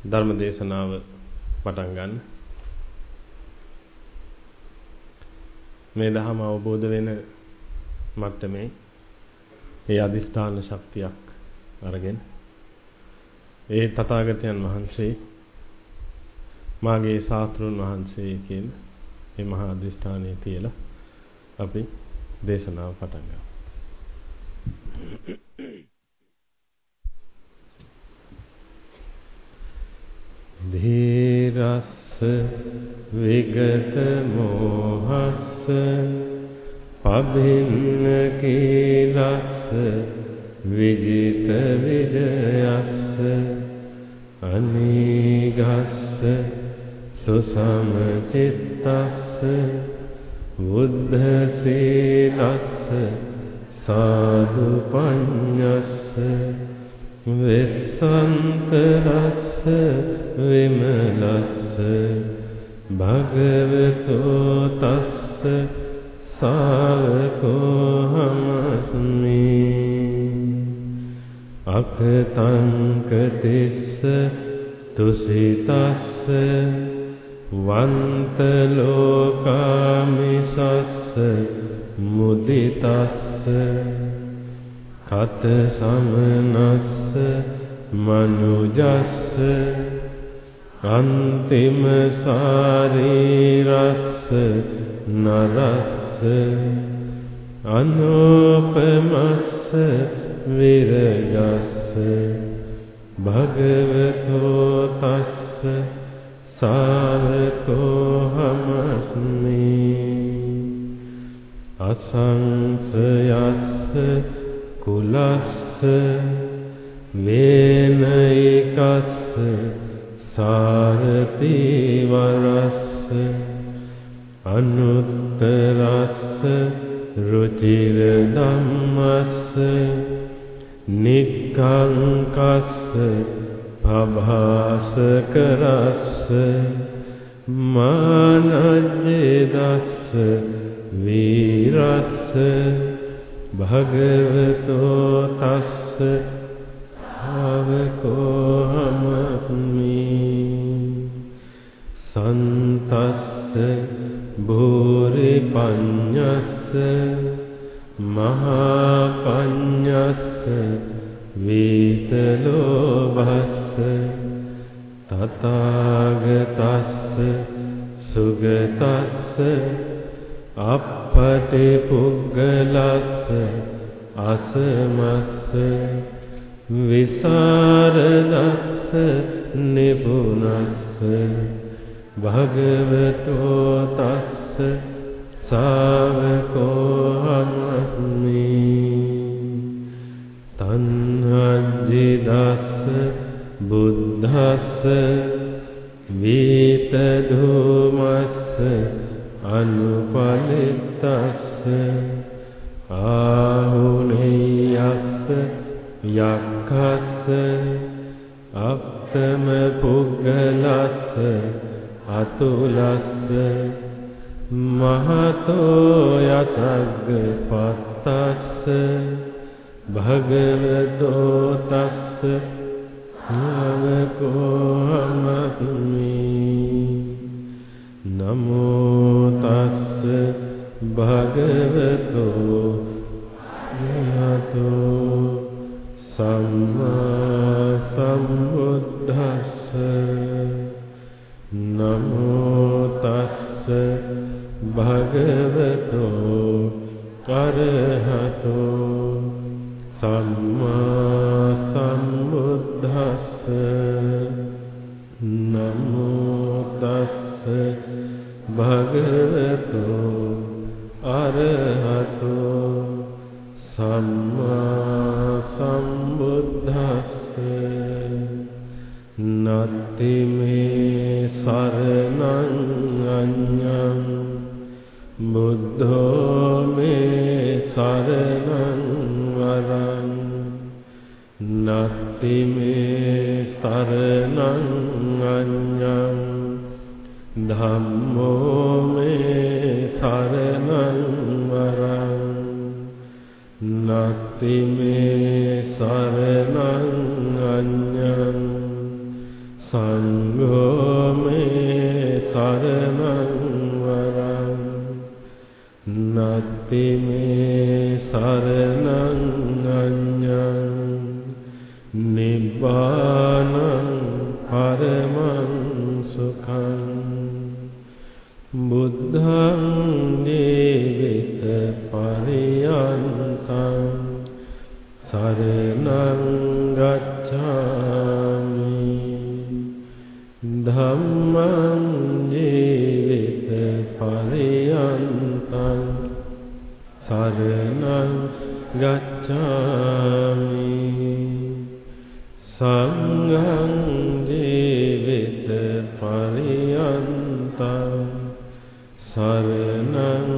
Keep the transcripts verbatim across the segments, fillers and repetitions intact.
ධර්ම දේශනාව පටන් ගන්න. මේ ධර්ම අවබෝධ වෙන මට්ටමේ ඒ අදිෂ්ඨාන ශක්තියක් අරගෙන ඒ තථාගතයන් වහන්සේ මාගේ ශාස්ත්‍රුන් වහන්සේ කියන මේ මහා අදිෂ්ඨානය තියලා අපි දේශනාව පටන් ගමු. ධීරස්ස විගත මොහස්ස පබින්න කීලස්ස විජිත විජයස්ස අනීගස්ස සුසමචිත්තස්ස බුද්ධ සීලස්ස සාදු පඤ්ඤස්ස වෙස්සන්තරස්ස විමලස්ස භගවතෝ තස්ස සාවකෝ හමස්මි අකතං කතිස්ස තුසිතස්ස වන්ත ලෝකාමිසස්ස මුදිතස්ස කත සමනස්ස මනුජස්ස අන්තිම සාරීරස්ස නරස්ස අනෝපමස්ස විරජස්ස භගවතෝ තස්ස සාවකෝ හමස්මි අසංසයස්ස කුලස්ස වේනයිකස්ස සාරති වරස්ස අනුත්තරස්ස රුචිර ධම්මස්ස නික්ඛංකස්ස භාසකරස්ස මානජ්ජේදස්ස වීරස්ස භගවතෝ තස්ස භවකෝ හමස්මි සන්තස්ස භූරි පඤ්ඤස්ස මහා පඤ්ඤස්ස වීතලෝභස්ස තථාගතස්ස සුගතස්ස අප්පටි පුග්ගලස්ස අසමස්ස විසරදස්ස නිපුනස්ස භගවතෝ තස්ස සාවකෝ හමස්මි තණ්හජ්ජිදස්ස බුද්ධස්ස වීත ධූමස්ස අනුපලිත්තස්ස ආහුනේයස්ස යක්ඛස්ස අප්තම පුග්ගලස්ස අතුලස්ස මහතෝ යසග්ග පත්තස්ස භගවතෝ තස්ස භවකෝ හමස්මි නමෝ තස්ස භගවතෝ අරහතෝ සම්මා සම්බුද්දස්ස නමෝ තස්ස භගවතෝ අරහතෝ සම්මා සම්බුද්දස්ස නමෝ තස්ස භගවතෝ අරහතෝ සම්මා සම්බුද්දස්ස නත්ති මේ සරණං අඤ්ඤං බුද්ධෝ මේ සරණං වරං නත්ති මේ සරණං අඤ්ඤං ධම්මෝ මේ සරණං වරං නත්ති මේ සරණං අඤ්ඤං සංඝෝ මේ සරණං වරං නත්ති මේ සරණං අඤ්ඤං නිබ්බානං පරමං සුඛං බුද්ධං ජීවිත පරියන්තං සරණං ගච්ඡාමි ධම්මං ජීවිත පරියන්තං සරණං ගච්ඡාමි සංඝං ජීවිත පරියන්තං සරණං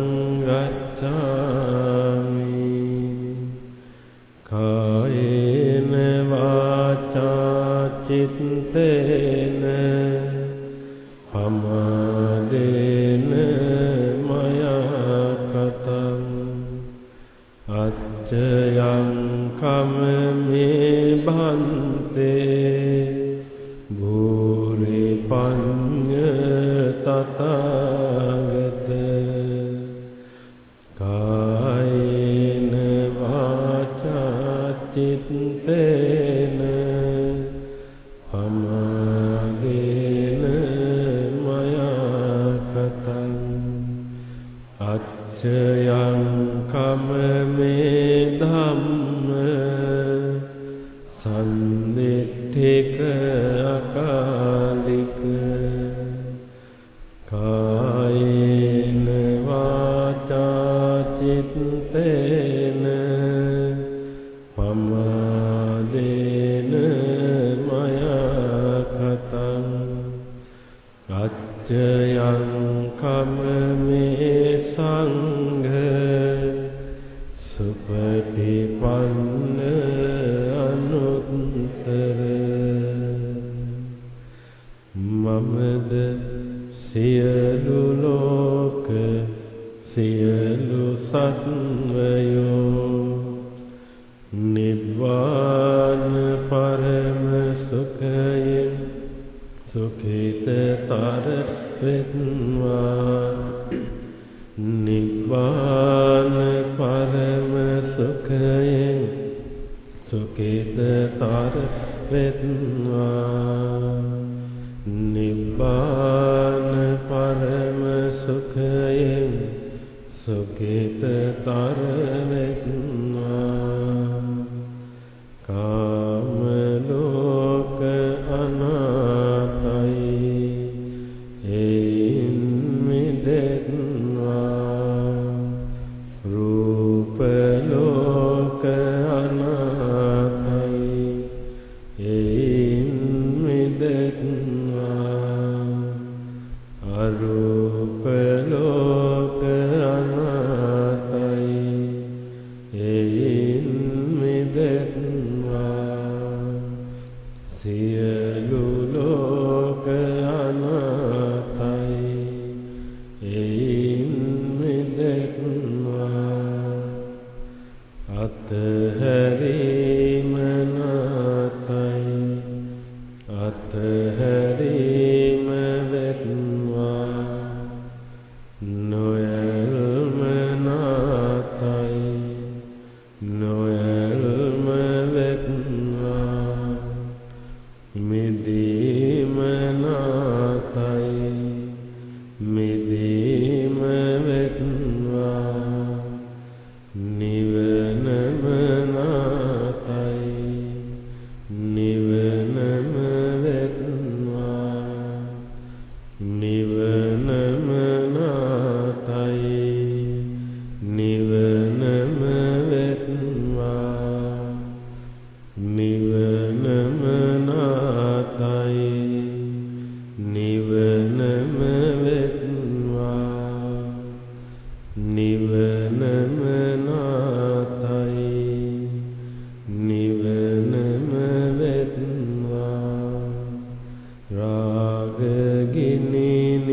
ගච්ඡාමි කායේන වාචා චිත්තේන පමාදේන මයා කතං අච්චයං කම්මේ භන්තේ භූරි පඤ්ඤ තථාගත කායේන වාචා චිත්තේන පමාදේන මයා කතං අච්චයං කම්මේ ධම්ම සම්දිත්තික අකාලික කායේන වාචා චිත්තේන පමාදේන මයා කතං අච්චයං කම්මේ සංඝ සුපටිපන්න අනුත්තර මමද සියලු ලෝක සියලු සත්වයෝ නිබ්බාන පරම සුඛයෙන් සුඛිතතර වෙත්වා නිබ්බාන පරම සුඛයෙන් සුඛිතතර වෙත්වා නිබ්බාන පරම සුඛයෙන් සුඛිතතර වෙත්වා කාම ලෝක අනාතයි එයින් මිදෙත්වා රූප ලෝක අනාතයි එයින් මිදෙත්වා අරූප ලෝක අනාතයි එයින් මිදෙත්වා සියලු ලෝක අනාතයි එයින් මිදෙත්වා අත්හැරීම නාතයි අත්හැරීම වෙත්වා නොයල්ම නාතයි නොයල්ම වෙත්වා මිදීම නාතයි මිදීම වෙත්වා නිවනම නාතයි නිවනම වෙත්වා නිවනම නාතයි නිවනම වෙත්වා නිවනම නාතයි නිවනම වෙත්වා නිවනම නාතයි නිවනම වෙත්වා රාග ගිනි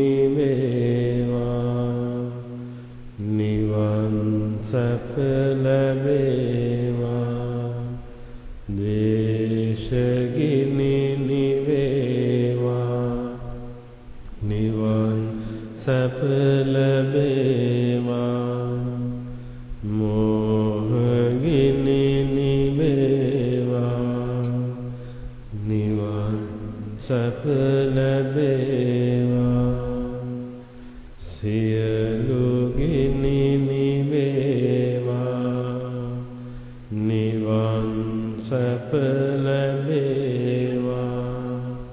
නිවේවා නිවන් සැප ලැබේවා ද්වේෂ ගිනි නිවේවා සැප ලැබේවා මෝහගිනි නිවේවා නිවන් සැප ලැබේවා සියලු ගිනි නිවේවා නිවන් සැප ලැබේවා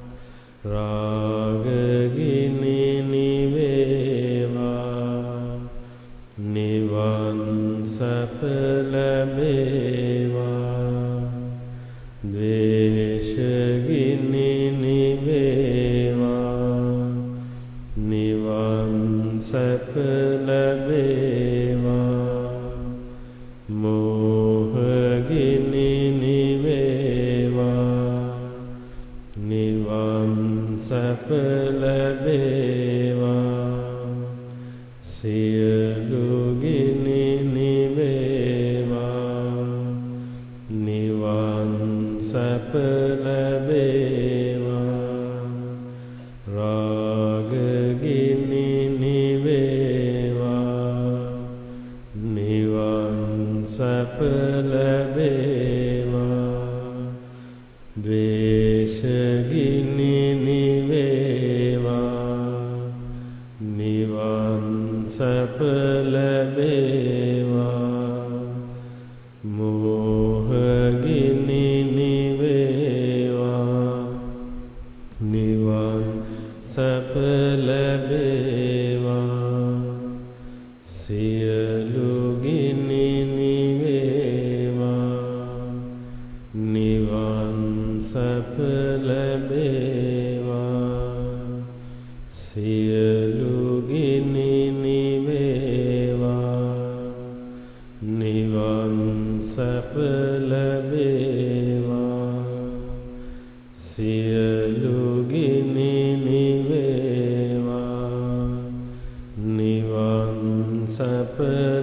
රාග ගිනි නිවේවා නිවන් සැප ලැබේවා ද්වේෂ ගිනි නිවේවා නිවන් සැප ලැබේවා මෝහ ගිනි නිවේවා නිවන් සැප ලැබේවා සියලු ගිනි නිවේවා නිවන් සැප ලැබේවා රාග ගිනි නිවේවා නිවන් සැප ලැබේවා ද්වේෂ ගිනි නිවේවා නිවන් සැප ලැබේවා මෝහ ගිනි නිවේවා නිවන් සැප ලැබේවා සියලු ගිනි නිවේවා නිවන් සැප ලැබේවා සියලු ගිනි නිවේවා නිවන් සැප ලැබේවා සියලු ගිනි නිවේවා නිවන් සැප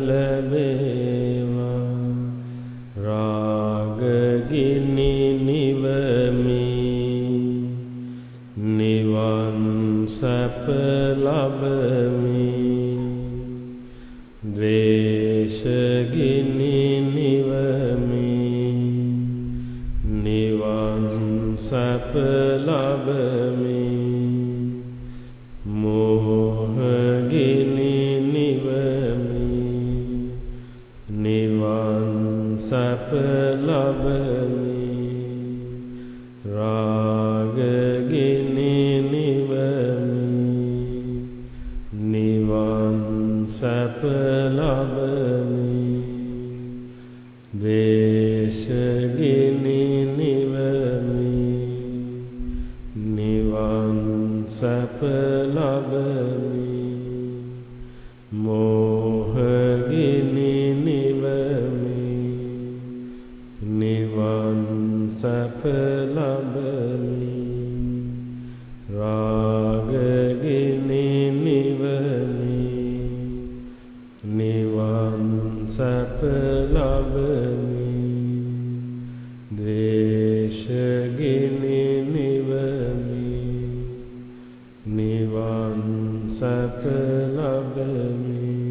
ලැබේවා රාග ගිනි නිවමි නිවන් සැප ලබමි ද්වේෂ ගිනි නිවමි නිවන් සැප ලබමි මෝහ ගිනි නිවමි නිවන් සැප ලබමි රාග ගිනි නිවමි නිවන් සැප ලබමි ද්වේෂ ගිනි නිවමි නිවන් සැප ලබමි මෝහ ගිනි නිවමි නිවන් සැප ලබමි රාග ගිනි නිවමි නිවන් සැප ලබමි ද්වේෂ ගිනි නිවමි නිවන් සැප ලබමි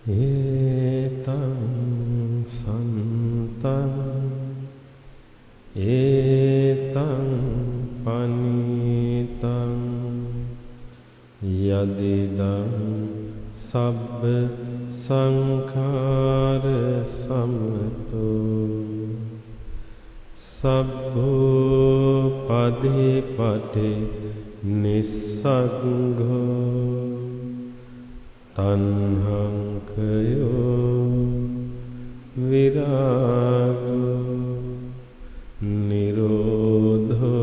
Etam santam etam panitam yadidam sabba sankhara samato sabbho padipate nissaggo tanhankyo virago nirodho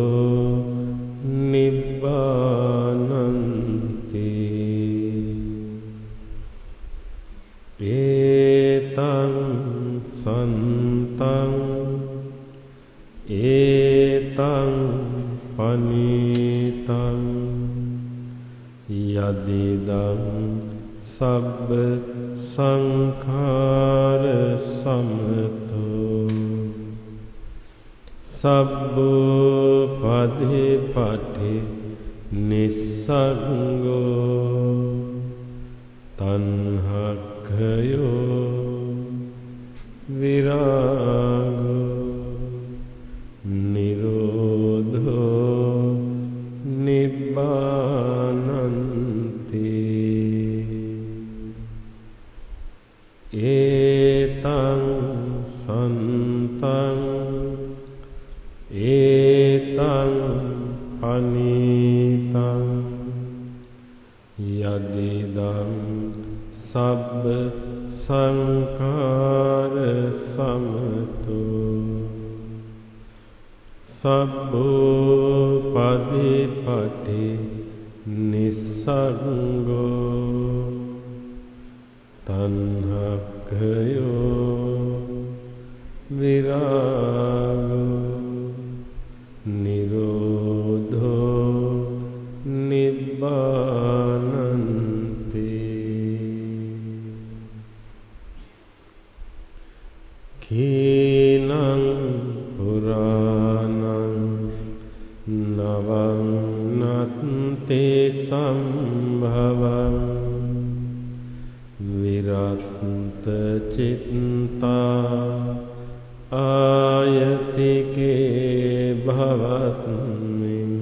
nibbananti etam santam etam panitam yadidam sabba sankhara samato sabbho padipati nissaggo tanhakkhayo virago nirodho nibbananti etam santam etam panitam yadidam sabba sankhara samato sabbho padipati nissaggo tanhakkhayo virago nirodho nibbananti khinam puranam navam natte sambhavam viratta citta ayatike bhavasmin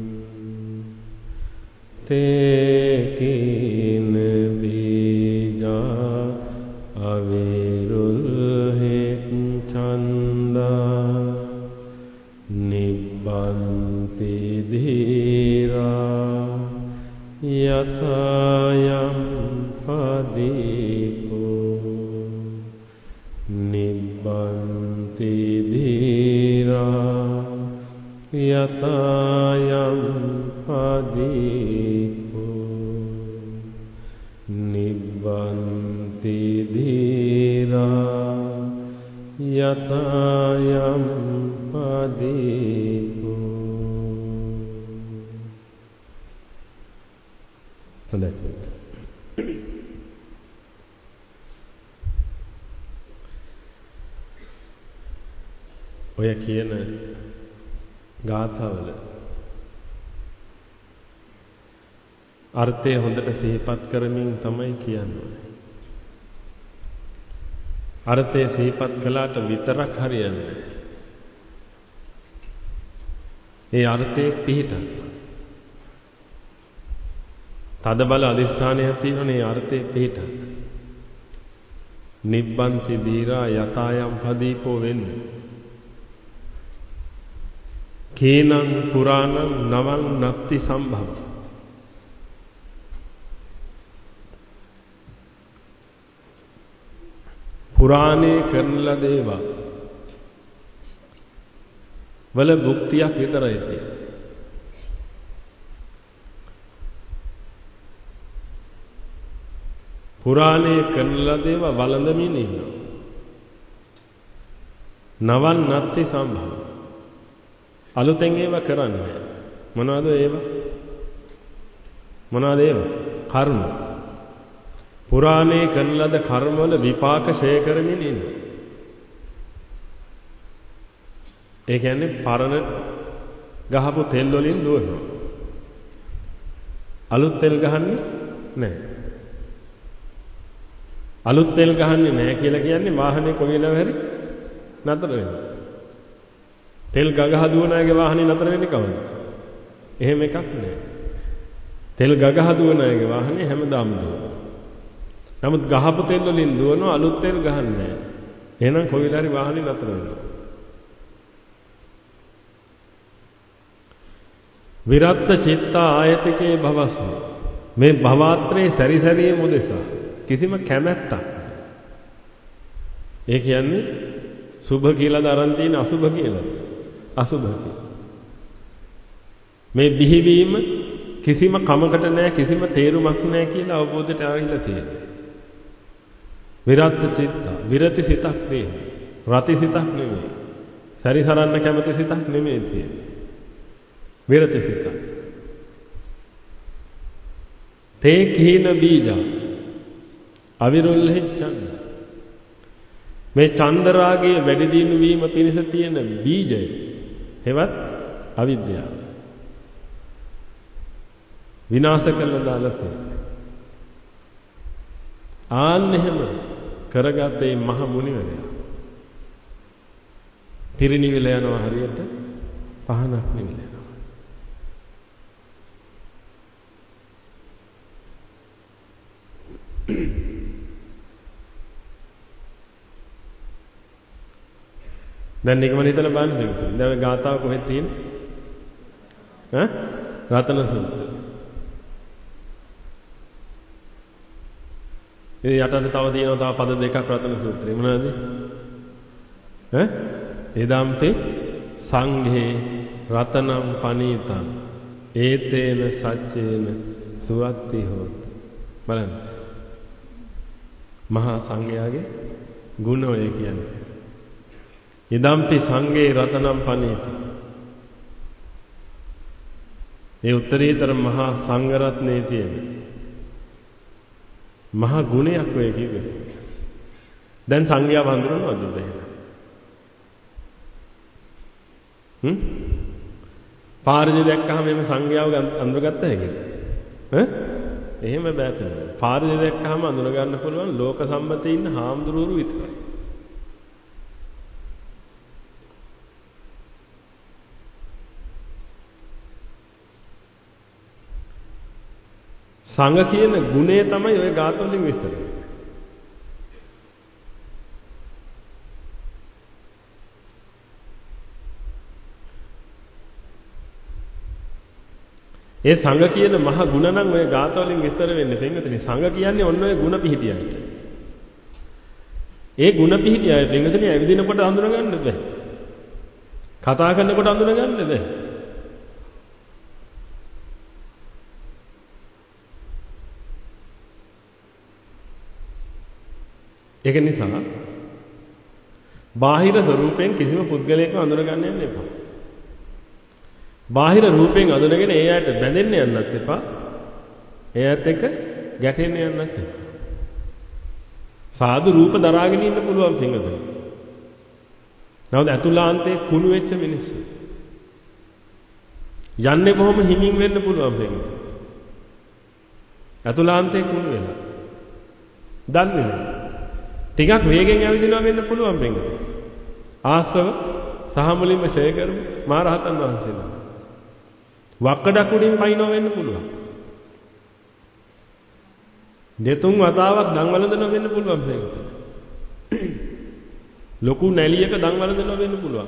te kin bija avirulhe chanda nibbanti dhira yatayam padipo nibbanti dhira yatayam padipo nibbanti dhira yatayam padipo. හොඳයි. ඔය කියන ගාථාවල අර්ථය හොඳට සිහිපත් කරමින් තමයි කියන්නේ. අර්ථය සිහිපත් කළාට විතරක් හරියන්නේ නැහැ. ඒ අර්ථයේ පිහිටක්. තද බල අදිස්ථානයක් තියෙනනේ අර්ථයේ පිහිටක්. නිබ්බන්ති දීරා යතායම් පදීපෝ වෙන්නේ. කේනං පුරාණං නවං නත්ති සම්භව. පුරාණේ කරන ලද ඒවා වල භුක්තියක් විතරයි තියෙන්නේ. පුරාණේ කරන ලද ඒවා වළඳමින් ඉන්නවා. නවන් නත්ති සම්භව. අලුතෙන් ඒවා කරන්නේ මොනවද ඒවා? මොනවද ඒවා? කර්ම. පුරාණේ කරන ලද කර්ම වල විපාක ශේ කරමින් ඉන්නවා. ඒ කියන්නේ පරණ ගහපු තෙල් වලින් දුවනවා. අලුත් තෙල් ගහන්නේ නැහැ. අලුත් තෙල් ගහන්නේ නැහැ කියලා කියන්නේ වාහනේ කොයි වෙලාවෙ හරි නතර වෙනවා. තෙල් ගගහ දුවන අයගේ වාහනේ නතර වෙන්නේ කවුද? එහෙම එකක් නෑ. තෙල් ගගහ දුවන අයගේ වාහනේ හැමදාම දුවනවා. නමුත් ගහපු තෙල් වලින් දුවනවා අලුත් තෙල් ගහන්නේ නෑ. එහෙනම් කොයි වෙලාවරි වාහනේ නතර වෙනවා. විරත්ත චිත්ත ආයතකේ භවස්ම මේ භවත්‍රේ සැරිසැරියේ මුදෙසා කිසිම කැමැත්තක් නැහැ. ඒ කියන්නේ සුභ කියලාද අරන් තියෙන අසුභ කියලාද? අසුභ කියලා. මේ බිහිවීම කිසිම කමකට නැහැ කිසිම තේරුමක් නැහැ කියලා අවබෝධයට ආවිල්ලා තියෙනවා. විරත් චිත්ත විරති සිතක් නේ. රති සිතක් නෙමෙයි. සැරිසරන්න කැමති සිතක් නෙමෙයි තියෙන්නේ. විරති සිතක්. තේ කීන බීජ අවිරුල්හි ඡන්ද මේ චන්දරාගයේ වැඩි දියුණු වීම පිණිස තියෙන බීජය හෙවත් අවිද්‍යාව විනාශ කළ දාලසේ ආන්න එහෙම කරගත්තේ මහ මුනිවරයා පිරිනිවිල යනවා හරියට පහනක් නිවිල දැන් නිකමන හිතලා බලන්න දෙන්න. දැන් ගාතාව කොහෙද තියෙන්නේ? ඈ? රතන සූත්‍රය. ඒ යටට තව තියෙනවා තව පද දෙකක් රතන සූත්‍රේ. මොනවද? ඈ? එදම්පේ සංඝේ රතනම් පනීතං ඒතේන සච්චේන සුවත්ති හොත්. බලන්න. මහා සංඝයාගේ ගුණ ඔය කියන්නේ. ඉදම්පි සංඝේ රතනම් පනීති. මේ උත්තරීතර මහා සංඝ රත්නයේ තියෙන මහා ගුණයක් ඔය කිව්වේ. දැන් සංඝයා වඳුරනවද බෑ? හ්ම්? පාරේ දැක්කහම එම සංඝයාව අඳුරගත්ත හැකිද? ඈ? එහෙම බෑ තමයි. පාරේ දැක්කහම අඳුර ගන්න පුළුවන් ලෝක සම්මතයේ ඉන්න හාමුදුරුවෝ විතරයි. සංඝ කියන ගුණය තමයි ওই ගාතවලින් විස්තර කරන්නේ. ඒ සංඝ කියන මහ ගුණ නම් ওই ගාතවලින් විස්තර වෙන්නේ තෙන්ගතනේ. සංඝ කියන්නේ ඔන්න ඔය ගුණ පිහිටියයිට. ඒ ගුණ පිහිටියයි තෙන්ගතනේ ඇවිදිනකොට අඳුන ගන්න බෑ. කතා කරනකොට අඳුන ගන්න බෑ. ඒක නිසා බාහිර ස්වરૂපයෙන් කිසිම පුද්ගලයෙක්ව අඳුනගන්න යන්න එපා. බාහිර රූපයෙන් අඳුනගෙන ඒ ඇයට බැඳෙන්න යන්නත් එපා. ඒ ඇත් එක්ක ගැටෙන්න යන්නත් එපා. සාදු රූප දරාගෙන ඉන්න පුළුවන් පින්වතුනි. නමුත් අතුලාන්තේ කුණු වෙච්ච මිනිස්සු. යන්නේ කොහොම හිමින් වෙන්න පුළුවන් පින්වතුනි. අතුලාන්තේ කුණු වෙලා. දන්නේ නැහැ. ටිකක් වේගෙන් ඇවිදිනවා වෙන්න පුළුවන් බෙන්ගත. ආස්ව සහ මුලින්ම ෂය කරමු මා රහතන් වහන්සේලා. වක්කඩක් උඩින් පයින්නවා වෙන්න පුළුවන්. දෙතුන් වතාවක් දන් වළඳනවා වෙන්න පුළුවන් බෙන්ගත. ලොකු නැලියක දන් වළඳනවා වෙන්න පුළුවන්.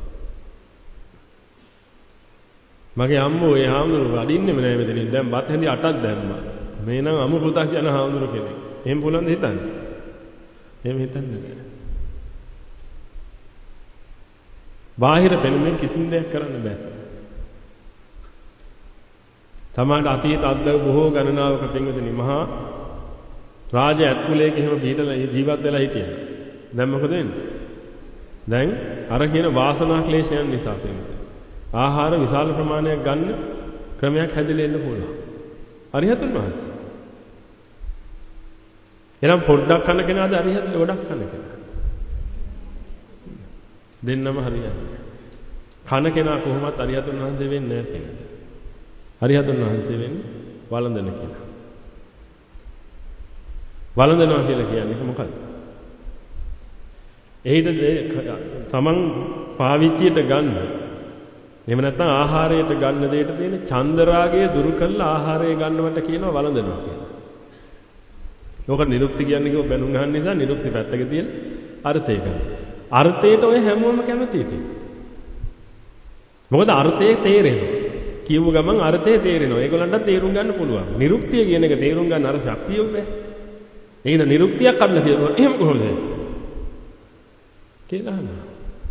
මගේ අම්මෝ ඒ හාමුදුරුවෝ වඩින්නෙම නෑ මෙතනින්. දැන් බත් හැඳි අටක් දැම්මා. මේ නම් අමු පුතක් යන හාමුදුරුවෝ කෙනෙක්. එහෙම පුළුවන් ද හිතන්නේ? එහෙම හිතන්නේ නැහැ. බාහිර පෙනුමෙන් කිසිම දෙයක් කරන්න බෑ. තමාට අතීත අද්දව බොහෝ ගණනාවක පින්වතුනි මහා රාජ ඇත්කුලයක එහෙම පිටලා ජීවත් වෙලා හිටියා. දැන් මොකද වෙන්නේ? දැන් අර කියන වාසනා ක්ලේශයන් නිසා පින්වතුනි ආහාර විශාල ප්‍රමාණයක් ගන්න ක්‍රමයක් හැදෙලා එන්න පුළුවන්. අරිහතුන් වහන්සේ එනම් පොඩ්ඩක් කන කෙනාද අරිහත් ගොඩක් කන කෙනා. දෙන්නම හරියන්නේ. කන කෙනා කොහොමත් අරිහතුන් වහන්සේ වෙන්නේ නැහැ නේද? අරිහතුන් වහන්සේ වෙන්නේ වළඳන කෙනා. වළඳනවා කියලා කියන්නේ මොකක්ද? එහිද තමන් පාවිච්චියට ගන්න. එහෙම නැත්නම් ආහාරයට ගන්න දෙයට තියෙන චන්දරාගය දුරු කළා ආහාරය ගන්නවට කියනවා වළඳනවා කියලා. ඕක නිරුක්ති කියන්නේ කිව්ව බැනුම් ගන්න නිසා නිරුක්ති පැත්තක තියෙන අර්ථය ගන්න. අර්ථයට ඔය හැමෝම කැමතියි ඉතින්. මොකද අර්ථය තේරෙනවා. කියව ගමන් අර්ථය තේරෙනවා. ඒගොල්ලන්ට තේරුම් ගන්න පුළුවන්. නිරුක්තිය කියන එක තේරුම් ගන්න අර ශක්තිය බෑ. ඒකද නිරුක්තියක් අන්න තියෙනවා. එහෙම කොහොමද? කියලා අහනවා.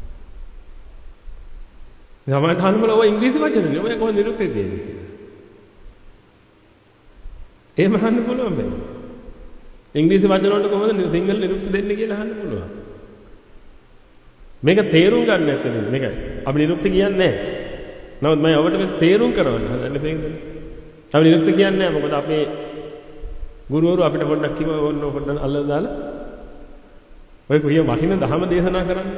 සමහර කන්නවල ඔය ඉංග්‍රීසි වචනනේ. ඔය කොහොමද නිරුක්තිය දෙන්නේ කියලා. එහෙම අහන්න පුළුවන් බෑ. ඉංග්‍රීසි වචන වලට කොහොමද සිංහල නිරුක්ති දෙන්නේ කියලා අහන්න පුළුවන්. මේක තේරුම් ගන්න නැත්නම් මේක අපි නිරුක්ති කියන්නේ නැහැ. නමුත් මම ඔබට මේ තේරුම් කරවන්න හදන්නේ තේරුම්. අපි නිරුක්ති කියන්නේ නැහැ. මොකද අපේ ගුරුවරු අපිට පොඩ්ඩක් කිව්වා ඕන්න පොඩ්ඩක් අල්ලලා දාලා ඔය කුරිය වහින දහම දේශනා කරන්න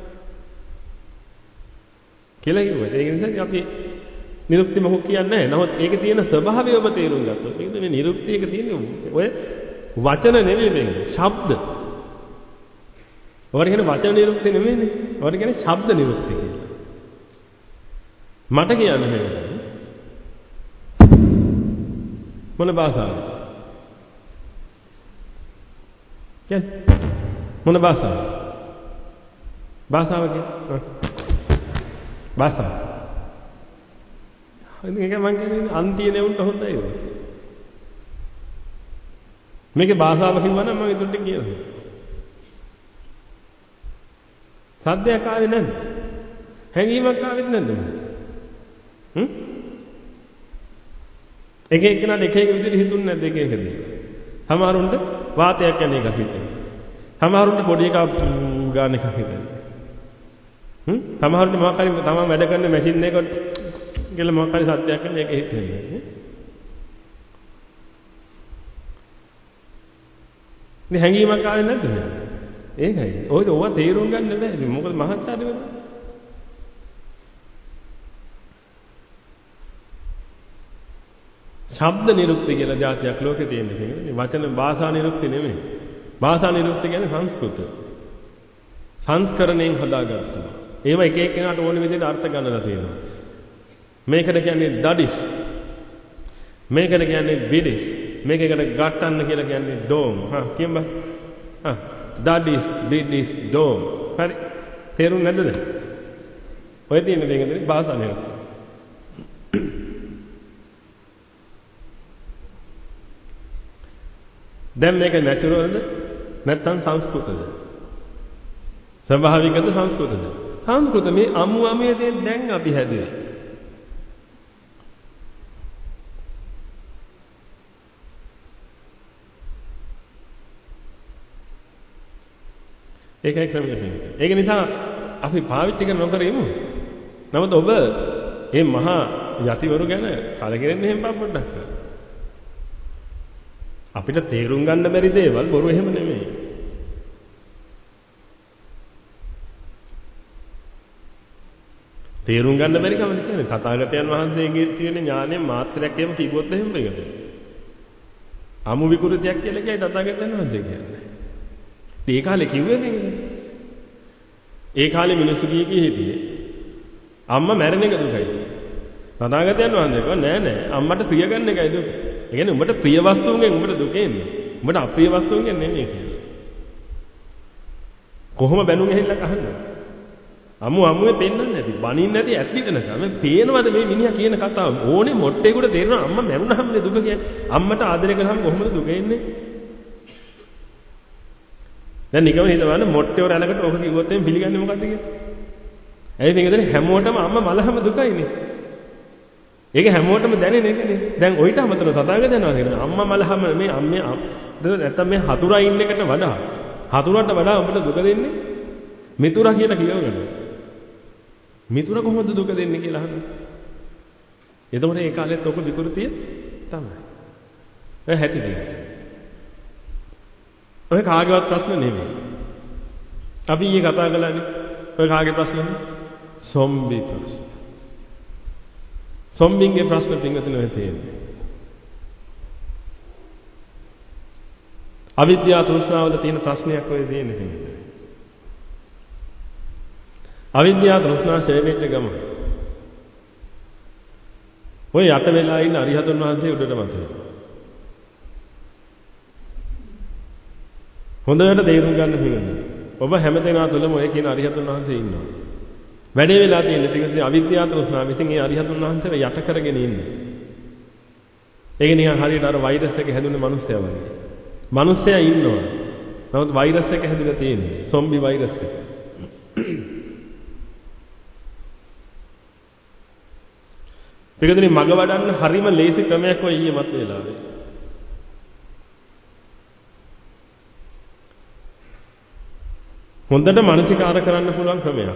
කියලා කිව්වා. ඒක නිසා අපි නිරුක්ති මොකක් කියන්නේ නැහැ. නමුත් ඒකේ තියෙන ස්වභාවය ඔබ තේරුම් ගත්තොත් මේක මේ නිරුක්තියක තියෙන ඔය වචන නෙමෙයි මේක ශබ්ද. ඔයාලා කියන්නේ වචන නිරුක්ති නෙමෙයිනේ. ඔයාලා කියන්නේ ශබ්ද නිරුක්ති කියලා. මට කියන්න හැම මොන භාෂාවද? කියන්නේ මොන භාෂාවද? භාෂාව කියන්නේ භාෂාව. මේක මං කියන්නේ අන්තිය නෙවුන්ට හොඳයි ඒක. මේකේ භාෂාව කිව්වනම් මම ඉදිරියට කියනවා. සද්දයක් ආවේ නැද්ද? හැඟීමක් ආවෙත් නැද්ද? හ්ම්? එක එක්කෙනාට එක එක විදිහට හිතුන්නේ නැද්ද එක එක දේ? සමහරුන්ට වාතයක් යන එකක් හිතෙනවා. සමහරුන්ට පොඩි එකක් ගන්න එකක් හිතෙනවා. හ්ම්? සමහරුන්ට මොකක් හරි තමන් වැඩ කරන මැෂින් එකකට කියලා මොකක් හරි සද්දයක් කරන එක හිතෙනවා. මේ හැඟීමක් ආවේ නැද්ද? ඒකයි. ඔයද ඕවා තේරුම් ගන්න බෑ. මොකද මහත්කාරද වෙන්නේ? ශබ්ද නිරුක්ති කියලා જાතියක් ලෝකේ තියෙනවා කියන්නේ. වචන භාෂා නිරුක්ති නෙමෙයි. භාෂා නිරුක්ති කියන්නේ සංස්කෘත. සංස්කරණයෙන් හදාගත්තා. ඒවා එක එක්කෙනාට ඕන විදිහට අර්ථ ගන්නලා තියෙනවා. මේකට කියන්නේ දඩිස්. මේකට කියන්නේ බිඩිස්. මේකකට ගට්ටන්න කියලා කියන්නේ ඩෝම්. හා කියන්න බෑ. හා දඩිස් බිඩිස් ඩෝම්. හරි. තේරුම් නැද්ද? ඔය තියෙන දෙකෙන් භාෂා නිරුක්ති. දැන් මේක නැචරල්ද නැත්නම් සංස්කෘතද? ස්වභාවිකද සංස්කෘතද? සංස්කෘත මේ අමු අමේ දේ දැන් අපි හැදුවේ. ඒකයි ක්‍රමය. ඒක නිසා අපි පාවිච්චි කරන නොකර ඉමු. නමුත් ඔබ මේ මහා යතිවරු ගැන කලකිරෙන්න එහෙම පොඩ්ඩක්. අපිට තේරුම් ගන්න බැරි දේවල් බොරු එහෙම නෙමෙයි. තේරුම් ගන්න බැරි කම කියන්නේ තථාගතයන් වහන්සේගේ තියෙන ඥානය මාත්‍රයක් එහෙම කිව්වොත් එහෙම වෙකට. අමු විකෘතියක් කියලා කියයි තථාගතයන් වහන්සේ කියන්නේ. ඒ කාලේ කිව්වේ නේ. ඒ කාලේ මිනිස්සු කී කී හිටියේ අම්මා මැරෙන එක දුකයි. තථාගතයන් වහන්සේ කිව්වා නෑ නෑ අම්මට ප්‍රිය ගන්න එකයි දුක. ඒ කියන්නේ උඹට ප්‍රිය වස්තුන්ගෙන් උඹට දුක එන්නේ. උඹට අප්‍රිය වස්තුන්ගෙන් නෙමෙයි කියලා. කොහොම බැනුම් ඇහිල්ලක් අහන්නේ? අමු අමුවේ පෙන්නන්නේ නැති, බනින්න නැති ඇත්තිදනකම මේ පේනවද මේ මිනිහා කියන කතාව? ඕනේ මොට්ටේකට තේරෙනවා අම්මා මැරුණාම නේ දුක කියන්නේ. අම්මට ආදරය කරාම කොහොමද දුක එන්නේ? දැන් නිකම හිතවන්න මොට්ටේ වරලකට ඔක කිව්වොත් එම් පිළිගන්නේ මොකද්ද කියලා? ඇයි මේකද හැමෝටම අම්මා මලහම දුකයිනේ. ඒක හැමෝටම දැනෙන එකනේ. දැන් ඔయిత අමතර තථාගතයන් වහන්සේ කියන අම්මා මලහම මේ අම්මේ නැත්තම් මේ හතුරා ඉන්න එකට වඩා හතුරට වඩා අපිට දුක දෙන්නේ මිතුරා කියලා කියවගන්න. මිතුරා කොහොමද දුක දෙන්නේ කියලා අහනවා. එතකොට ඒ කාලෙත් ඔක විකෘතිය තමයි. ඔය හැටි දෙයක්. ඔය කාගේවත් ප්‍රශ්න නෙමෙයි. අපි ඊයේ කතා කළානේ. ඔය කාගේ ප්‍රශ්නද? සොම්බි ප්‍රශ්න. සොම්බින්ගේ ප්‍රශ්න පින්වතුනි ඔය තියෙන්නේ. අවිද්‍යාව තෘෂ්ණාවල තියෙන ප්‍රශ්නයක් ඔය දෙන්නේ කියන්නේ. අවිද්‍යාව තෘෂ්ණාව ඡේදෙච්ච ගම. ඔය යට වෙලා ඉන්න අරිහතුන් වහන්සේ උඩට මතුවේ. හොඳට තේරුම් ගන්න පිළිගන්න. ඔබ හැමදෙනා තුළම ඔය කියන අරිහතුන් වහන්සේ ඉන්නවා. වැඩේ වෙලා තියෙන ටිකසේ අවිද්‍යාව තෘෂ්ණාව විසින් ඒ අරිහතුන් වහන්සේව යට කරගෙන ඉන්නේ. ඒක නිකන් හරියට අර වෛරස් එක හැදුනේ මිනිස්සයා වගේ. මිනිස්සයා ඉන්නවා. නමුත් වෛරස් එක හැදිලා තියෙන්නේ. සොම්බි වෛරස් එක. පිටුදින මග වඩන්න හරිම ලේසි ක්‍රමයක් ඔය ඊයේ මත වෙලාවේ. හොඳට මානසිකාර කරන්න පුළුවන් ක්‍රමයක්.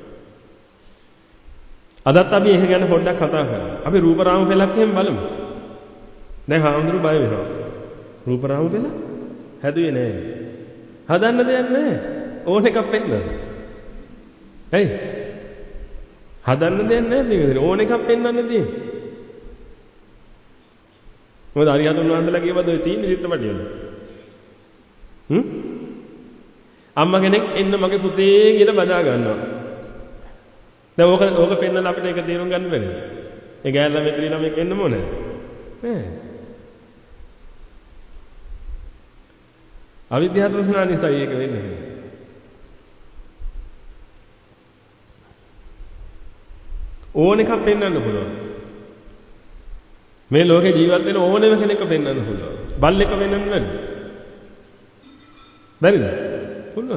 අදත් අපි ඒක ගැන පොඩ්ඩක් කතා කරමු. අපි රූපරාම පෙළක් එහෙම බලමු. දැන් හාමුදුරු බය වෙනවා. රූපරාම පෙළ හැදුවේ නෑ. හදන්න දෙයක් නෑ. ඕන එකක් පෙන්නන්න. හරි? හදන්න දෙයක් නෑ මේකද? ඕන එකක් පෙන්වන්න දෙන්නේ. මොකද අරිහතුන් වහන්සේලා කියවද ඔය තියෙන චිත්‍රපටිය වල. හ්ම්? අම්මා කෙනෙක් එන්න මගේ පුතේ කියලා බදා ගන්නවා. දැන් ඕක ඕක පෙන්නලා අපිට ඒක තේරුම් ගන්න බැරිද? ඒ ගෑල්ලා මෙතන ළමෙක් එන්න ඕනේ. නෑ. අවිද්‍යාව තෘෂ්ණාව නිසා ඒක වෙන්නේ. ඕන එකක් පෙන්වන්න පුළුවන්. මේ ලෝකේ ජීවත් වෙන ඕනෙම කෙනෙක්ව පෙන්වන්න පුළුවන්. බල්ලෙක් වෙන්නන්න බැරිද? බැරිද? පුළුවන්.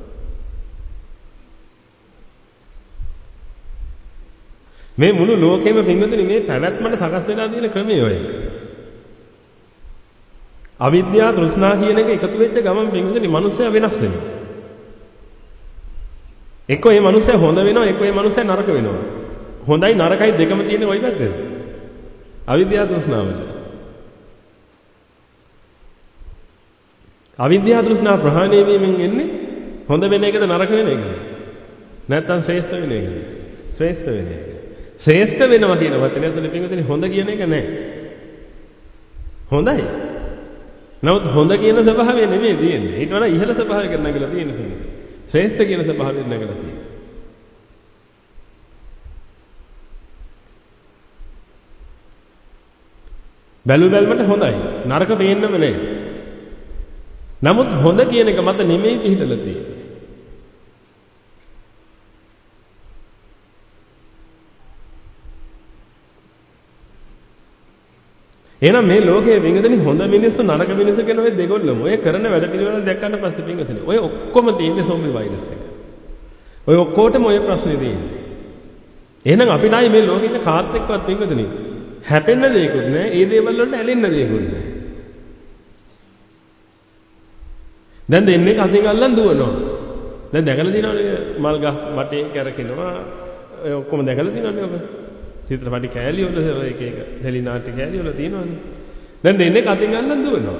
මේ මුළු ලෝකෙම පින්වතුනි මේ පැවැත්මට සකස් වෙලා තියෙන ක්‍රමය ඔය. අවිද්‍යාව තෘෂ්ණා කියන එක එකතු වෙච්ච ගමන් පින්වතුනි මිනිස්සයා වෙනස් වෙනවා. එක්ක මේ මිනිස්සයා හොඳ වෙනවා, එක්ක මේ මිනිස්සයා නරක වෙනවා. හොඳයි නරකයි දෙකම තියෙන ওই පැත්තේ. අවිද්‍යාව තෘෂ්ණාවල. අවිද්‍යාව තෘෂ්ණාව ප්‍රහාණය වීමෙන් එන්නේ හොඳ වෙන එකද නරක වෙන එකද? නැත්නම් ශ්‍රේෂ්ඨ වෙන එකද? ශ්‍රේෂ්ඨ වෙන එක. ශ්‍රේෂ්ඨ වෙනවා කියන වචනේ ඇතුලේ පිටුදින හොඳ කියන එක නෑ. හොඳයි. නමුත් හොඳ කියන ස්වභාවය නෙමෙයි තියෙන්නේ. ඊට වඩා ඉහළ ස්වභාවයකට නැගලා තියෙන්නේ. ශ්‍රේෂ්ඨ කියන ස්වභාවයෙන් නැගලා තියෙන්නේ. බැලු බැලමට හොඳයි. නරක පේන්නම නෑ. නමුත් හොඳ කියන එක මත නෙමෙයි පිළිදලා තියෙන්නේ. එහෙනම් මේ ලෝකයේ වින්දනි හොඳ මිනිස්සු නරක මිනිස්සු කියන ඔය දෙගොල්ලම ඔය කරන වැඩ පිළිවෙල දැක්කන්න පස්සේ පින්වතුනි ඔය ඔක්කොම තියෙන්නේ සොම්බි වෛරස් එක. ඔය ඔක්කොටම ඔය ප්‍රශ්නේ තියෙන්නේ. එහෙනම් අපිට ආයේ මේ ලෝකෙ ඉන්න කාත් එක්කවත් පින්වතුනි හැපෙන්න දෙයක්වත් නෑ. ඒ දේවල් වලට ඇලෙන්න දෙයක්වත් නෑ. දැන් දෙන්නේ කසින් අල්ලන් දුවනවා. දැන් දැකලා තියෙනවනේ මල් ගහ වටේ කැරකෙනවා. ඔය ඔක්කොම දැකලා තියෙනවනේ ඔබ. චිත්‍රපටි කෑලි වල එක එක හෙලිනාටි කෑලි වල තියෙනවනේ. දැන් දෙන්නේ කසින් අල්ලන් දුවනවා.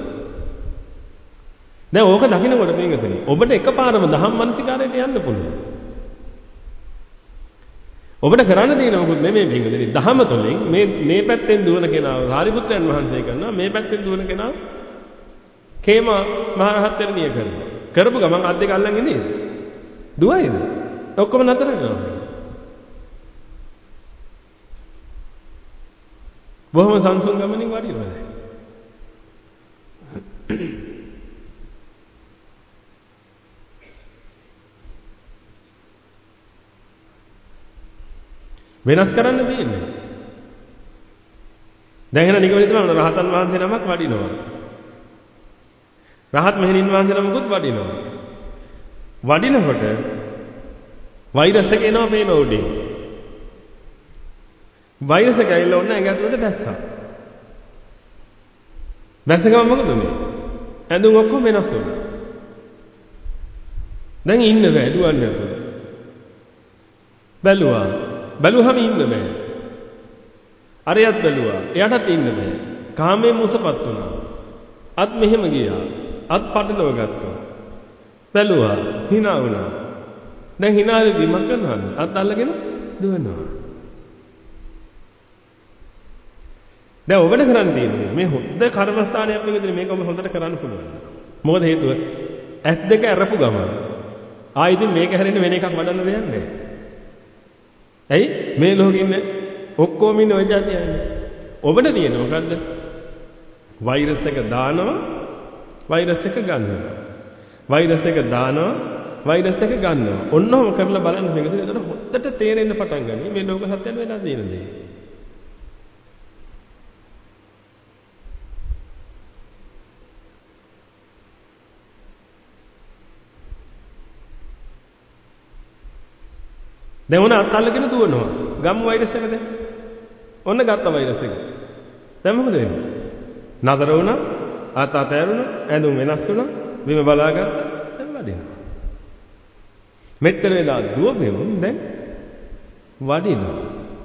දැන් ඕක දකින්නකොට මේකතනේ. ඔබට එකපාරම දහම් මනසිකාරයට යන්න පුළුවන්. ඔබට කරන්න තියෙන මොකුත් නෙමෙයි පින්වතුනි. දහම තුළින් මේ මේ පැත්තෙන් දුවන කෙනා සාරිපුත්‍රයන් වහන්සේ කරනවා. මේ පැත්තෙන් දුවන කෙනා කේම මහරහත් තෙරණිය කරනවා. කරපු ගමන් අත් දෙක අල්ලන් ඉන්නේ. දුවයිද? ඔක්කොම නතර වෙනවා. බොහොම සංසුන් ගමනින් වඩිනවා. වෙනස් කරන්න තියෙන්නේ. දැන් එන නිකන් හිතනවා රහතන් වහන්සේ නමක් වඩිනවා. රහත් මෙහෙණින් වහන්සේ නමකුත් වඩිනවා. වඩිනකොට වෛරස් එක එනවා පේන උඩින්. වෛරස් එක ඇවිල්ලා ඔන්න ඇඟ ඇතුලට දැස්සා. දැස්ස ගමන් මොකද උනේ? ඇඳුම් ඔක්කොම වෙනස් වුණා. දැන් ඉන්න බෑ දුවන්නේ නැතුව. බැලුවා. බැලුවහම ඉන්න බෑ. අරයත් බැලුවා. එයාටත් ඉන්න බෑ. කාමයෙන් මුසපත් වුණා. අත් මෙහෙම ගියා. අත් පටලව ගත්තා. බැලුවා. hina වුණා. දැන් hina වෙවි මක් කරනවද? අත් අල්ලගෙන දුවනවා. දැන් ඔබට කරන්න තියෙන්නේ මේ හොද්ද කර්මස්ථානයක් විදිහට මේක ඔබ හොඳට කරන්න පුළුවන්. මොකද හේතුව? ඇස් දෙක අරපු ගමන් ආ ඉතින් මේක හැරෙන්න වෙන එකක් වඩන්න දෙයක් නැහැ. ඇයි? මේ ලෝකෙ ඉන්නේ ඔක්කොම ඉන්නේ ওই જાතියන්නේ. ඔබට තියෙන මොකද්ද? වෛරස් එක දානවා, වෛරස් එක ගන්නවා. වෛරස් එක දානවා, වෛරස් එක ගන්නවා. ඔන්නෝම කරලා බලන්න මේකද? එතකොට හොද්දට තේරෙන්න පටන් ගනී මේ ලෝක සත්‍යයෙන් වෙලා තියෙන දේ. දැන් උන අත්අල්ලගෙන දුවනවා. ගම්මු වෛරස් එක දැන්. ඔන්න ගත්ත වෛරස් එක. දැන් මොකද වෙන්නේ? නතර වුණා, අත අතෑරුණා, ඇඳුම් වෙනස් වුණා, බිම බලාගත්තා, දැන් වදිනවා. මෙච්චර වෙලා දුවපෙමුන් දැන් වදිනවා.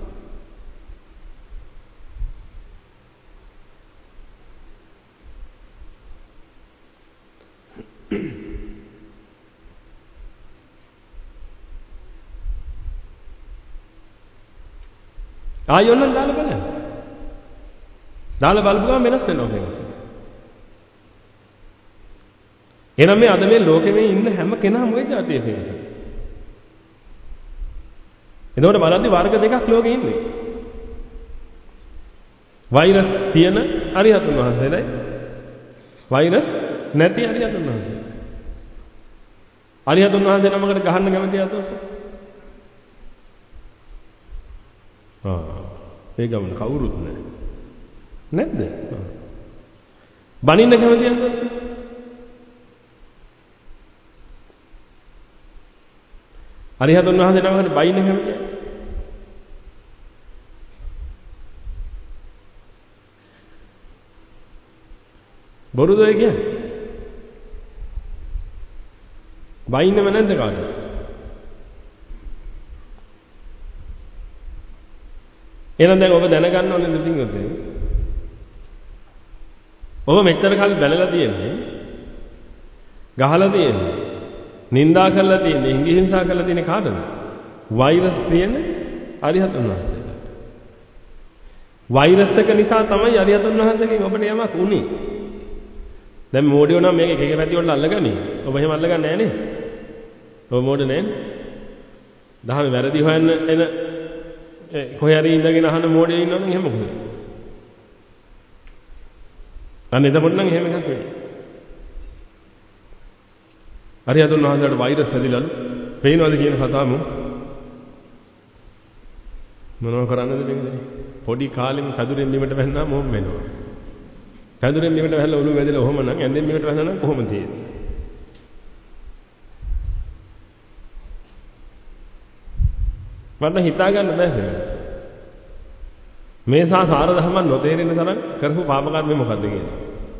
ආයෙත් දාලා බලන්න. දාලා බලපුවම වෙනස් වෙනවා මේක. එහෙනම් මේ අද මේ ලෝකෙ මේ ඉන්න හැම කෙනාම ওই જાතියේ තියෙනවා. එතකොට බලද්දි වර්ග දෙකක් ලෝකෙ ඉන්නේ. වෛරස් තියෙන අරිහතුන් වහන්සේලයි වෛරස් නැති අරිහතුන් වහන්සේ. අරිහතුන් වහන්සේ නමකට ගහන්න කැමති අතෝස. ආ ඒ ගමන කවුරුත් නැහැ. නැද්ද? බනින්න කැමති අතෝස. අරිහතුන් වහන්සේ නමකට බයින්න කැමතියි. බොරුද ඒ කියන්නේ? බයින්නම නැද්ද කාටද? එහෙනම් දැන් ඔබ දැනගන්න ඕනේ දෙතින්ගොත් ඔබ මෙච්චර කල් බැලලා තියෙන්නේ ගහලා තියෙන්නේ නින්දා කරලා තියෙන්නේ හිඟි හිංසා කරලා තියෙන්නේ කාටද? වෛරස් තියෙන අරිහතුන් වහන්සේලාට. වෛරස් එක නිසා තමයි අරිහතුන් වහන්සේගෙන් ඔබට යමක් උනේ. දැන් මෝඩියෝ නම් මේක එක එක පැති වලට අල්ලගනි. ඔබ එහෙම අල්ලගන්නේ නැහැ නේ. ඔබ මෝඩ නෑනේ. දහමේ වැරදි හොයන්න එන කොහේ හරි ඉඳගෙන අහන මෝඩියෝ ඉන්නවනම් එහෙම මොකද? අන්න එතකොට නම් එහෙම එකක් වෙන්නේ. අරිහතුන් වහන්සේලාට වෛරස් හැදිලාලු. පේනවද කියන කතාවම මොනව කරන්නද මේකද? පොඩි කාලෙම කදුරෙන් බිමට වැන්නාම මොම් වෙනවා. කදුරෙන් බිමට වැහලා ඔළුව වැදලා ඔහොම නම් ඇඳෙන් බිමට වැහලා නම් කොහොමද තියෙන්නේ? මට හිතා ගන්න බැහැ. මේ සා සාර ධර්මයන් නොතේරෙන තරම් කරපු පාප කර්මය මොකද්ද කියලා.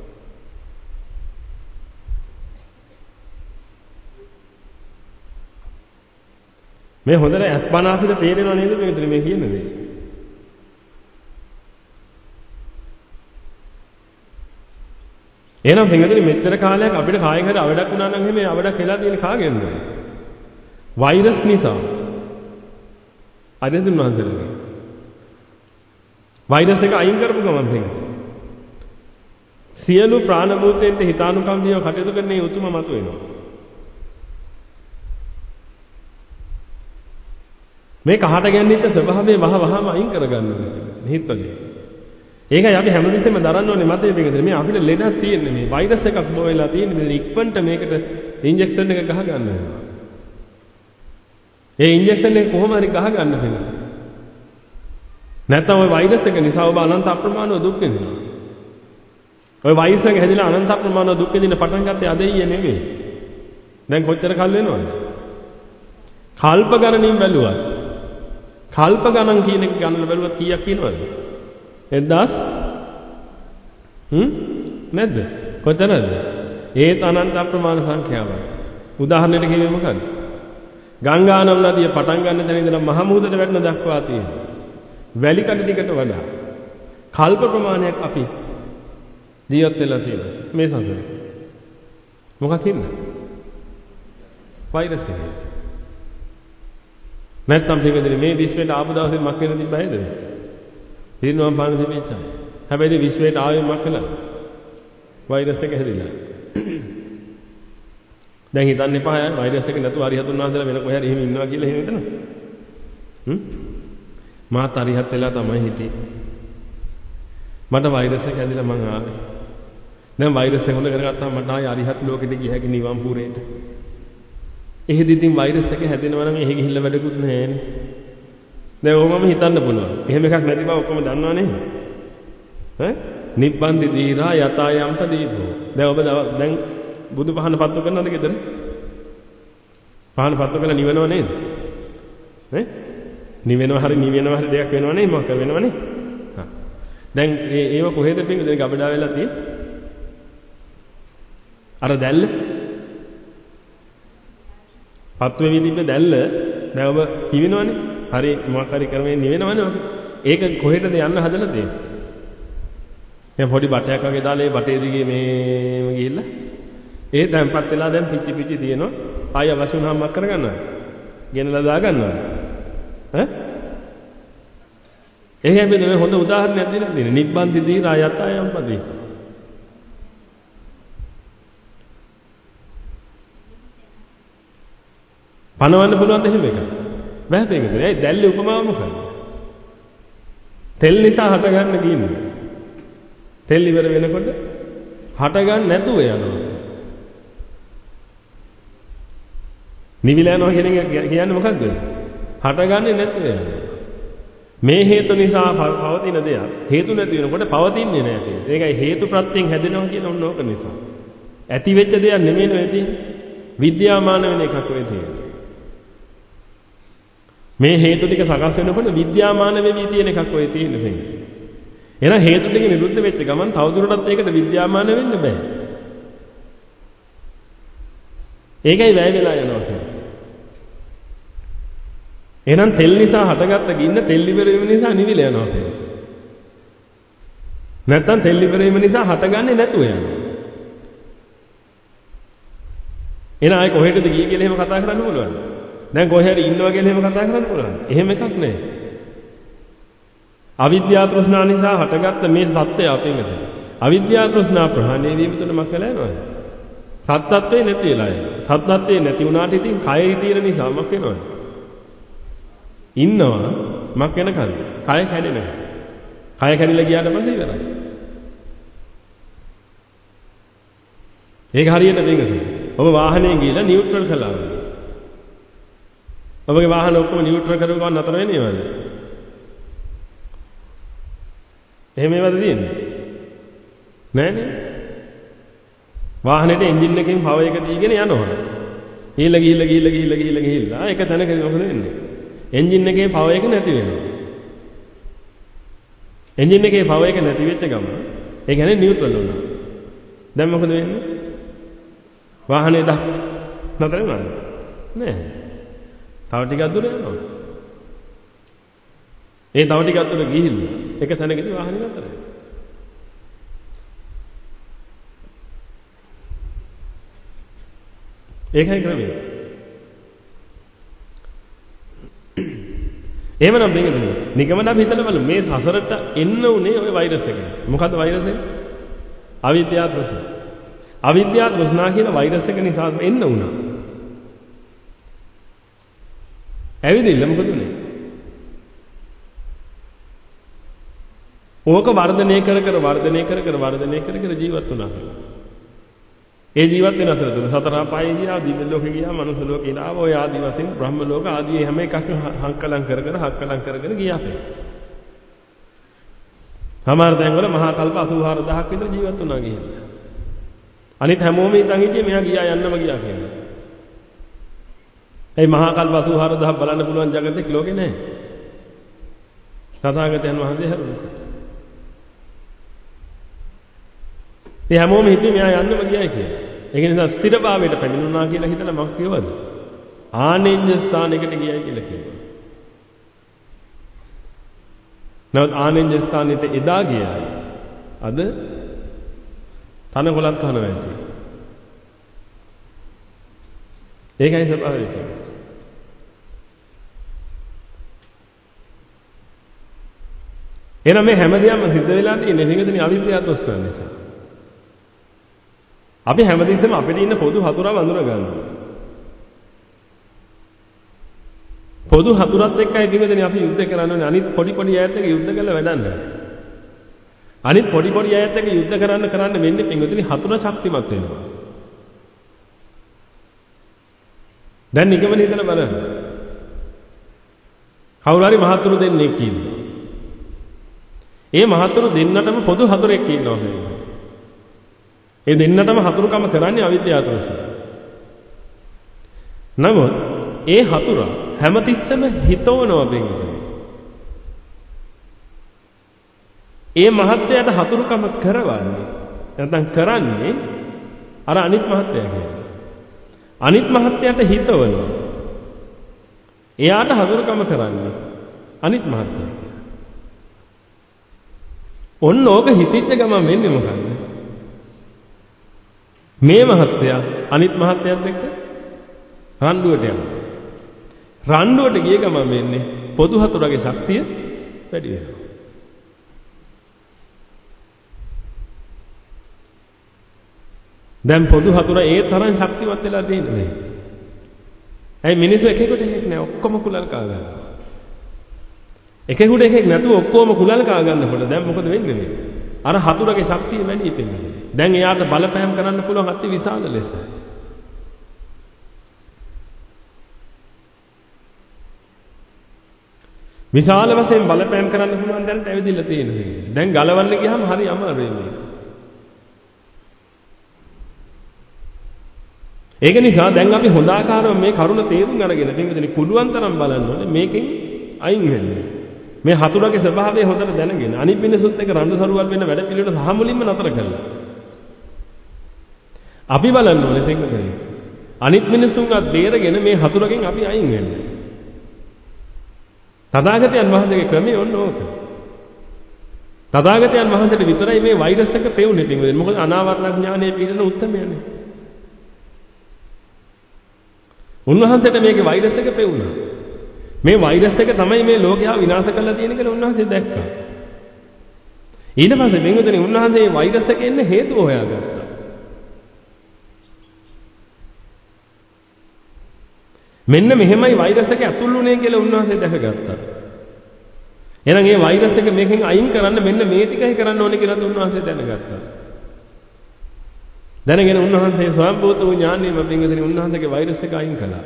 මේ හොඳට අස්පන අපිට තේරෙනව නේද මේකද මේ කියන්නේ දේ. එහෙනම් පින්වතුනි මෙච්චර කාලයක් අපිට කායෙන් හරි අවඩක් වුණා නම් එහෙම අවඩක් වෙලා තියෙන කාගෙන්ද? වෛරස් නිසා. අරිහතුන් වහන්සේලාගේ. වෛරස් එක අයින් කරපු ගමන් පින්වතුනි. සියලු ප්‍රාණ භූතයන්ට හිතානුකම්පියව කටයුතු කරන මේ උතුම මතු වෙනවා. මේ කහට ගැන්නිච්ච ස්වභාවය වහ වහම අයින් කරගන්න ඕනේ. නිහිත් වගේ. ඒකයි අපි හැමදෙස්සෙම දරන්න ඕනේ මතේ පිටකද මේ අපිට ලෙඩක් තියෙන්නේ මේ වෛරස් එකක් බෝවෙලා තියෙන්නේ මේ ඉක්මනට මේකට ඉන්ජෙක්ෂන් එක ගහ ගන්න වෙනවා. ඒ ඉන්ජෙක්ෂන් එක කොහොම හරි ගහ ගන්න වෙනවා. නැත්නම් ওই වෛරස් එක නිසා ඔබ අනන්ත අප්‍රමාණව දුක් විඳිනවා. ওই වෛරස් එක හැදිලා අනන්ත අප්‍රමාණව දුක් විඳින පටන් ගත්තේ අද ඊයේ නෙමෙයි. දැන් කොච්චර කල් වෙනවද? කල්ප ගණනින් බැලුවා. කල්ප ගණන් කියන එක ගණන බැලුවත් කීයක් කියනවද? එක්දහස් හ්ම් නැද්ද? කොතරද? ඒත් අනන්ත අප්‍රමාණ සංඛ්‍යාවක්. උදාහරණයක් කිව්වේ මොකද්ද? ගංගානම් නදිය පටන් ගන්න තැන ඉඳලා මහ මුහුදට වැටෙන දක්වා තියෙන වැලි කඩ ටිකට වඩා කල්ප ප්‍රමාණයක් අපි ජීවත් වෙලා තියෙනවා මේ සංසාරේ. මොකක්ද කියන්නේ? වෛරස් එක. නැත්තම් පිටකදී මේ විශ්වයට ආපු දවසේ මක් වෙන තිබ්බයිද? පිරිනවම් පාන තිබෙච්චා. හැබැයි විශ්වයට ආවේ මක් කළා? වෛරස් එක හැදිලා. දැන් හිතන්න එපා වෛරස් එක නැතුව අරිහතුන් වහන්සේලා වෙන කොහේ හරි එහෙම ඉන්නවා කියලා එහෙම හිතනවා. හ්ම්? මාත් අරිහත් වෙලා තමයි හිටියේ. මට වෛරස් එක ඇදිලා මං ආවේ. දැන් වෛරස් එක හොඳ කරගත්තාම මට ආයේ අරිහත් ලෝකෙට ගිය හැකි නිවන් පුරේට. එහෙදි ඉතින් වෛරස් එක හැදෙනවා නම් එහෙ ගිහිල්ලා වැඩකුත් නැහැනේ. දැන් ඕමම හිතන්න පුළුවන්. එහෙම එකක් නැති බව ඔක්කොම දන්නව නේද? ඈ? නිබ්බන්ති දීරා යතා යම්ප දීපෝ. දැන් ඔබ දැන් බුදු පහන පත්තු කරනවද ගෙදර? පහන පත්තු කරලා නිවෙනව නේද? ඈ? නිවෙනව හරි නිවෙනව හරි දෙයක් වෙනව නේ මොකක් වෙනවනේ? හා. දැන් ඒ ඒව කොහෙද පින්ද ගබඩා වෙලා තියෙන්නේ? අර දැල්ල පත්තු වෙවි තිබ්බ දැල්ල දැන් ඔබ කිවිනවනේ. හරි මොකක් හරි කරමින් නිවෙනවනේ ඔක. ඒක කොහෙටද යන්න හදලා තියෙන්නේ? දැන් පොඩි බටයක් වගේ දාලා ඒ බටේ දිගේ මේම ගිහිල්ලා ඒ තැම්පත් වෙලා දැන් පිච්චි පිච්චි තියෙනවා. ආය අවශ්‍ය වුණාම මක් කරගන්නවා. ගෙනලා දා ගන්නවා. ඈ? ඒ හැබැයි හොඳ උදාහරණයක් දෙන්න දෙන්නේ. නිබ්බන්ති දීරා යතා යම්පදී. පනවන්න පුළුවන් දෙහිම එක. බෑ දෙන්නේ. ඒ දැල්ලේ උපමාව මොකක්ද? තෙල් නිසා හටගන්න කියන්නේ. තෙල් ඉවර වෙනකොට හටගන්න නැතුව යනවා. නිවිලා යනවා කියන එක කියන්නේ මොකක්ද? හටගන්නේ නැතුව යනවා. මේ හේතු නිසා පවතින දෙයක් හේතු නැති වෙනකොට පවතින්නේ නැහැ. ඒකයි හේතු ප්‍රත්‍යයෙන් හැදෙනවා කියන ඕන ඕක නිසා. ඇති වෙච්ච දෙයක් නෙමෙයි වෙන්නේ. විද්‍යාමාන වෙන එකක් වෙයි තියෙන්නේ. මේ හේතු ටික සකස් වෙනකොට විද්‍යාමාන වෙවි තියෙන එකක් වෙයි තියෙන්නේ. එහෙනම් හේතු ටික නිරුද්ධ වෙච්ච ගමන් තවදුරටත් ඒකට විද්‍යාමාන වෙන්න බෑ. ඒකයි වැය වෙලා යනවා කියන්නේ. එහෙනම් තෙල් නිසා හටගත්ත ගින්න තෙල් ඉවර වීම නිසා නිවිල යනවා කියන්නේ. නැත්තම් තෙල් ඉවර වීම නිසා හටගන්නේ නැතුව යනවා. එහෙනම් ආයේ කොහෙටද ගියේ කියලා එහෙම කතා කරන්න පුළුවන්. දැන් කොහේ හරි ඉන්නවා කියලා එහෙම කතා කරන්න පුළුවන්. එහෙම එකක් නෑ. අවිද්‍යා තෘෂ්ණා නිසා හටගත්ත මේ සත්‍යය අපේ මෙතන. අවිද්‍යා තෘෂ්ණා ප්‍රහාණය වීම තුළ මක් වෙලා යනවද? සත්‍යත්වේ නැති වෙලා යනවා. සත්‍යත්වේ නැති වුණාට ඉතින් කයෙහි තියෙන නිසා මක් වෙනවද? ඉන්නවා මක් වෙන කල්ද? කය කැඩෙනවා. කය කැඩිලා ගියාට පස්සේ ඉවරයි. ඒක හරියට මේකද? ඔබ වාහනේ ගිහලා නියුට්‍රල් කළා. ඔබගේ වාහන ඔක්කොම නියුට්‍රල් කරව ගමන් නතර වෙන්නේ නේද? එහෙම ඒවද තියෙන්නේ? නෑනේ. වාහනේට එන්ජින් එකෙන් පවර් එක දීගෙන යනවා. ගිහිල්ලා ගිහිල්ලා ගිහිල්ලා ගිහිල්ලා ගිහිල්ලා ගිහිල්ලා එක තැනකදී මොකද වෙන්නේ? එන්ජින් එකේ පවර් එක නැති වෙනවා. එන්ජින් එකේ පවර් එක නැති වෙච්ච ගමන් ඒ කියන්නේ නියුට්‍රල් වුණා. දැන් මොකද වෙන්නේ? වාහනේ දහ නතර වෙනවද? නෑ. තව ටිකක් දුර යනවා. ඒ තව ටිකක් දුර ගිහිල්ලා එක තැනකදී වාහනේ නතර වෙනවා. ඒකයි ක්‍රමය. එහෙමනම් මේකද නිකමන අපි හිතලා බලමු මේ සසරට එන්න උනේ ওই වෛරස් එක. මොකද්ද වෛරස් එක? අවිද්‍යාව තෘෂ්ණා. අවිද්‍යාව තෘෂ්ණා කියන වෛරස් එක නිසා එන්න උනා. ඇවිදින්න මොකද උනේ? ඕක වර්ධනය කර කර වර්ධනය කර කර වර්ධනය කර කර ජීවත් වුණා. ඒ ජීවත් වෙන අතරතුර සතර අපායේ ගියා, දිව්‍ය ලෝකේ ගියා, මනුස්ස ලෝකේ ඉඳලා ඔය ආදි වශයෙන් බ්‍රහ්ම ලෝක ආදී හැම එකක්ම හංකලම් කර කර හක්කලම් කරගෙන ගියා. සමහර තැන්වල මහා කල්ප අසූ හාරදහක් විතර ජීවත් වුණා කියලා. අනිත් හැමෝම ඉතින් හිටියේ මෙයා ගියා යන්නම ගියා කියලා. ඒ මහා කල්ප අසූ හාරදහක් බලන්න පුළුවන් జగතෙක් ලෝකේ නැහැ. තථාගතයන් වහන්සේ හැරුණා. මේ හැමෝම හිතුවේ මෙයා යන්නම ගියයි කියලා. ඒක නිසා ස්ථිරභාවයට පැමිණුණා කියලා හිතලා මම කියවද? ආනෙන්ජ ස්ථානයකට ගියයි කියලා කිව්වා. නමුත් ආනෙන්ජ ස්ථානෙට එදා ගියයි. අද තනකොළත් කනවා ඇති. ඒකයි ස්වභාවය කියන්නේ. එහෙනම් මේ හැමදේම සිද්ධ වෙලා තියෙන්නේ නිකන් අවිද්‍යාව දොස් කරන නිසා. අපි හැමදෙස්සෙම අපිට ඉන්න පොදු හතුරව අඳුර ගන්නවා. පොදු හතුරත් එක්කයි පින්වතුනි අපි යුද්ධ කරන්නේ. අනිත් පොඩි පොඩි ඈත් එක්ක යුද්ධ කරලා වැඩක් නැහැ. අනිත් පොඩි පොඩි ඈත් එක්ක යුද්ධ කරන්න කරන්න වෙන්නේ පින්වතුනි හතුර ශක්තිමත් වෙනවා. දැන් නිගමන හිතලා බලන්න. කවුරු හරි මහතුරු දෙන්නෙක් ඉන්නවා. ඒ මහතුරු දෙන්නටම පොදු හතුරෙක් ඉන්නවා කියන්නේ. ඒ දෙන්නටම හතුරුකම කරන්නේ අවිද්‍යාව තුරසයි. නමුත් ඒ හතුරා හැමතිස්සෙම හිතවනවා බෙන්ගන්නේ. ඒ මහත්යයට හතුරුකම කරවන්නේ නැත්නම් කරන්නේ අර අනිත් මහත්යා කියන්නේ. අනිත් මහත්යට හිතවනවා. එයාට හතුරුකම කරන්නේ අනිත් මහත්යා. ඔන්න ඕක හිතිච්ච ගමන් වෙන්නේ මොකද්ද? මේ මහත්යා අනිත් මහත්යත් එක්ක රණ්ඩුවට යනවා. රණ්ඩුවට ගිය ගමන් වෙන්නේ පොදු හතුරගේ ශක්තිය වැඩි වෙනවා. දැන් පොදු හතුර ඒ තරම් ශක්තිමත් වෙලා තියෙන්නේ. ඇයි මිනිස්සු එකෙකුට එකෙක් නෑ ඔක්කොම කුලල් කා ගන්නවා. එකෙකුට එකෙක් නැතුව ඔක්කොම කුලල් කා ගන්නකොට දැන් මොකද වෙන්නේ මේ? අර හතුරගේ ශක්තිය වැඩි ඉපෙන්නේ. දැන් එයාට බලපෑම් කරන්න පුළුවන් අති විශාල ලෙස. විශාල වශයෙන් බලපෑම් කරන්න පුළුවන් දැනට ඇවිදilla තියෙනවා. දැන් ගලවන්න ගියාම හරි අමාරුයි මේක. ඒක නිසා දැන් අපි හොඳ ආකාරව මේ කරුණ තේරුම් අරගෙන පින්විතනි පුළුවන් තරම් බලන්න ඕනේ මේකෙන් අයින් වෙන්න. මේ හතුරගේ ස්වභාවය හොඳට දැනගෙන අනිත් මිනිසුත් එක්ක රණ්ඩු සරුවල් වෙන වැඩ පිළිවෙල සහ මුලින්ම නතර කරලා. අපි බලන්න ඕනේ පින්විතනි. අනිත් මිනිසුන්වත් බේරගෙන මේ හතුරගෙන් අපි අයින් වෙන්න. තථාගතයන් වහන්සේගේ ක්‍රමය ඔන්න ඕක. තථාගතයන් වහන්සේට විතරයි මේ වෛරස් එක පෙවුනේ පින්විතනි. මොකද අනාවරණ ඥානයේ පිළින උත්තරමයනේ. උන්වහන්සේට මේකේ වෛරස් එක පෙවුණා. මේ වෛරස් එක තමයි මේ ලෝකයා විනාශ කරලා තියෙන කියලා උන්වහන්සේ දැක්කා. ඊට පස්සේ බෙන්ගුදෙනි උන්වහන්සේ මේ වෛරස් එක එන්න හේතුව හොයාගත්තා. මෙන්න මෙහෙමයි වෛරස් එක ඇතුල් වුණේ කියලා උන්වහන්සේ දැකගත්තා. එහෙනම් මේ වෛරස් එක මේකෙන් අයින් කරන්න මෙන්න මේ ටිකයි කරන්න ඕනේ කියලා උන්වහන්සේ දැනගත්තා. දැනගෙන උන්වහන්සේ ස්වයංභූත වූ ඥානෙම බෙන්ගුදෙනි උන්වහන්සේගේ වෛරස් එක අයින් කළා.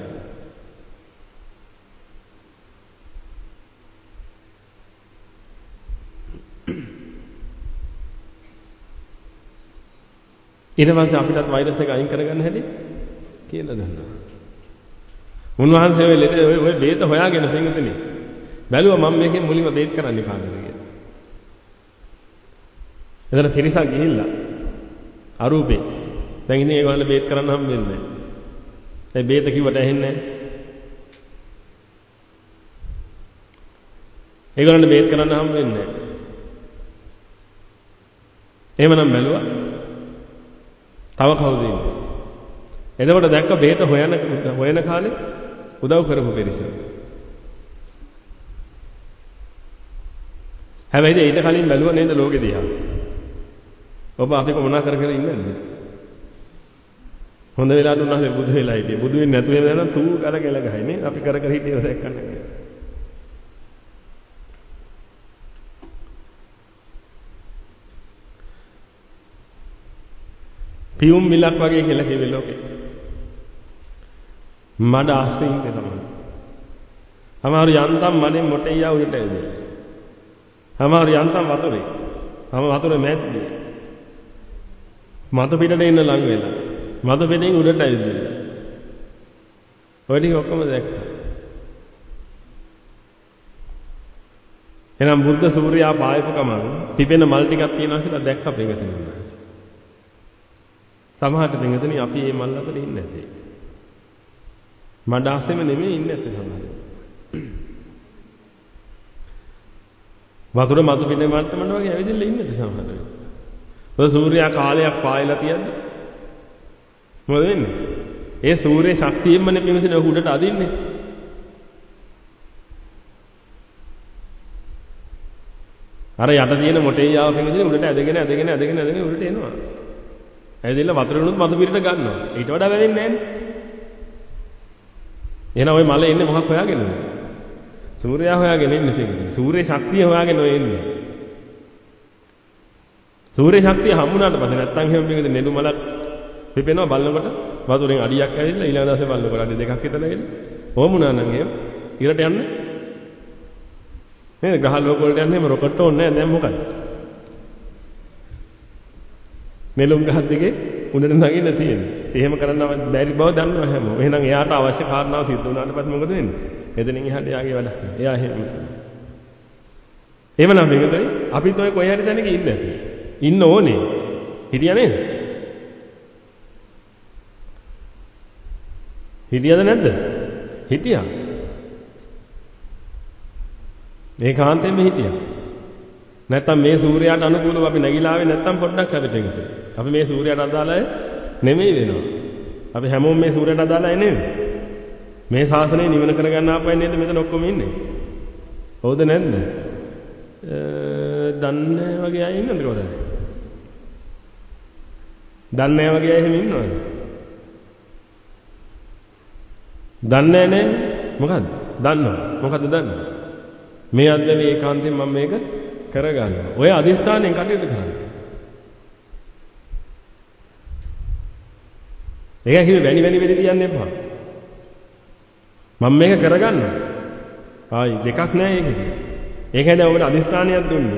ඊට පස්සේ අපිටත් වෛරස් එක අයින් කරගන්න හැටි කියලා දුන්නා. උන්වහන්සේ ඔය ලෙඩ ඔය බේත හොයාගෙන පින්විතනේ බැලුවා මම මේකෙන් මුලින්ම බේත් කරන්නේ කාටද කියලා. එතන පිරිසක් ගිහිල්ලා අරූපේ දැන් ඉන්නේ ඒගොල්ලෝ බේත් කරන්න හම් වෙන්නේ නැහැ. ඒ බේත කිව්වට ඇහෙන්නේ නැහැ. ඒගොල්ලන්ට බේත් කරන්න හම් වෙන්නේ නැහැ. එහෙමනම් බැලුවා තව කවුද ඉන්නේ? එතකොට දැක්ක බේත හොයන හොයන කාලේ උදව් කරපු පිරිස. හැබැයි ඊට කලින් බැලුවා නේද ලෝකෙ දිහා. ඔබ අපික මොනා කර කර ඉන්නේ නැද්ද? හොඳ වෙලාවට උන්වහන්සේ බුදු වෙලා හිටියේ. බුදු වෙන්නේ නැතු වෙන නම් තූ කර කෙල ගහයි නේ. අපි කර කර හිටියව දැක්කන්නේ. පියුම් මිලක් වගේ කියලා කිව්වේ ලෝකේ. මඩ ආස්තේ ඉන්නේ තමයි. අමාරු යන්තම් මඩෙන් මොටෙයියා උඩට එන්නේ. අමාරු යන්තම් වතුරේ. තම වතුරේ මැද්දේ. මතු පිටට එන්න ලඟ වෙලා. මතු පිටින් උඩට ඇවිල්ලා. ඔය ටික ඔක්කොම දැක්කා. එහෙනම් බුද්ධ සූර්යයා පායපු ගමන් පිපෙන මල් ටිකක් තියෙනවා කියලා දැක්කා පිටතින්. සමහරට දෙඟතනේ අපි මේ මල් අතර ඉන්නේ නැtei. මඩ ආසෙම නෙමෙයි ඉන්නේ නැත්තේ සමහරට. වතුර මතු පිටේ මට්ටමට වගේ ඇවිදilla ඉන්නේ නැත්තේ සමහරට. ඔය සූර්යයා කාලයක් පායලා තියද්දි මොකද වෙන්නේ? ඒ සූර්ය ශක්තියෙන්මනේ පින්වතුනි ඔහු උඩට අදින්නේ. අර යට තියෙන මොටේ යාව පින්වතුනි උඩට ඇදගෙන ඇදගෙන ඇදගෙන ඇදගෙන උඩට එනවා. ඇවිදලා වතුරෙනුත් මතු පිටට ගන්නවා. ඊට වඩා වැවෙන්නේ නැහැ නේ. එහෙනම් ওই මල එන්නේ මොකක් හොයාගෙනද? සූර්යයා හොයාගෙන එන්නේ සිංහල. සූර්ය ශක්තිය හොයාගෙන ඔය එන්නේ. සූර්ය ශක්තිය හම්බුනාට පස්සේ නැත්තම් එහෙම මේකද නෙළු මලක් පිපෙනවා බලනකොට වතුරෙන් අඩියක් ඇවිල්ලා ඊළඟ දවසේ බලනකොට අඩි දෙකක් විතර එන්නේ. ඕම වුණා නම් එහෙම ඉරට යන්නේ. නේද? ග්‍රහ ලෝක වලට යන්නේ එහෙම රොකට් ඕනේ නැහැ. දැන් මොකද? නෙළුම් ගහ දෙකේ උඩට නගින්න තියෙන්නේ. එහෙම කරන්න බැරි බව දන්නවා හැමෝම. එහෙනම් එයාට අවශ්‍ය කාරණාව සිද්ධ වුණාට පස්සේ මොකද වෙන්නේ? එතනින් එහාට එයාගේ වැඩ. එයා එහෙම. එහෙමනම් මේකද අපිත් ඔය කොහේ හරි තැනක ඉන්න ඇති. ඉන්න ඕනේ. හිටියා නේද? හිටියද නැද්ද? හිටියා. මේ කාන්තෙන්ම හිටියා. නැත්තම් මේ සූර්යයාට අනුකූලව අපි නැగిලා ආවේ නැත්තම් පොඩ්ඩක් හරි දෙකට. අපි මේ සූර්යයාට අදාළ අය නෙමෙයි වෙනවා. අපි හැමෝම මේ සූර්යයාට අදාළ අය නෙමෙයි. මේ ශාසනය නිවන කරගන්න ආපයි නේද මෙතන ඔක්කොම ඉන්නේ. හවුද නැද්ද? දන්නේ වගේ අය ඉන්නවද කොහෙද? දන්නේ නැහැ වගේ අය එහෙම ඉන්නවද? දන්නේ නැහැ මොකද්ද? දන්නවා. මොකද්ද දන්නේ? මේ අද්දේ ඒකාන්තයෙන් මම මේක කරගන්නවා. ඔය අදිස්ථානයෙන් කටයුතු කරන්නේ. ඒක කිව්වේ වැනි වැනි වෙලෙ තියන්න එපා. මම මේක කරගන්නවා. ආයි දෙකක් නෑ ඒකේ. ඒකයි දැන් ඔබට අදිස්ථානයක් දුන්නේ.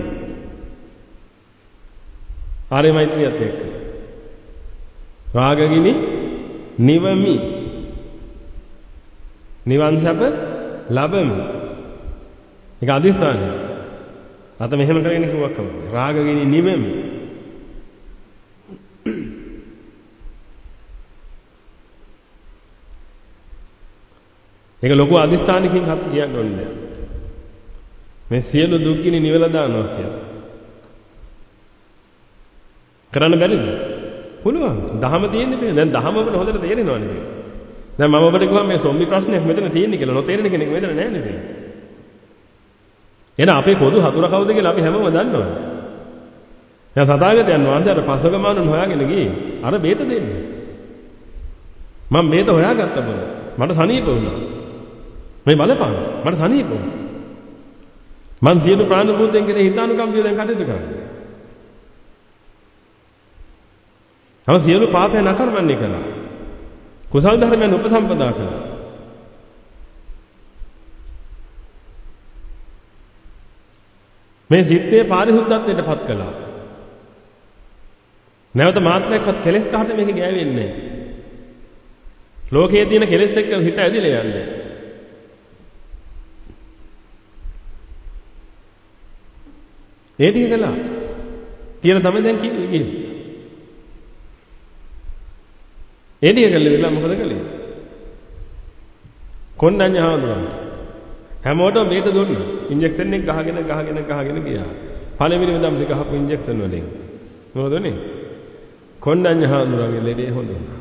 ආර්ය මෛත්‍රියත් එක්ක. රාගගිනි නිවමි. නිවන් සැප ලැබෙමි. ඒක අදිස්ථානය. අත මෙහෙම කරගෙන කිව්වක් කම. රාගගිනි නිවෙමි. ඒක ලොකු අදිස්ථානකින් හත් කියන්න ඕනේ. මේ සියලු දුක්ගිනි නිවලා දානවා කියලා. කරන්න බැරිද? පුළුවන්. දහම තියෙන්නේ දැන් දහම ඔබට හොඳට තේරෙනවා නේද? දැන් මම ඔබට කිව්වා මේ සොම්බි ප්‍රශ්නයක් මෙතන තියෙන්නේ කියලා. නොතේරෙන කෙනෙක් මෙතන නැහැ නේද? එහෙනම් අපේ පොදු හතුර කවුද කියලා අපි හැමෝම දන්නවා. දැන් සතාගතයන් වහන්සේ අර පසගමානුන් හොයාගෙන ගියේ අර බේත දෙන්නේ. මම බේත හොයාගත්තා බල. මට සනීප වුණා. මේ බලපං මට සනීප වුණා. මං සියලු ප්‍රාණ භූතයන් කෙරෙහි හිතානුකම්පිය දැන් කටයුතු කරන්නේ. තව සියලු පාපය නකරවන්නේ කළා. කුසල ධර්මයන් උපසම්පදා කළා. මේ සිත්තේ පාරිශුද්ධත්වයට පත් කළා. නැවත මාත්‍රයක්වත් කෙලෙස් කහට මේක ගෑවෙන්නේ නැහැ. ලෝකයේ තියෙන කෙලෙස් එක්ක හිත ඇදිලා යන්නේ. ඒ ටික කළා. කියලා තමයි දැන් කියන්නේ. ඒ ටික කළේ මොකද කළේ? කොණ්ඩඤ්ඤ හාමුදුරුවෝ හැමෝටම මේක දුන්නා. ඉන්ජෙක්ෂන් එක ගහගෙන ගහගෙන ගහගෙන ගියා. පළවෙනිම දම් දෙක ගහපු ඉන්ජෙක්ෂන් වලින්. මොකද උනේ? කොණ්ඩඤ්ඤ හාමුදුරුවන්ගේ ලෙඩේ හොඳ වුණා.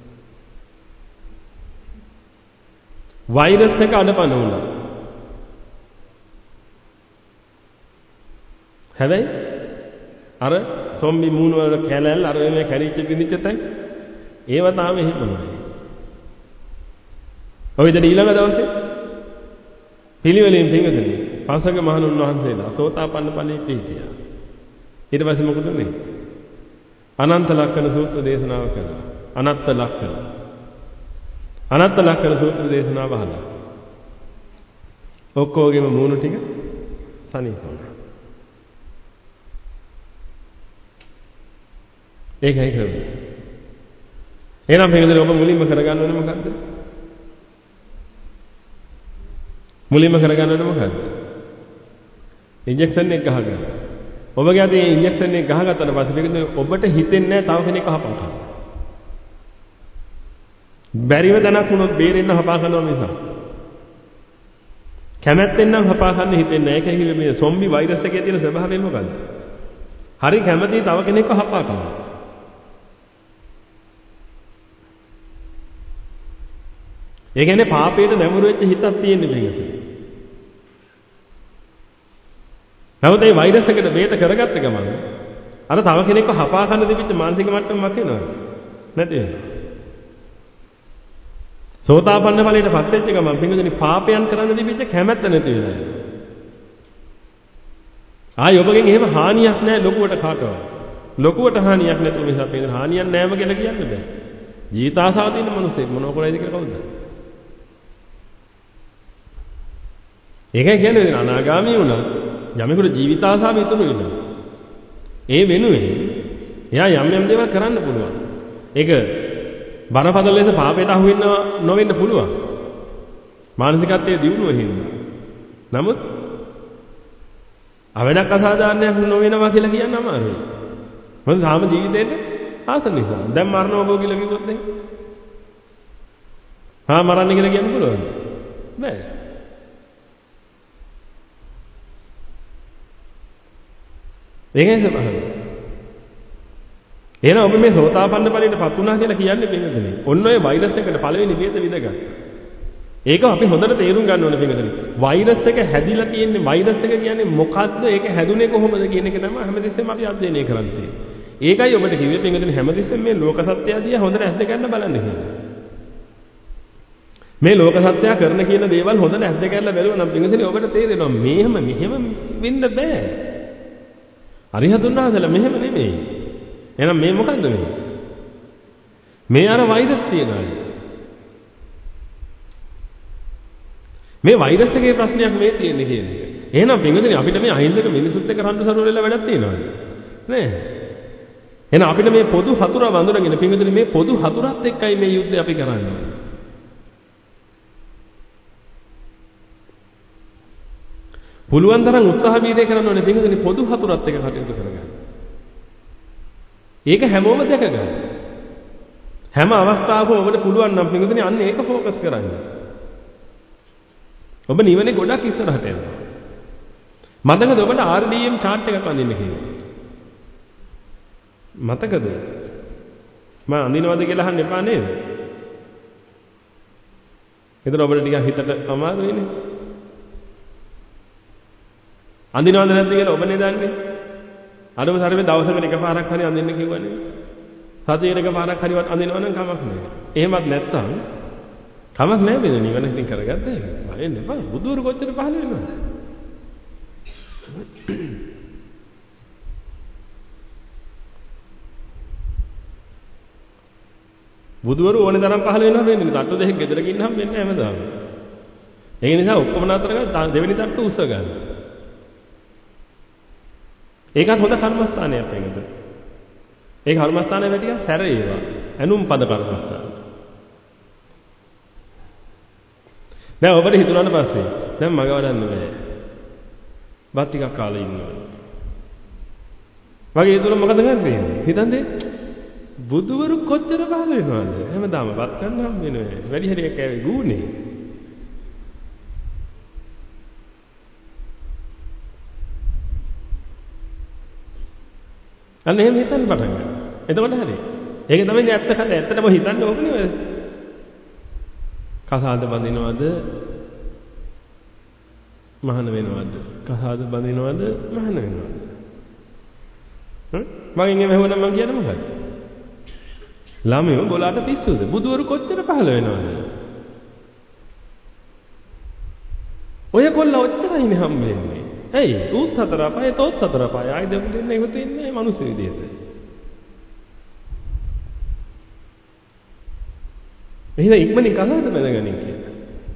වෛරස් එක අඩපණ වුණා. හැබැයි අර සොම්බි මූණ වල කැලැල් අර මේ කැරිච්ච පිනිච්ච තැන් ඒව තාම එහෙමමයි. ඔය ඉතින් ඊළඟ දවසේ පිළිවෙලින් පිංගුතුනි පසඟ මහණුන් වහන්සේලා සෝතාපන්න ඵලයේ පිහිටියා. ඊට පස්සේ මොකද උනේ? අනන්ත ලක්ෂණ සූත්‍ර දේශනාව කළා. අනත්ත ලක්ෂණ. අනත්ත ලක්ෂණ සූත්‍ර දේශනාව අහලා. ඔක්කොගේම මූණ ටික සනීප වුණා. ඒකයි කරන්නේ. එහෙනම් පිළිදෙල ඔබ මුලින්ම කරගන්න ඕනේ මොකද්ද? මුලින්ම කරගන්න ඕනේ මොකද්ද? ඉන්ජෙක්ෂන් එක ගහගන්න. ඔබගේ අතේ ඉන්ජෙක්ෂන් එක ගහගත්තට පස්සේ පිළිදෙල ඔබට හිතෙන්නේ නැහැ තව කෙනෙක් හපා කරන්න. බැරිව දණක් වුණොත් බේරෙන්න හපා කරනවා මිසක්. කැමැත්තෙන් නම් හපා ගන්න හිතෙන්නේ නැහැ. ඒකයි කිව්වේ මේ සොම්බි වෛරස් එකේ තියෙන ස්වභාවය මොකද්ද? හරි කැමැති තව කෙනෙක්ව හපා කරනවා. ඒ කියන්නේ පාපයට නැමුරු වෙච්ච හිතක් තියෙන දෙයක්. නමුත් මේ වෛරස් එකට බේත කරගත්ත ගමන් අර තව කෙනෙක්ව හපා කන්න දෙවිච්ච මානසික මට්ටමක් වෙනවද? නැති වෙනවා. සෝතාපන්න ඵලයටපත් වෙච්ච ගමන් පින්වතුනි පාපයන් කරන්න දෙවිච්ච කැමැත්ත නැති වෙනවා. ආයි ඔබගෙන් එහෙම හානියක් නැහැ ලොකුවට කාටවත්. ලොකුවට හානියක් නැතුව නිසා පින්වතුනි හානියක් නැවම කියලා කියන්න බෑ. ජීවිත ආසාව තියෙන මිනිස්සෙක් මොනව කරයිද කියලා කවුද? ඒකයි කියන්නේ අනාගාමී වුණා යමෙකුට ජීවිත ආසාව ඉතුරු වෙනවා. ඒ වෙනුවෙන් එයා යම් යම් දේවල් කරන්න පුළුවන්. ඒක බරපතල ලෙස පාපයට අහු වෙන්න නොවෙන්න පුළුවන්. මානසිකත්වයේ දියුණුව හින්දා. නමුත් අවඩක් අසාධාරණයක් නොවෙනවා කියලා කියන්න අමාරුයි. මොකද සාම ජීවිතේට ආස නිසා. දැන් මරණව බෝ කියලා කිව්වොත් නේ. හා මරන්න කියලා කියන්න පුළුවන්. බෑ. ඒකයි ස්වභාවය. එහෙනම් ඔබ මේ සෝතාපන්න ඵලයටපත් වුණා කියලා කියන්නේ පින්වතුනි. ඔන්න ඔය වෛරස් එකට පළවෙනි බේද විදගත්තා. ඒක අපි හොඳට තේරුම් ගන්න ඕනේ පින්වතුනි. වෛරස් එක හැදිලා තියෙන්නේ වෛරස් එක කියන්නේ මොකද්ද? ඒක හැදුනේ කොහොමද කියන එක තමයි හැමතිස්සෙම අපි අධ්‍යයනය කරන්නේ. ඒකයි ඔබට කිව්වේ පින්වතුනි හැමතිස්සෙම මේ ලෝක සත්‍යය දිහා හොඳට ඇස් දෙක ගන්න බලන්න කියලා. මේ ලෝක සත්‍යය කරන කියන දේවල් හොඳට ඇස් දෙක ගන්න බැලුවා නම් පින්වතුනි ඔබට තේරෙනවා මෙහෙම මෙහෙම වෙන්න බෑ. අරිහතුන් වහන්සේලා මෙහෙම නෙමෙයි. එහෙනම් මේ මොකද්ද මේ? මේ අර වෛරස් තියනවා. මේ වෛරස් එකේ ප්‍රශ්නයක් මේ තියෙන්නේ කියන එක. එහෙනම් පින්වතුනි අපිට මේ අහිංසක මිනිසුත් එක්ක රණ්ඩු සරුවල වෙලා වැඩක් තියෙනවද? නෑ. එහෙනම් අපිට මේ පොදු හතුර වඳුරගෙන පින්වතුනි මේ පොදු හතුරත් එක්කයි මේ යුද්ධය අපි කරන්නේ. පුළුවන් තරම් උත්සාහ වීර්ය කරන්න ඕනේ පින්වතුනි පොදු හතුරත් එක්ක කටයුතු කරගන්න. ඒක හැමෝම දැක ගන්න. හැම අවස්ථාවකම ඔබට පුළුවන් නම් පින්වතුනි අන්න ඒක ફોකස් කරන්න. ඔබ නිවනේ ගොඩක් ඉස්සරහට යනවා. මතකද ඔබට ආර් ඩී එම් chart එකක් අඳින්න කියලා? මතකද? මම අඳිනවද කියලා අහන්න එපා නේද? එතන ඔබට ටිකක් හිතට අමාරුයිනේ. අඳිනවද නැද්ද කියලා ඔබනේ දන්නේ. අරම සරේ දවසකට එකපාරක් හරි අඳින්න කිව්වනේ. සතියේට එකපාරක් හරිවත් අඳිනවා නම් කමක් නෑ. එහෙමත් නැත්තම් කමක් නෑ බෙද නිවන ඉතින් කරගත්තා ඒක. බලන්න එපා. බුදුවරු කොච්චර පහළ වෙනවද? බුදුවරු ඕනේ තරම් පහළ වෙනවා වෙන්නේ. තට්ටු දෙකක් ගෙදර ගින්නම් වෙන්නේ හැමදාම. ඒ නිසා ඔක්කොම නතර කරලා දෙවෙනි තට්ටු උස්ස ගන්න. ඒකත් හොඳ කර්මස්ථානයක් වෙනද. ඒ කර්මස්ථානය වැටියක් සැර ඒවා. ඇනුම් පද කර්මස්ථාන. දැන් ඔබට හිතුණාට පස්සේ දැන් මග වඩන්න බෑ. බත් ටිකක් කාලා ඉන්නවා. වගේ හිතුණා මොකද කරන්නේ? හිතන්නේ බුදුවරු කොච්චර පහල වෙනවද? හැමදාම බත් ගන්න හම් වෙනවා. වැඩි හරියක් ඇවි ගුණේ. අන්න එහෙම හිතන්න පටන් ගන්නවා. එතකොට හරි. ඒක තමයි ඇත්ත කතාව. ඇත්තටම හිතන්න ඕනේ ඔය. කසාද බඳිනවද? මහාන වෙනවද? කසාද බඳිනවද? මහාන වෙනවද? හ්ම්? මගෙන් එහෙම වුණා මං කියන්නේ මොකද? ළමයෝ බොලාට පිස්සුද? බුදුවරු කොච්චර පහල වෙනවද? ඔය කොල්ල ඔච්චරයිනේ හම්බෙන්නේ. ඇයි? ඌත් හතර අපාය, තෝත් හතර අපාය. ආයි දෙමු දෙන්නේ ඉවතු ඉන්නේ මිනිස්සු විදියට. එහෙනම් ඉක්මනින් කසාද බඳගනින් කියලා.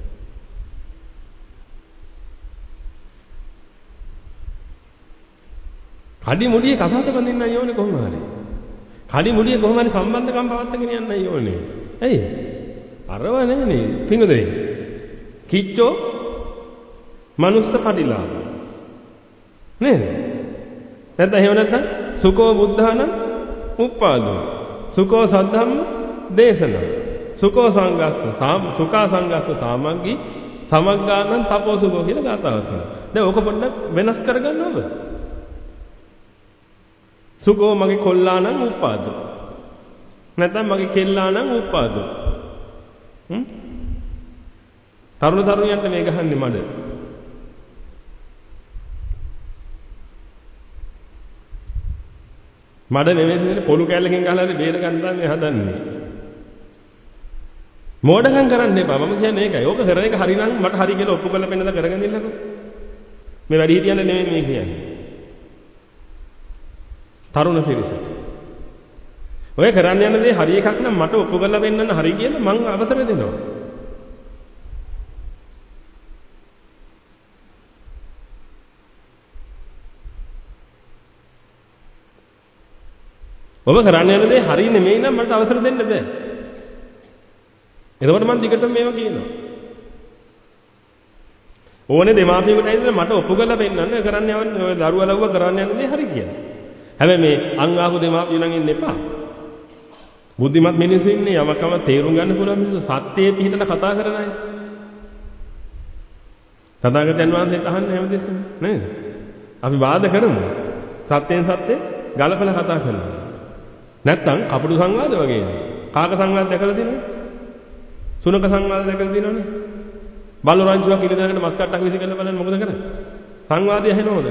කඩි මුඩියේ කසාද බඳින්න යෝනේ කොහොම හරි. කඩි මුඩියේ කොහොම හරි සම්බන්ධකම් පවත්වාගෙන යන්න යෝනේ. ඇයි? අරව නැහනේ. පිංගුදේ. කිච්චෝ මනුස්ස පඩිලා. නේද? නැත්නම් එහෙම නැත්නම් සුකෝ බුද්ධාන උප්පාදෝ. සුකෝ සද්ධම්ම දේශනා. සුකෝ සංඝස්ස සුඛා සංඝස්ස සාමග්ගී සමග්ගානං තපෝසුකෝ කියලා ගාතාවක් තියෙනවා. දැන් ඕක පොඩ්ඩක් වෙනස් කරගන්න ඕන. සුකෝ මගේ කොල්ලානම් උප්පාදෝ. නැත්නම් මගේ කෙල්ලානම් උප්පාදෝ. හ්ම්? තරුණ තරුණියන්ට මේ ගහන්නේ මඩ. මඩ නෙමෙයි තියෙන්නේ පොළු කැලලකින් ගහලා හරි බේර ගන්න තමයි හදන්නේ. මෝඩකම් කරන්න එපා. මම කියන්නේ ඒකයි. ඕක කරන එක හරිනම් මට හරි කියලා ඔප්පු කරලා පෙන්නලා කරගෙන ඉන්නකෝ. මේ වැඩි හිටියන්න නෙමෙයි මේ කියන්නේ. තරුණ සිරිසට. ඔය කරන්න යන දේ හරි එකක් නම් මට ඔප්පු කරලා පෙන්නන්න හරි කියලා මං අවසර දෙනවා. ඔබ කරන්න යන දේ හරි නෙමෙයි නම් මට අවසර දෙන්න බෑ. එතකොට මම දිගටම මේවා කියනවා. ඕනේ දෙමාපියෙකුට ඇවිල්ලා මට ඔප්පු කරලා පෙන්නන්න කරන්න යවන්නේ ඔය දරුවා ලව්ව කරන්න යන දේ හරි කියලා. හැබැයි මේ අං ආපු දෙමාපියෝ නම් ඉන්න එපා. බුද්ධිමත් මිනිස්සු ඉන්නේ යමකම තේරුම් ගන්න පුළුවන් මිනිස්සු සත්‍යයේ පිහිටලා කතා කරන අය. තථාගතයන් වහන්සේට අහන්නේ හැමදෙස්සම නේද? අපි වාද කරමු. සත්‍යයෙන් සත්‍ය ගලපලා කතා කරනවා. නැත්තම් අපුඩු සංවාද වගේ. කාක සංවාද දැකලා තියෙනවද? සුනක සංවාද දැකලා තියෙනවද? බලු රංචුවක් ඉරිදාකට මස් කට්ටක් විසි කරලා බලන්න මොකද කරන්නේ? සංවාදය ඇහෙනවද?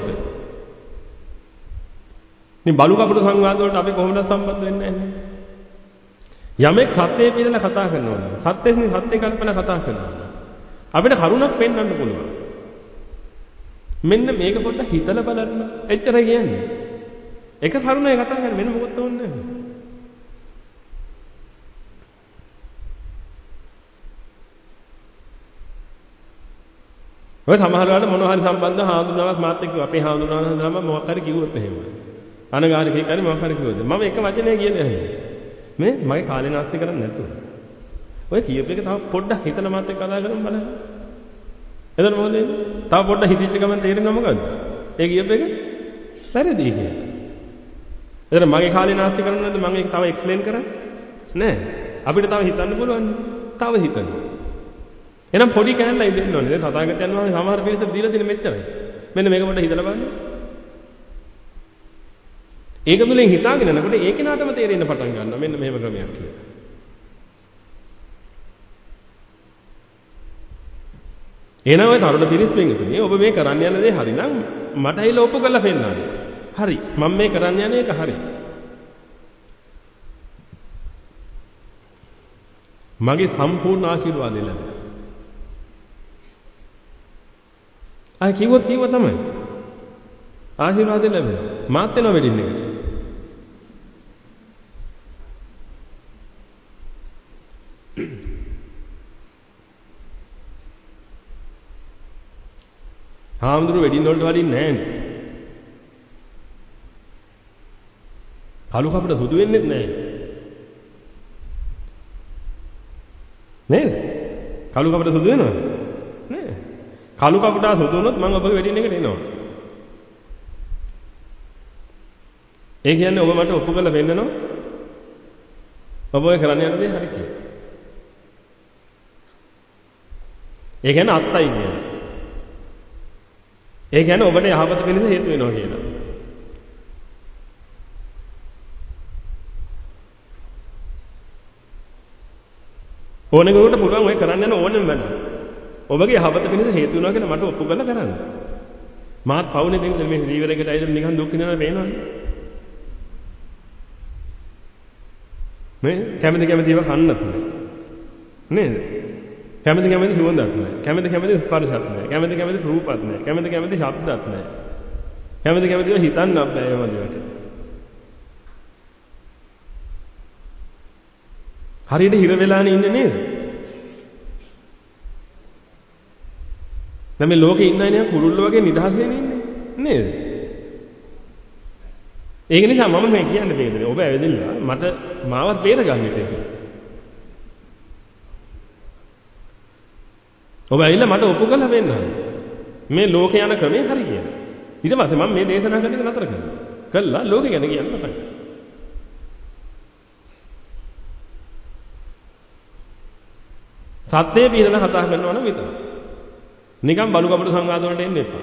මේ බලු කපුඩු සංවාද වලට අපි කොහොමද සම්බන්ධ වෙන්නේ නැහැ? යමෙක් සත්‍යයේ පිළිලා කතා කරනවා. සත්‍යෙන්නේ සත්‍ය කල්පනා කතා කරනවා. අපිට කරුණක් පෙන්වන්න පුළුවන්. මෙන්න මේක පොඩ්ඩක් හිතලා බලන්න. එච්චරයි කියන්නේ. එක කරුණේ කතා කරන්නේ මෙන්න මොකද තෝන්නේ නැහැ. ඔය සමහර වෙලාවට මොනවා හරි සම්බන්ධව හාමුදුරුවෝක් මාත් එක්ක අපේ හාමුදුරුවෝ නම මොකක් හරි කිව්වොත් එහෙම. අනගාരികේ කරේ මොකක් හරි කිව්වොත් මම එක වචනයක් කියන්නේ නැහැ. මේ මගේ කාලේ නාස්ති කරන්නේ නැතුව. ඔය කියප එක තව පොඩ්ඩක් හිතලා මාත් එක්ක කතා කරමු බලන්න. එතන මොකද වෙන්නේ? තව පොඩ්ඩක් හිතච්ච ගමන් තේරෙනව මොකද්ද? ඒ කියප එක වැරදි කියලා. එතන මගේ කාලේ නාස්ති කරන්නේ නැද්ද මම ඒක තව එක්ස්ප්ලেইন කරන්නේ? නෑ. අපිට තව හිතන්න පුළුවන්. තව හිතන්න. එහෙනම් පොඩි කෑල්ලයි දෙන්න ඕනේ. දැන් තථාගතයන් වහන්සේ සමහර පිරිසට දීලා තියෙන මෙච්චරයි. මෙන්න මේක පොඩ්ඩක් හිතලා බලන්න. ඒක තුලින් හිතාගෙන යනකොට ඒ කෙනාටම තේරෙන්න පටන් ගන්නවා මෙන්න මෙහෙම ක්‍රමයක් කියලා. එහෙනම් ඔය තරුණ පිරිස් වෙන්නේ ඔබ මේ කරන්න යන දේ හරි නම් මට ඇවිල්ලා ඔප්පු කරලා පෙන්නන්න. හරි. මම මේ කරන්න යන එක හරි. මගේ සම්පූර්ණ ආශිර්වාදය ලැබෙනවා. ආ කිව්වොත් කිව්ව තමයි. ආශිර්වාදය ලැබෙනවා. මාත් වෙනවා වෙඩින් එකට. හාමුදුරුවෝ වෙඩින් වලට වඩින්නේ නැහැ නේ. කළු කපට සුදු වෙන්නේ නැහැ. නේද? කළු කපට සුදු වෙනවද? නෑ. කළු කපට සුදු වුණොත් මම ඔබගේ වෙඩින් එකට එනවා. ඒ කියන්නේ ඔබ මට ඔප්පු කරලා පෙන්නනවා. ඔබ ඔය කරන්න යන දේ හරි කියලා. ඒ කියන්නේ අත්තයි කියන්නේ. ඒ කියන්නේ ඔබට යහපත පිණිස හේතු වෙනවා කියලා. ඕනෙකට පුළුවන් ඔය කරන්න යන ඕනෙම වැඩ. ඔබගේ යහපත පිණිස හේතු වෙනවා කියලා මට ඔප්පු කරලා කරන්න. මාත් පවුනේ දෙන්න මේ රීවරයකට ඇවිල්ලා නිකන් දුක් විඳිනවා පේනවනේ. මේ කැමති කැමති ඒවා කන්නත් නෑ. නේද? කැමති කැමති සුවඳක් නෑ. කැමති කැමති ස්පර්ශයක් නෑ. කැමති කැමති රූපයක් නෑ. කැමති කැමති ශබ්දයක් නෑ. කැමති කැමති ඒවා හිතන්නත් බෑ ඒ වගේ. හරියට හිර වෙලානේ ඉන්නේ නේද? දැන් මේ ලෝකේ ඉන්න අය නේ කුරුල්ල වගේ නිදහස් වෙන්නේ ඉන්නේ නේද? ඒක නිසා මම මේ කියන්නේ තේරෙන්නේ. ඔබ ඇවිදින්න මට මාවත් බේර ගන්න ඉතින්. ඔබ ඇවිල්ලා මට ඔප්පු කරලා වෙන්නයි. මේ ලෝකේ යන ක්‍රමේ හරි කියලා. ඊට පස්සේ මම මේ දේශනා කරන එක නතර කරනවා. කළා ලෝකේ ගැන කියන්න පටන් ගන්නවා. සත්‍යයේ පිළිදලා කතා කරනවා නම් විතරයි. නිකන් බලු කපුටු සංවාද වලට එන්න එපා.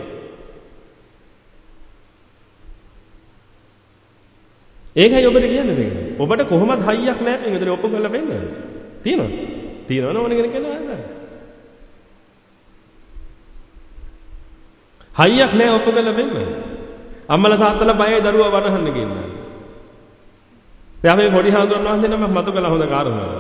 ඒකයි ඔබට කියන්න දෙන්නේ. ඔබට කොහොමද හයියක් නැහැ මේකද ඔප්පු කරලා පෙන්නන්නේ. තියෙනවද? තියෙනවනේ ඕන කෙනෙක් කියලා. හයියක් නැහැ ඔප්පු කරලා පෙන්නන්නේ. අම්මලා තාත්තලා බයයි දරුවා වරහන්න ගෙන්නන්නේ. දැන් අපි පොඩි හාමුදුරන් වහන්සේ නමක් මතු කළ හොඳ කාරණාවක්.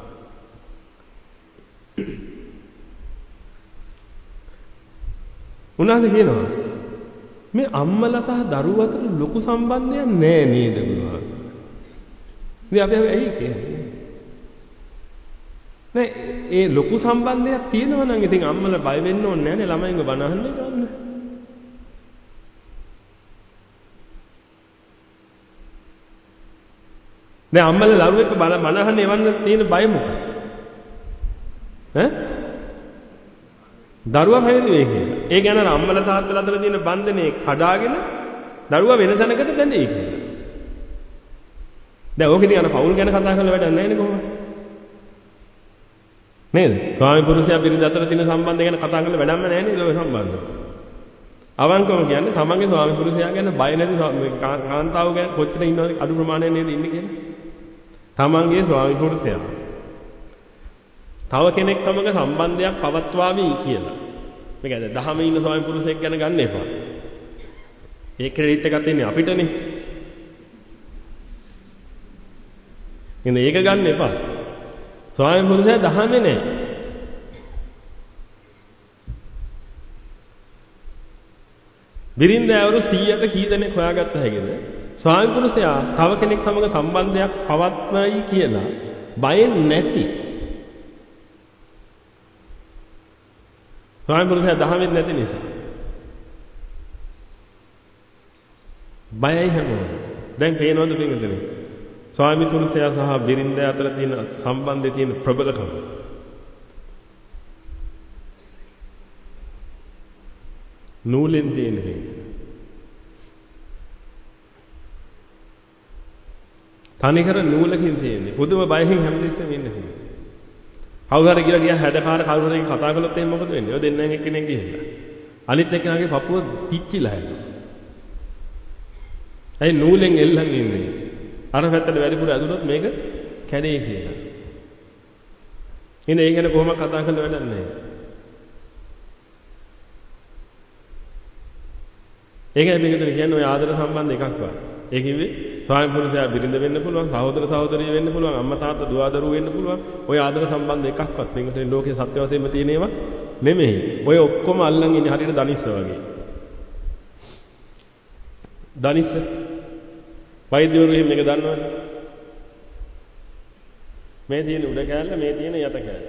උන්වහන්සේ කියනවා මේ අම්මලා සහ දරුවෝ අතර ලොකු සම්බන්ධයක් නෑ නේද බුදුහාම. ඉතින් අපි ඇයි කියන්නේ? නෑ ඒ ලොකු සම්බන්ධයක් තියෙනවා නම් ඉතින් අම්මලා බය වෙන්න ඕනේ නෑනේ ළමයින්ව බනහන්න ගන්න. දැන් අම්මලා දරුවෙක් බනහන්න එවන්න තියෙන බය මොකක්ද? ඈ? දරුවා හැදෙන්නේ වෙයි කියලා. ඒ කියන්නේ අම්මලා තාත්තලා අතර තියෙන බන්ධනේ කඩාගෙන දරුවා වෙන තැනකට දැඳෙයි කියලා. දැන් ඕකෙදී අර පවුල් ගැන කතා කරලා වැඩක් නැහැ නේ කොහොමද? නේද? ස්වාමි පුරුෂයා බිරිඳ අතර තියෙන සම්බන්ධය ගැන කතා කරලා වැඩක්ම නැහැ නේද ඔය සම්බන්ධය. අවංකවම කියන්නේ තමන්ගේ ස්වාමි පුරුෂයා ගැන බය නැති කාන්තාව ගැන කොච්චර ඉන්නවද අඩු ප්‍රමාණයක් නේද ඉන්නේ කියලා. තමන්ගේ ස්වාමි පුරුෂයා තව කෙනෙක් සමග සම්බන්ධයක් පවත්වාවි කියලා. මේක ඇද දහමේ ඉන්න ස්වාමි පුරුෂයෙක් ගැන ගන්න එපා. ඒ ක්‍රෙඩිට් එක තියෙන්නේ අපිටනේ. ඉතින් ඒක ගන්න එපා. ස්වාමි පුරුෂයා දහමේ නෑ. බිරින්දෑවරු සීයට කී දෙනෙක් හොයාගත්ත හැකිද? ස්වාමි පුරුෂයා තව කෙනෙක් සමග සම්බන්ධයක් පවත්වයි කියලා බයෙන් නැති. ස්වාමි පුරුෂයා දහමෙත් නැති නිසා. බයයි හැමෝම. දැන් පේනවද පින්වතුනි? ස්වාමි පුරුෂයා සහ බිරින්දෑ අතර තියෙන සම්බන්ධයේ තියෙන ප්‍රබලකම. නූලෙන් තියෙන හේතු. තනිකර නූලකින් තියෙන්නේ. පුදුම බයකින් හැමදෙස්සෙම ඉන්නේ. කවුරු හරි කියලා ගියා හැඩකාර කවුරු හරි කතා කළොත් එහෙනම් මොකද වෙන්නේ? ඔය දෙන්නෙන් එක්කෙනෙක් ගිහිල්ලා. අනිත් එක්කෙනාගේ පපුව පිච්චිලා හැදුවා. ඒ නූලෙන් එල්ලන් ඉන්නේ. අර පැත්තට වැඩිපුර ඇදුනොත් මේක කැඩේ කියලා. ඉතින් ඒ ගැන කොහොමද කතා කරලා වැඩක් නැහැ. ඒකයි මේකද කියන්නේ ඔය ආදර සම්බන්ධ එකක්වත්. ඒ කිව්වේ ස්වාමි පුරුෂයා බිරිඳ වෙන්න පුළුවන්, සහෝදර සහෝදරිය වෙන්න පුළුවන්, අම්මා තාත්තා දුව දරුවෝ වෙන්න පුළුවන්. ඔය ආදර සම්බන්ධ එකක්වත් මේකට ලෝකේ සත්‍ය වශයෙන්ම තියෙන ඒවා නෙමෙයි. ඔය ඔක්කොම අල්ලන් ඉන්නේ හරියට දනිස්ස වගේ. දනිස්ස වෛද්‍යවරු එහෙම මේක දන්නවද? මේ තියෙන උඩ කෑල්ල, මේ තියෙන යට කෑල්ල.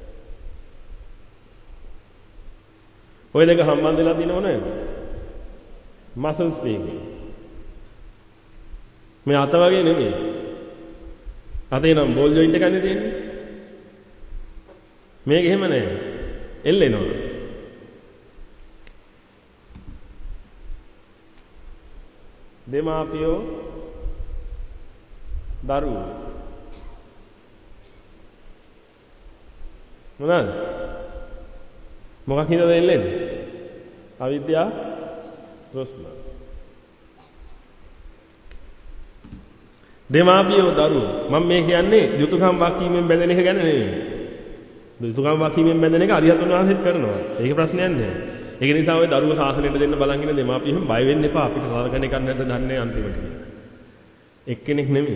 ඔය දෙක සම්බන්ධ වෙලා තියෙනව නේද? මසල්ස් දෙකේ. මේ අත වගේ නෙමෙයි. අතේ නම් බෝල් ජොයින්ට් එකක් නේ තියෙන්නේ. මේක එහෙම නෑ. එල්ලෙනවා. දෙමාපියෝ දරුවෝ. මොනවාද? මොකක් හින්දාද එල්ලෙන්නේ? අවිද්‍යාව ප්‍රශ්න. දෙමාපියෝ දරුවෝ. මම මේ කියන්නේ යුතුයකම් වාක්‍යයෙන් බැඳෙන එක ගැන නෙවෙයි. යුතුයකම් වාක්‍යයෙන් බැඳෙන එක අරියතුන් වහන්සේත් කරනවා. ඒක ප්‍රශ්නයක් නෑ. ඒක නිසා ඔය දරුවෝ සාසනෙට දෙන්න බලන් ඉන්න දෙමාපියෝ බය වෙන්න එපා. අපිට සලකන එකක් නැද්ද දන්නේ අන්තිමට. එක්කෙනෙක් නෙමෙයි.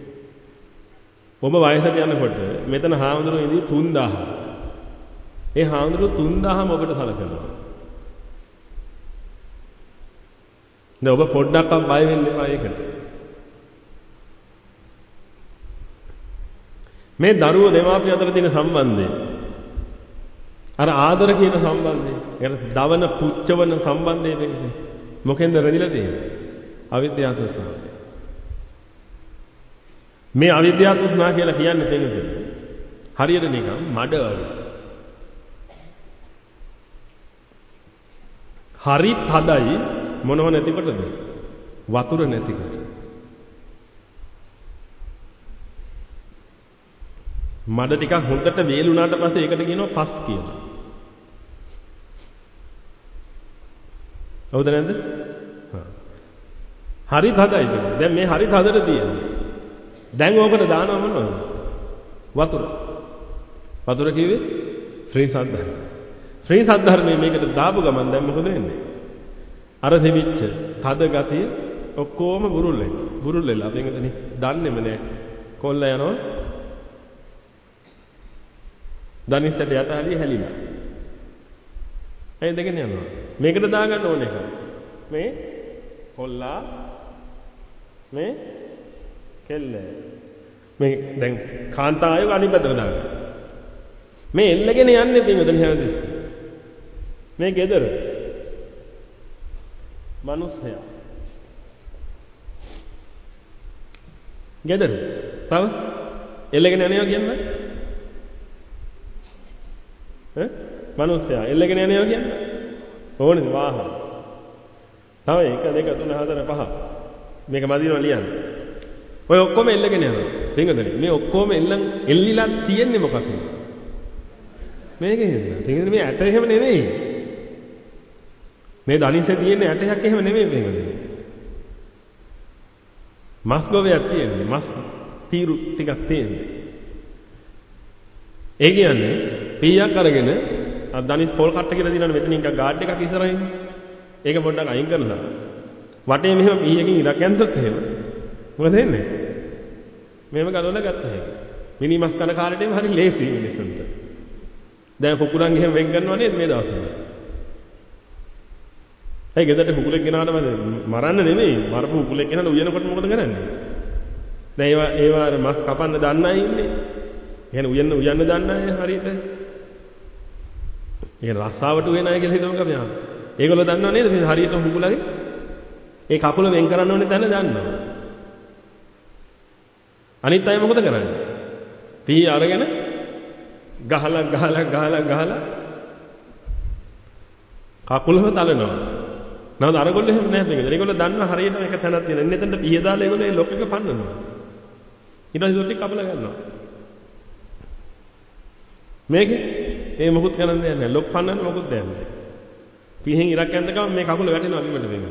ඔබ වයසට යනකොට මෙතන හාමුදුරුවෝ ඉඳි තුන් දහසක්. ඒ හාමුදුරුවෝ තුන් දහසම ඔබට සලකනවා. දැන් ඔබ පොඩ්ඩක්වත් බය වෙන්න එපා ඒකට. මේ දරුවෝ දෙමාපිය අතර තියෙන සම්බන්ධය අර ආදර කියන සම්බන්ධය, يعني දවන පුච්චවන සම්බන්ධය දෙන්නේ මොකෙන්ද රැඳිලා තියෙන්නේ? අවිද්‍යාව තෘෂ්ණාව. මේ අවිද්‍යාව තෘෂ්ණාව කියලා කියන්නේ තේරුද? හරියට නිකන් මඩ වගේ. හරි තදයි මොනව නැතිකොටද? වතුර නැතිකොට. මඩ ටිකක් හොඳට වේලුණාට පස්සේ ඒකට කියනවා පස් කියලා. හවුද නැද්ද? හරි තදයි ඒක. දැන් මේ හරි තදට තියෙනවා. දැන් ඕකට දානවා මොනවද? වතුර. වතුර කිව්වේ ශ්‍රී සද්ධර්ම. ශ්‍රී සද්ධර්මයේ මේකට දාපු ගමන් දැන් මොකද වෙන්නේ? අර දෙවිච්ච තද ගතිය ඔක්කොම බුරුල් වෙනවා. බුරුල් වෙලා පින්වතුනි දන්නේම නැහැ. කොල්ල යනවා. දනිස්සට යට හරිය හැලිලා. ඒ දෙකෙන් යනවා. මේකට දාගන්න ඕන එක. මේ කොල්ලා මේ කෙල්ල. මේ දැන් කාන්තාවයක අනිපතට දාගන්න. මේ එල්ලගෙන යන්නේ පින්වතුනි හැමදෙස්සෙ. මේ ගෙදර. මනුස්සයා. ගෙදර. තව එල්ලගෙන යනවා කියන්නේ? ඈ? මනුස්සයා එල්ලගෙන යනවා කියන්නේ? ඕනේද වාහන? තව එක දෙක තුන හතර පහ. මේක මදිනවා ලියන්න. ඔය ඔක්කොම එල්ලගෙන යනවා. පින්වතුනි මේ ඔක්කොම එල්ලන් එල්ලිලා තියෙන්නේ මොකක්ද? මේකේ. පින්වතුනි මේ ඇට එහෙම නෙමෙයි. මේ දනිසේ තියෙන ඇටයක් එහෙම නෙමෙයි පින්වතුනි. මස් ගොවයක් තියෙන්නේ. මස් තීරු ටිකක් තියෙන්නේ. ඒ කියන්නේ පීයක් අරගෙන අර දනිස් පොල් කට්ට කියලා දිනන මෙතන නිකන් ගාඩ් එකක් ඉස්සරහින්. ඒක පොඩ්ඩක් අයින් කරලා. වටේ මෙහෙම පීයකින් ඉරක් ඇන්දොත් එහෙම. මොකද වෙන්නේ? මෙහෙම ගලවලා ගත්තා හැකි. මිනි මස් කන කාලේටම හරි ලේසි මිනිස්සුන්ට. දැන් කුකුලන් එහෙම වෙන් කරනවා නේද මේ දවස්වල? ඒ ගෙදරට කුකුලෙක් ගෙනාවම මරන්න නෙමෙයි. මරපු කුකුලෙක් ගෙනාන උයනකොට මොකද කරන්නේ? දැන් ඒවා ඒවා අර මස් කපන්න දන්න අය ඉන්නේ. එහෙනම් උයන්න උයන්න දන්න අය හරියට. ඒක රස්සාවට උයන අය කියලා හිතමු අපි. ඒගොල්ලෝ දන්නව නේද මේ හරියට කුකුලගේ? ඒ කකුල වෙන් කරන්න ඕනේ තැන දන්නවා. අනිත් අය මොකද කරන්නේ? පී අරගෙන ගහලා ගහලා ගහලා ගහලා කකුලම තලනවා. නේද අරගොල්ලෝ එහෙම නැහැ මේක. ඒගොල්ලෝ දන්නවා හරියට මේක තැනක් තියෙන. එන්න එතනට පීය දාලා ඒගොල්ලෝ ඒ ලොක් එක පන්නනවා. ඊට පස්සේ ටික කපලා ගන්නවා. මේකේ ඒ මොකුත් කරන්න දෙයක් නැහැ. ලොක් පන්නන්න මොකුත් දෙයක් නැහැ. පීහෙන් ඉරක් යන්න ගමන් මේ කකුල වැටෙනවා බිමට මේක.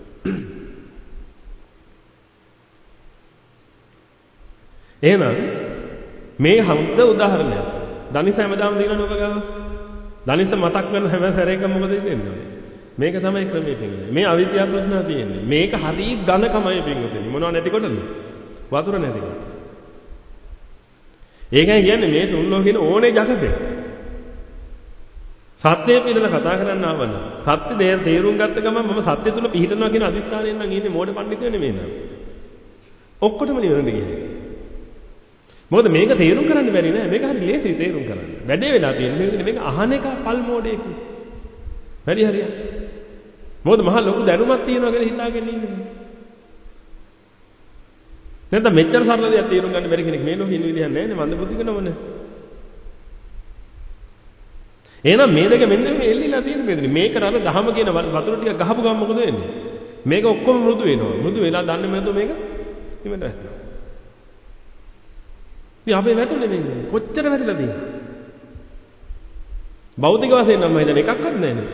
එහෙනම් මේ හම්ද උදාහරණයක්. දනිස හැමදාම දිනන ඔබ ගාව. දනිස මතක් කරන හැම සැරේකම මොකද වෙන්නේ? මේක තමයි ක්‍රමයේ තියෙන්නේ. මේ අවිද්‍යාව ප්‍රශ්නා තියෙන්නේ. මේක හරි ඝනකමයි පින්වතුනි. මොනව නැතිකොටද? වතුර නැතිකොට. ඒකයි කියන්නේ මේ තුන්ලෝ කියන ඕනේ ජගතේ. සත්‍යය පිළිබඳව කතා කරන්න ආවන. සත්‍ය දේ තේරුම් ගත්ත ගමන් මම සත්‍ය තුල පිහිටනවා කියන අදිස්ථානයෙන් නම් ඉන්නේ මෝඩ පඬිතුයෝ නෙමෙයි නේද? ඔක්කොටම නිවනට ගියේ. මොකද මේක තේරුම් කරන්න බැරි නෑ. මේක හරි ලේසි තේරුම් කරන්න. වැඩේ වෙලා තියෙන්නේ මේක අහන එක පල් මෝඩේක. හරි හරි. මොකද මහා ලොකු දැනුමක් තියෙනවා කියලා හිතාගෙන ඉන්නේ. නැත්නම් මෙච්චර සරල දෙයක් තේරුම් ගන්න බැරි කෙනෙක් මේ ලෝකෙ ඉන්න විදිහක් නෑනේ මන්ද බුද්ධික නමනේ. එහෙනම් මේ දෙක මෙන්න මේ එල්ලිලා තියෙන බෙදෙන්නේ. මේකට අර දහම කියන වතුර ටික ගහපු ගමන් මොකද වෙන්නේ? මේක ඔක්කොම මෘදු වෙනවා. මෘදු වෙලා දන්නේ නැතුව මේක ඉමෙන්න වැටෙනවා. ඉතින් අපේ වැටුනේ මේ කොච්චර වැටිලා තියෙන්නේ? භෞතික වශයෙන් නම් මම හිතන්නේ එකක්වත් නැහැ නේද?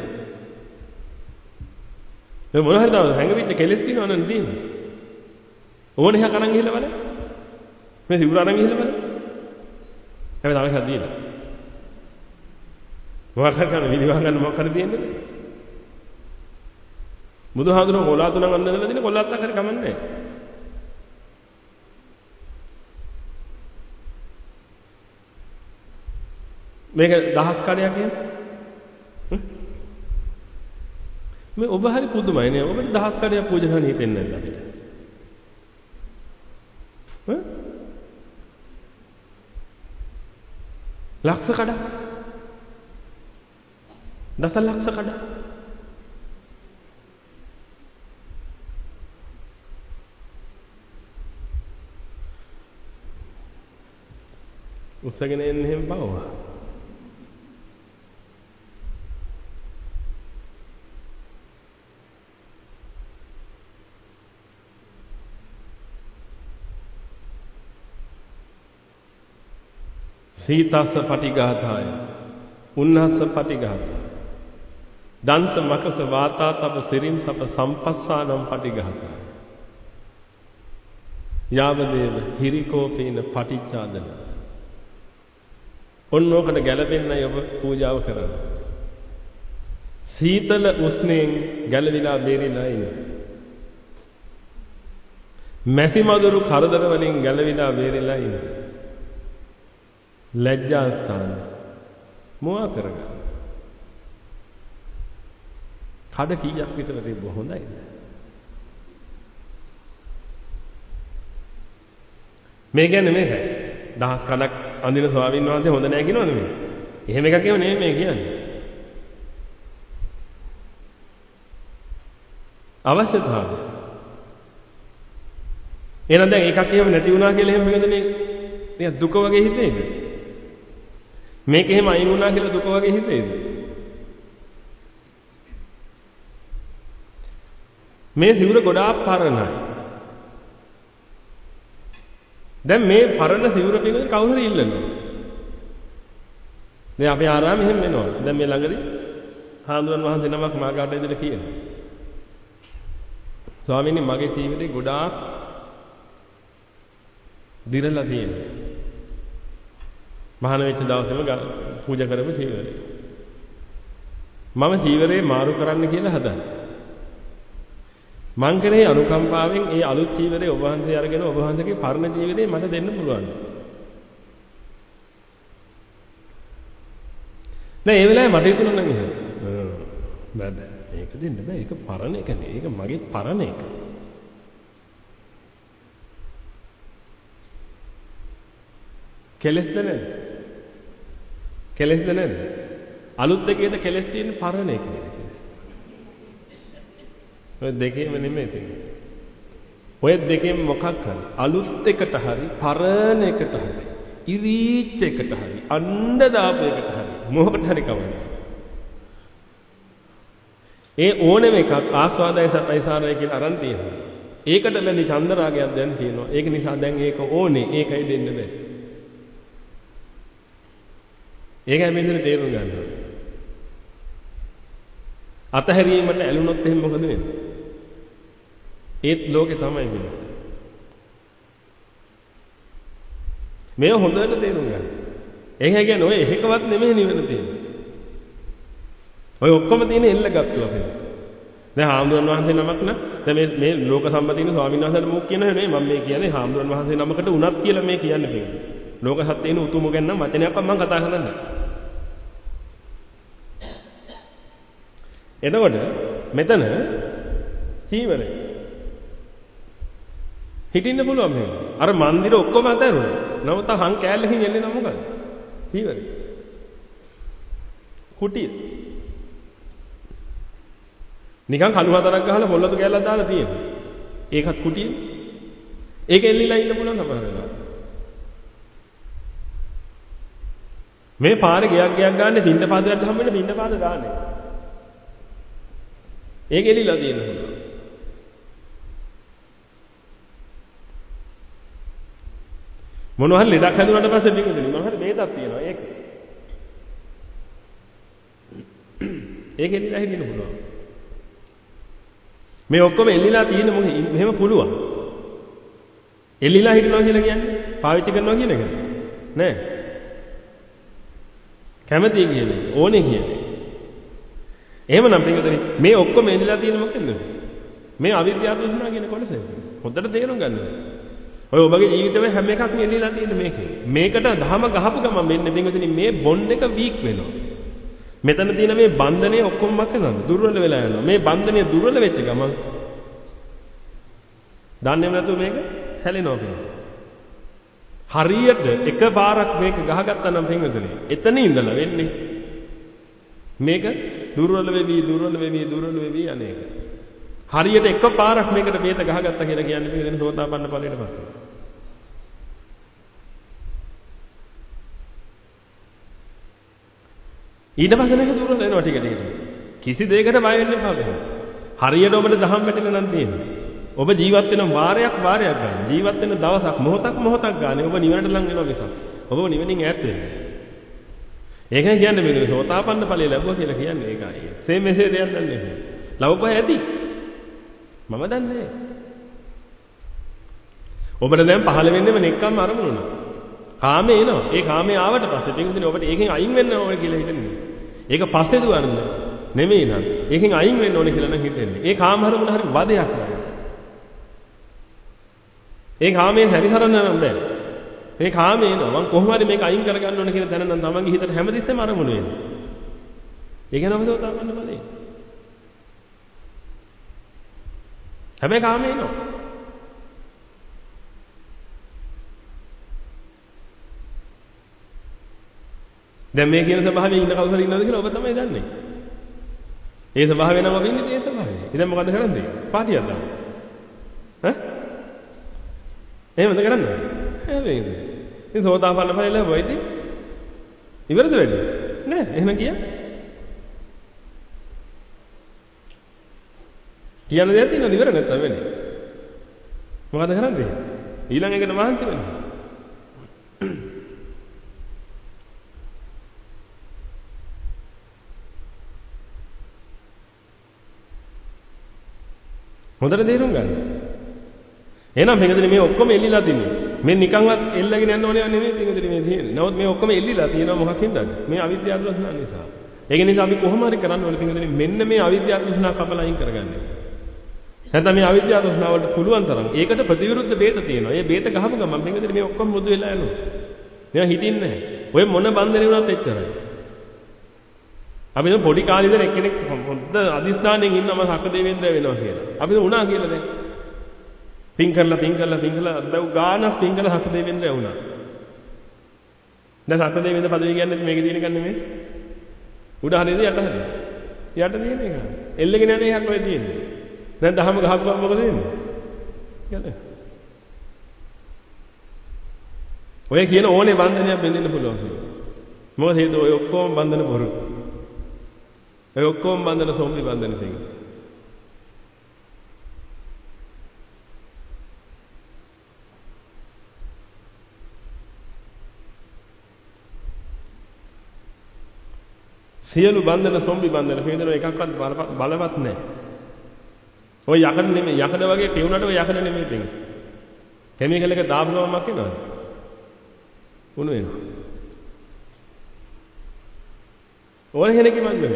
මේ මොන හරි දවස් හැංගෙවිච්ච කෙලෙස් තියෙනවා නේද තියෙන්නේ? ඕන එකක් අරන් ගිහලා බලන්න. මේ සිවුර අරන් ගිහලා බලන්න. හැබැයි තව එකක් දීලා. මොකක් හරි කරන්න විදිහ ගන්න මොකක් හරි තියෙන්නද? බුදුහාඳුනෝ කොලා තුනක් අඳලා දින කොල්ලත් අක්කර කමන්නේ නැහැ. මේක දහස් කඩයක් කියන්නේ. මේ ඔබ හරි පුදුමයි නේ. ඔබට දහස් කඩයක් පූජා කරන්න හිතෙන්නේ නැද්ද අපිට? ඈ? ලක්ෂ කඩ? දස ලක්ෂ කඩ? උස්සගෙන එන්නේ එහෙම බවවා. සීතස්ස පටිඝාතාය උන්නස්ස පටිඝාතාය දංශ මකස වාතා තප සිරින් තප සම්පස්සානම් පටිඝාතාය යාවදේව හිරිකෝපේන පටිච්චාදන ඔන්නෝකට ගැළපෙන්නයි ඔබ පූජාව කරන්නේ. සීතල උස්නෙන් ගැළවිලා බේරිලා ඉන්නේ. මැසි මදුරු කරදර වලින් ගැලවිලා බේරිලා ඉන්න. ලැජ්ජා ස්ථාන මොවා කරගන්න. කඩ කීයක් විතර තිබ්බ හොඳයිද? මේ කියන්නේ මේකයි. දහස් කඩක් අඳින ස්වාමීන් වහන්සේ හොඳ නැහැ කියනවද මේ? එහෙම එකක් ඒව නෙමෙයි මේ කියන්නේ. අවශ්‍යතාවය. එහෙනම් දැන් එකක් එහෙම නැති වුණා කියලා එහෙම වෙනද මේ නිකන් දුක වගේ හිතේද? මේක එහෙම අයින් වුණා කියලා දුක වගේ හිතේද? මේ සිවුර ගොඩාක් පරණයි. දැන් මේ පරණ සිවුර පිළිබඳ කවුරු හරි ඉල්ලනවා. දැන් අපේ ආරාමෙ එහෙම වෙනවා. දැන් මේ ළඟදී හාමුදුරන් වහන්සේ නමක් මාගාට ඉදිරියට කියනවා. ස්වාමීනි මගේ ජීවිතේ ගොඩාක් දිරලා තියෙනවා. මහාන වෙච්ච දවසේම පූජා කරපු චීවරේ. මම චීවරේ මාරු කරන්න කියලා හදා. මං කරේ අනුකම්පාවෙන් ඒ අලුත් චීවරේ ඔබ වහන්සේ අරගෙන ඔබ වහන්සේගේ පරණ චීවරේ මට දෙන්න පුළුවන්. නෑ ඒ වෙලාවේ මට හිතුණා නම් එහෙම. බෑ බෑ. ඒක දෙන්න බෑ. ඒක පරණ එක නේ. ඒක මගේ පරණ එක. කෙලස්ද නැද්ද? කෙලස්ද නැද්ද? අලුත් දෙකේද කෙලස් තියෙන පරණ එකේ. ඔය දෙකේම නෙමෙයි තියෙන්නේ. ඔය දෙකෙන් මොකක් හරි අලුත් එකට හරි පරණ එකට හරි ඉරිච්ච එකට හරි අණ්ඩ දාපු එකට හරි මොකට හරි කවන්නේ. ඒ ඕනෙම එකක් ආස්වාදයි සතයි සාරයි කියලා අරන් තියෙනවා. ඒකට බැඳි චන්දරාගයක් දැන් තියෙනවා. ඒක නිසා දැන් ඒක ඕනේ. ඒකයි දෙන්න බෑ. ඒකයි මෙතන තේරුම් ගන්න ඕනේ. අතහැරීමට ඇලුනොත් එහෙනම් මොකද වෙන්නේ? ඒත් ලෝකේ තමයි වෙන්නේ. මේ හොඳට තේරුම් ගන්න. ඒක කියන්නේ ඔය එකකවත් නෙමෙයි නිවන තියෙන්නේ. ඔය ඔක්කොම තියෙන එල්ල ගත්තු අපේ. දැන් හාමුදුරන් වහන්සේ නමක් න දැන් මේ මේ ලෝක සම්පතින ස්වාමීන් වහන්සේට මොකක් කියනව නෙමෙයි මම මේ කියන්නේ හාමුදුරන් වහන්සේ නමකට උනත් කියලා මේ කියන්නේ පිටින්. ලෝක සත්‍යේන උතුම ගැන නම් වචනයක්වත් මම කතා කරන්නේ. එතකොට මෙතන චීවරය හිටින්න පුළුවන් මේ. අර මන්දිර ඔක්කොම අතරුණා. නමුත් හං කෑල්ලකින් එන්නේ නම් මොකද? චීවරය. කුටිය. නිකන් කණු හතරක් ගහලා පොල්ලතු කෑල්ලක් දාලා තියෙනවා. ඒකත් කුටියේ. ඒක එල්ලිලා ඉන්න පුළුවන් සමහර වෙලාවට. මේ පාරේ ගයක් ගයක් ගන්න පින්න පාදයට හම් වෙන පින්න පාද දාන්නේ. ඒක එලිලා තියෙනවා. මොනවා හරි ලෙඩක් හැදුනට පස්සේ පිටුදුනි මොනවා හරි බේතක් තියෙනවා ඒක. ඒක එලිලා හිටින්න පුළුවන්. මේ ඔක්කොම එලිලා තියෙන මොකද මෙහෙම පුළුවන්. එලිලා හිටිනවා කියලා කියන්නේ පාවිච්චි කරනවා කියන එක නෑ. කැමති කියන්නේ ඕනේ කියන්නේ. එහෙමනම් පිටුදුනි මේ ඔක්කොම එලිලා තියෙන මොකෙන්ද? මේ අවිද්‍යාව දුෂ්ණා කියන කොටස. හොඳට තේරුම් ගන්න ඕනේ. ඔය ඔබගේ ජීවිතේ හැම එකක්ම එළියලා තියෙන මේකේ. මේකට දහම ගහපු ගමන් මෙන්න බින්දුනේ මේ බොන්ඩ් එක වීක් වෙනවා. මෙතන තියෙන මේ බන්ධනය ඔක්කොම මොකද? දුර්වල වෙලා යනවා. මේ බන්ධනය දුර්වල වෙච්ච ගමන් දන්නේම නැතුව මේක හැලෙනවා කියන්නේ. හරියට එකපාරක් මේක ගහගත්තා නම් බින්දුනේ. එතන ඉඳලා වෙන්නේ මේක දුර්වල වෙවි දුර්වල වෙවි දුර්වල වෙවි අනේක. හරියට එකපාරක් මේකට බේත ගහගත්තා කියලා කියන්නේ මේක සෝතාපන්න ඵලයට පස්සේ. ඊට පස්සේ මේක දුර්වල වෙනවා ටික ටික ටික. කිසි දෙයකට බය වෙන්න එපා බෑ. හරියට ඔබට දහම් වැටෙලා නම් තියෙන්නේ. ඔබ ජීවත් වෙන වාරයක් වාරයක් ගන්න. ජීවත් වෙන දවසක් මොහොතක් මොහොතක් ගන්න. ඔබ නිවනට ලං වෙනවා මිසක්. ඔබ නිවනින් ඈත් වෙන්නේ. ඒකයි කියන්නේ මේ සෝතාපන්න ඵලය ලැබුවා කියලා කියන්නේ ඒකයි. සේ මෙසේ දෙයක් දන්නේ නැහැ. ලවපහ ඇති. මම දන්නේ. ඔබට දැන් පහළ වෙන්නේම නෙක්කම් අරමුණ නා. කාමේ එනවා. ඒ කාමේ ආවට පස්සේ තින්දිනේ ඔබට ඒකෙන් අයින් වෙන්න ඕනේ කියලා හිතන්නේ. ඒක පස්සේ දුවන්නේ නෙමෙයි නං. ඒකෙන් අයින් වෙන්න ඕනේ කියලා නම් හිතන්නේ. ඒ කාම අරමුණ හරි වදයක් නෑ. ඒ කාමයෙන් හැරිසරන්න නම් බෑ. මේ කාමේ නෝ මම කොහොම හරි මේක අයින් කරගන්න ඕන කියන තැන නම් තමන්ගේ හිතට හැමතිස්සෙම අරමුණු වෙන්නේ. ඒක නම සෝතාපන්න ඵලයි. හැබැයි කාමේ නෝ. දැන් මේ කියන ස්වභාවයෙන් ඉන්න කවුරුහරි ඉන්නවද කියලා ඔබ තමයි දන්නේ. ඒ ස්වභාවය නම් ඔබ ඉන්නේ ඒ ස්වභාවය. ඉතින් මොකද කරන්නේ? පාටියක් දාන්න. ඈ? එහෙමද කරන්නේ? හැබැයි ඉතින් සෝතාපන්න ඵලය ලැබුවා ඉතින් ඉවරද වෙන්නේ? නෑ එහෙම කිය. කියන්න දෙයක් තියෙනවද ඉවර නැත්තම් වෙන්නේ? මොකද කරන්නේ? ඊළඟ එකට මහන්සි වෙනවා. හොඳට තේරුම් ගන්න. එහෙනම් මේකදී මේ ඔක්කොම එල්ලිලා තින්නේ. මේ නිකන්වත් එල්ලගෙන යන්න ඕනේ නෙමෙයි මේකදී මේ තියෙන්නේ. නමුත් මේ ඔක්කොම එල්ලිලා තියෙනවා මොකක් හින්දාද? මේ අවිද්‍යාව තෘෂ්ණාව නිසා. ඒක නිසා අපි කොහොම හරි කරන්න ඕනේ මේකදී මෙන්න මේ අවිද්‍යාව තෘෂ්ණාව කපලා අයින් කරගන්න. නැත්නම් මේ අවිද්‍යාව තෘෂ්ණාව වලට පුළුවන් තරම් ඒකට ප්‍රතිවිරුද්ධ බේත තියෙනවා. ඒ බේත ගහපු ගමන් මේකදී මේ ඔක්කොම මුදු වෙලා යනවා. මේවා හිටින්නේ නැහැ. ඔය මොන බන්ධනේ වුණත් එච්චරයි. අපි දැන් පොඩි කාලේ ඉඳන් එක්කෙනෙක් හොඳ අදිස්ථානයෙන් ඉන්නම සක්කදේවෙන්ද්‍ර වෙනවා කියලා. අපි දැන් උනා කියලා දැන්. පින් කරලා පින් කරලා පින් කරලා දැන් ගානක් පින් කරලා සක්කදේවෙන්ද්‍ර වුණා. දැන් සක්කදේවෙන්ද්‍ර පදවිය කියන්නේ මේකේ තියෙන එක නෙමෙයි. උඩ හරියද යට හරියද? යට තියෙන එක. එල්ලගෙන යන එකක් ඔය තියෙන්නේ. දැන් දහම ගහපුවම මොකද වෙන්නේ? කියන්නේ. ඔය කියන ඕනේ බන්ධනයක් බෙන්දෙන්න පුළුවන් කියලා. මොකද හේතුව ඔය ඔක්කොම බන්ධන බොරු. ඔය ඔක්කොම බන්ධන සොම්බි බන්ධන තියෙනවා. සියලු බන්ධන සොම්බි බන්ධන හේතුව එකක්වත් බලවත් නැහැ. ඔය යකඩ නෙමෙයි යකඩ වගේ ටෙවුනට ඔය යකඩ නෙමෙයි තියෙන්නේ. කෙමිකල් එක දාපු ගමන්ක් එනවද? උණු වෙනවා. ඕන කෙනෙක්ම නෙමෙයි.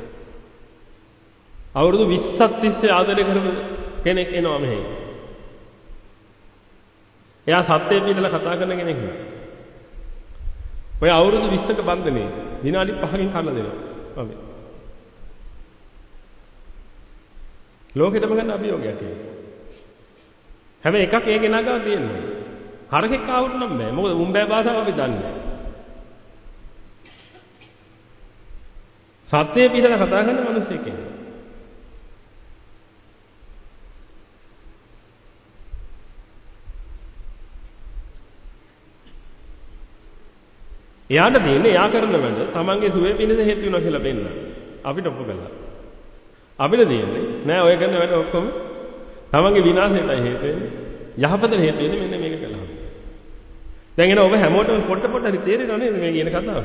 අවුරුදු විස්සක් තිස්සේ ආදරය කරපු කෙනෙක් එනවා මෙහි. එයා සත්‍යය පිළිබඳව කතා කරන කෙනෙක් නෙමෙයි. ඔය අවුරුදු විස්සක බන්ධනේ විනාඩි පහකින් කඩලා දෙනවා. ඔව්. ලෝකෙටම ගන්න අභියෝගයක් තියෙනවා. හැබැයි එකක් ඒ කෙනා ගාව තියෙනවා. හරකෙක් ආවුත් නම් බෑ. මොකද උඹෑ භාෂාව අපි දන්නේ. සත්‍යය පිළිබඳව කතා කරන මිනිස්සෙක් ඉන්නවා. එයාට දෙන්නේ එයා කරන වැඩ තමන්ගේ සුවේ පිණිස හේතු වෙනවා කියලා දෙන්න. අපිට ඔප්පු කළා. අපිට දෙන්නේ නෑ ඔය කරන වැඩ ඔක්කොම තමන්ගේ විනාශයටයි හේතු වෙන්නේ. යහපතට හේතු වෙන්නේ මෙන්න මේක කළා. දැන් එන ඔබ හැමෝටම පොඩ පොඩ හරි තේරෙනව නේද මේ කියන කතාව?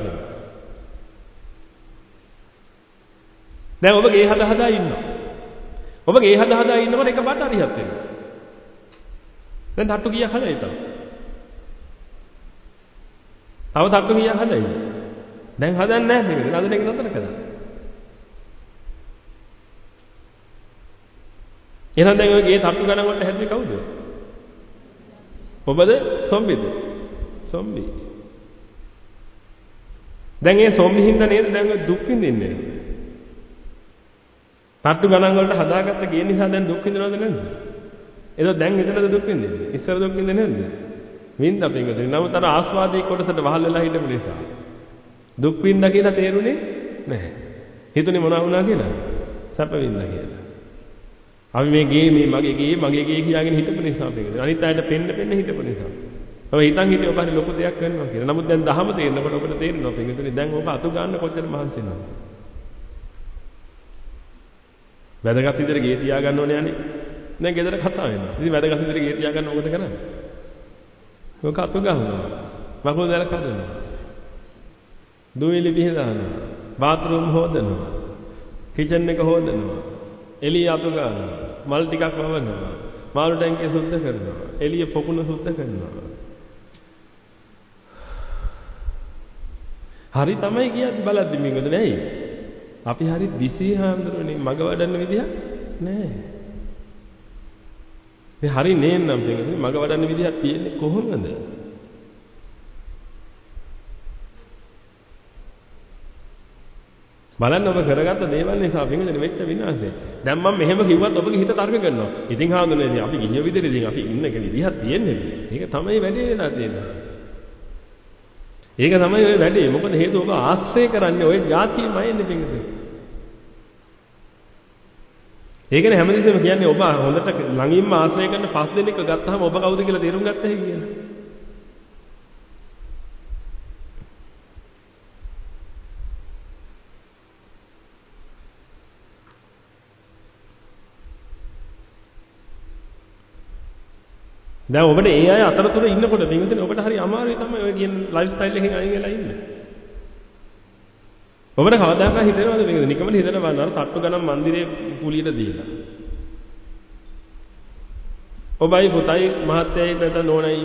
දැන් ඔබ ගේ හදා හදා ඉන්නවා. ඔබ ගේ හදා හදා ඉන්නකොට එක පාට හරියත් වෙනවා. දැන් තට්ටු කීයක් හදයි තව? තව තට්ටු කීයක් හදයි? දැන් හදන්නේ නැහැ මේක. හදන එක නතර කළා. එහෙනම් දැන් ඔය ගේ තට්ටු ගණන් වලට හැදුවේ කවුද? ඔබද? සොම්බිද? සොම්බි. දැන් ඒ සොම්බි හින්දා නේද දැන් දුක් විඳින්නේ? තට්ටු ගණන් වලට හදාගත්ත ගේ නිසා දැන් දුක් විඳිනවද නැද්ද? ඒක දැන් එතනද දුක් විඳින්නේ? ඉස්සර දුක් විඳින්නේ නැද්ද? විඳ අපි ඉතින් නමුත් අර ආස්වාදයේ කොටසට වහල් වෙලා හිටපු නිසා දුක් විඳා කියලා තේරුනේ නැහැ. හිතුනේ මොනවා වුණා කියලා? සැප විඳා කියලා. අපි මේ ගේ මේ මගේ ගේ මගේ ගේ කියාගෙන හිටපු නිසා මේකද. අනිත් අයට පෙන්න පෙන්න හිටපු නිසා. ඔබ හිතන් හිටිය ඔබ හරි ලොකු දෙයක් කරනවා කියලා. නමුත් දැන් දහම තේරෙනකොට ඔබට තේරෙනවා මේකද දැන් ඔබ අතු ගන්න කොච්චර මහන්සි වෙනවද? වැදගත් විදිහට ගේ තියා ගන්න ඕනේ යන්නේ. දැන් ගෙදර කතා වෙනවා. ඉතින් වැදගත් විදිහට ගේ තියා ගන්න ඕකද කරන්නේ? ඔක අතු ගන්නවා. වකුගඩු දැල කඩනවා. දුවිලි බිහදානවා. බාත්රූම් හොදනවා. කිචන් එක හොදනවා. එළිය අතු ගන්නවා. මල් ටිකක් වවනවා. මාළු ටැංකිය සුද්ධ කරනවා. එළිය පොකුණ සුද්ධ කරනවා. හරි තමයි කියද්දි බලද්දි මේකද නැයි. අපි හරි දිසී හාමුදුරනේ මග වඩන්න විදියක් නැහැ. මේ හරි නේන්නම් පින්වතුනි මග වඩන්න විදිහක් තියෙන්නේ කොහොමද? බලන්න ඔබ කරගත්ත දේවල් නිසා පින්වතුනි වෙච්ච විනාශය. දැන් මම මෙහෙම කිව්වත් ඔබගේ හිත තර්ක කරනවා. ඉතින් හාමුදුරනේ අපි ගිහිය විදිහට ඉතින් අපි ඉන්න කෙනෙක් විදිහක් තියෙන්නේ. ඒක තමයි වැඩේ වෙලා තියෙන්නේ. ඒක තමයි ඔය වැඩේ. මොකද හේතුව ඔබ ආශ්‍රය කරන්නේ ඔය જાතියමයිනේ පින්වතුනි. ඒකනේ හැමදෙස්සෙම කියන්නේ ඔබ හොඳට ළඟින්ම ආශ්‍රය කරන පස් දෙනෙක් ගත්තාම ඔබ කවුද කියලා තේරුම් ගත්ත හැකි කියලා. දැන් ඔබට ඒ අය අතරතුර ඉන්නකොට පින්විතනේ ඔබට හරි අමාරුයි තමයි ඔය කියන ලයිෆ් ස්ටයිල් එකෙන් අයින් වෙලා ඉන්න. ඔබට කවදාකවත් හිතෙනවද මේක නිකම්ම හිතන බලන්න අර සත්තු ගණන් මන්දිරේ කුලියට දීලා. ඔබයි පුතයි මහත්තයයි නැත නෝනයි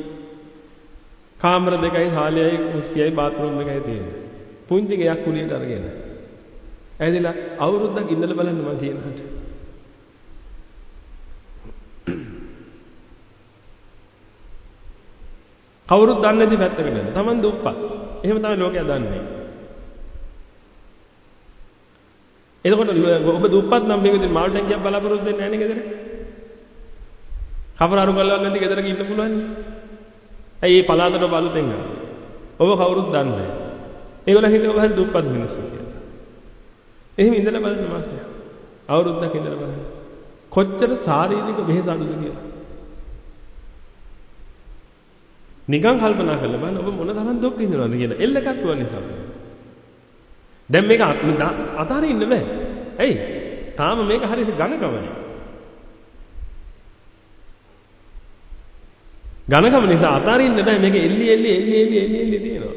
කාමර දෙකයි හාලයයි කුස්සියයි බාත්රූම් එකයි තියෙන්නේ. පුංචි ගයක් කුලියට අරගෙන. ඇවිදලා අවුරුද්දක් ඉඳලා බලන්න මම කියනකට. කවුරුත් දන්නේ නැති පැත්තකට යනවා. Taman දුප්පත්. එහෙම තමයි ලෝකයා දන්නේ. එතකොට ඔබ දුප්පත් නම් මේකෙන් මාළු ටැංකියක් බලාපොරොත්තු වෙන්නේ නැහැ නේ ගෙදර. කවර අරු ගල්ලක් නැති ගෙදරක ඉන්න පුළුවන්. ඇයි මේ පලාතට බලුතෙන් ගන්න. ඔබ කවුරුත් දන්නේ නැහැ. ඒගොල්ලෝ හිතේ ඔබ හරි දුප්පත් මිනිස්සු කියලා. එහෙම ඉඳලා බලන්න මාසෙ. අවුරුද්දක් ඉඳලා බලන්න. කොච්චර ශාරීරික වෙහෙස අඩුද කියලා. නිකන් කල්පනා කරලා බලන්න ඔබ මොන තරම් දුක් විඳිනවද කියලා. එල්ල කට්ටුව නිසා. දැන් මේක අතාරින්න බෑ. ඇයි? තාම මේක හරියට ඝනකමනේ. ඝනකම නිසා අතාරින්න බෑ. මේක එල්ලි එල්ලි එල්ලි එල්ලි එල්ලි එල්ලි තියෙනවා.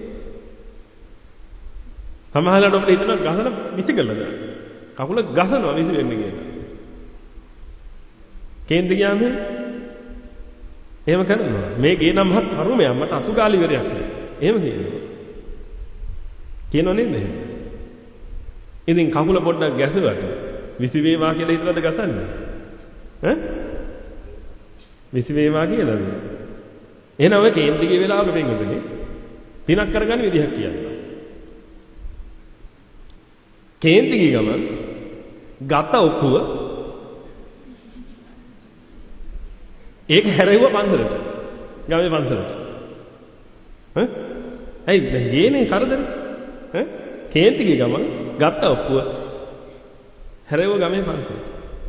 සමහරවිට ඔබට හිතනවා ගහන විසිකලා දාන්න. කකුල ගහනවා විසි වෙන්න කියලා. කේන්ද්‍ර ගියාම එහෙම කරනවා. මේ ගේ නම් මහත් කරුමයක් මට අතුගාලි ඉවරයක් නෑ. එහෙම කියනවා. කියනව නේද එහෙම? ඉතින් කකුල පොඩ්ඩක් ගැසුවට විසි වේවා කියලා හිතලාද ගසන්නේ? ඈ? විසි වේවා කියලාද? එහෙනම් ඔය කේන්ද්‍රිය වෙලාවක වෙන්නේ පිනක් කරගන්න විදිහක් කියනවා. කේන්ද්‍රිය ගමන් ගත ඔක්කුව ඒක හැරෙව්ව පන්සලට. ගමේ පන්සලට. ඈ? ඇයි දැන් ගේනේ කරදරේ? ඈ? කේන්ති ගිය ගමන් ගත්ත ඔක්කුව හැරෙව්ව ගමේ පන්සලට.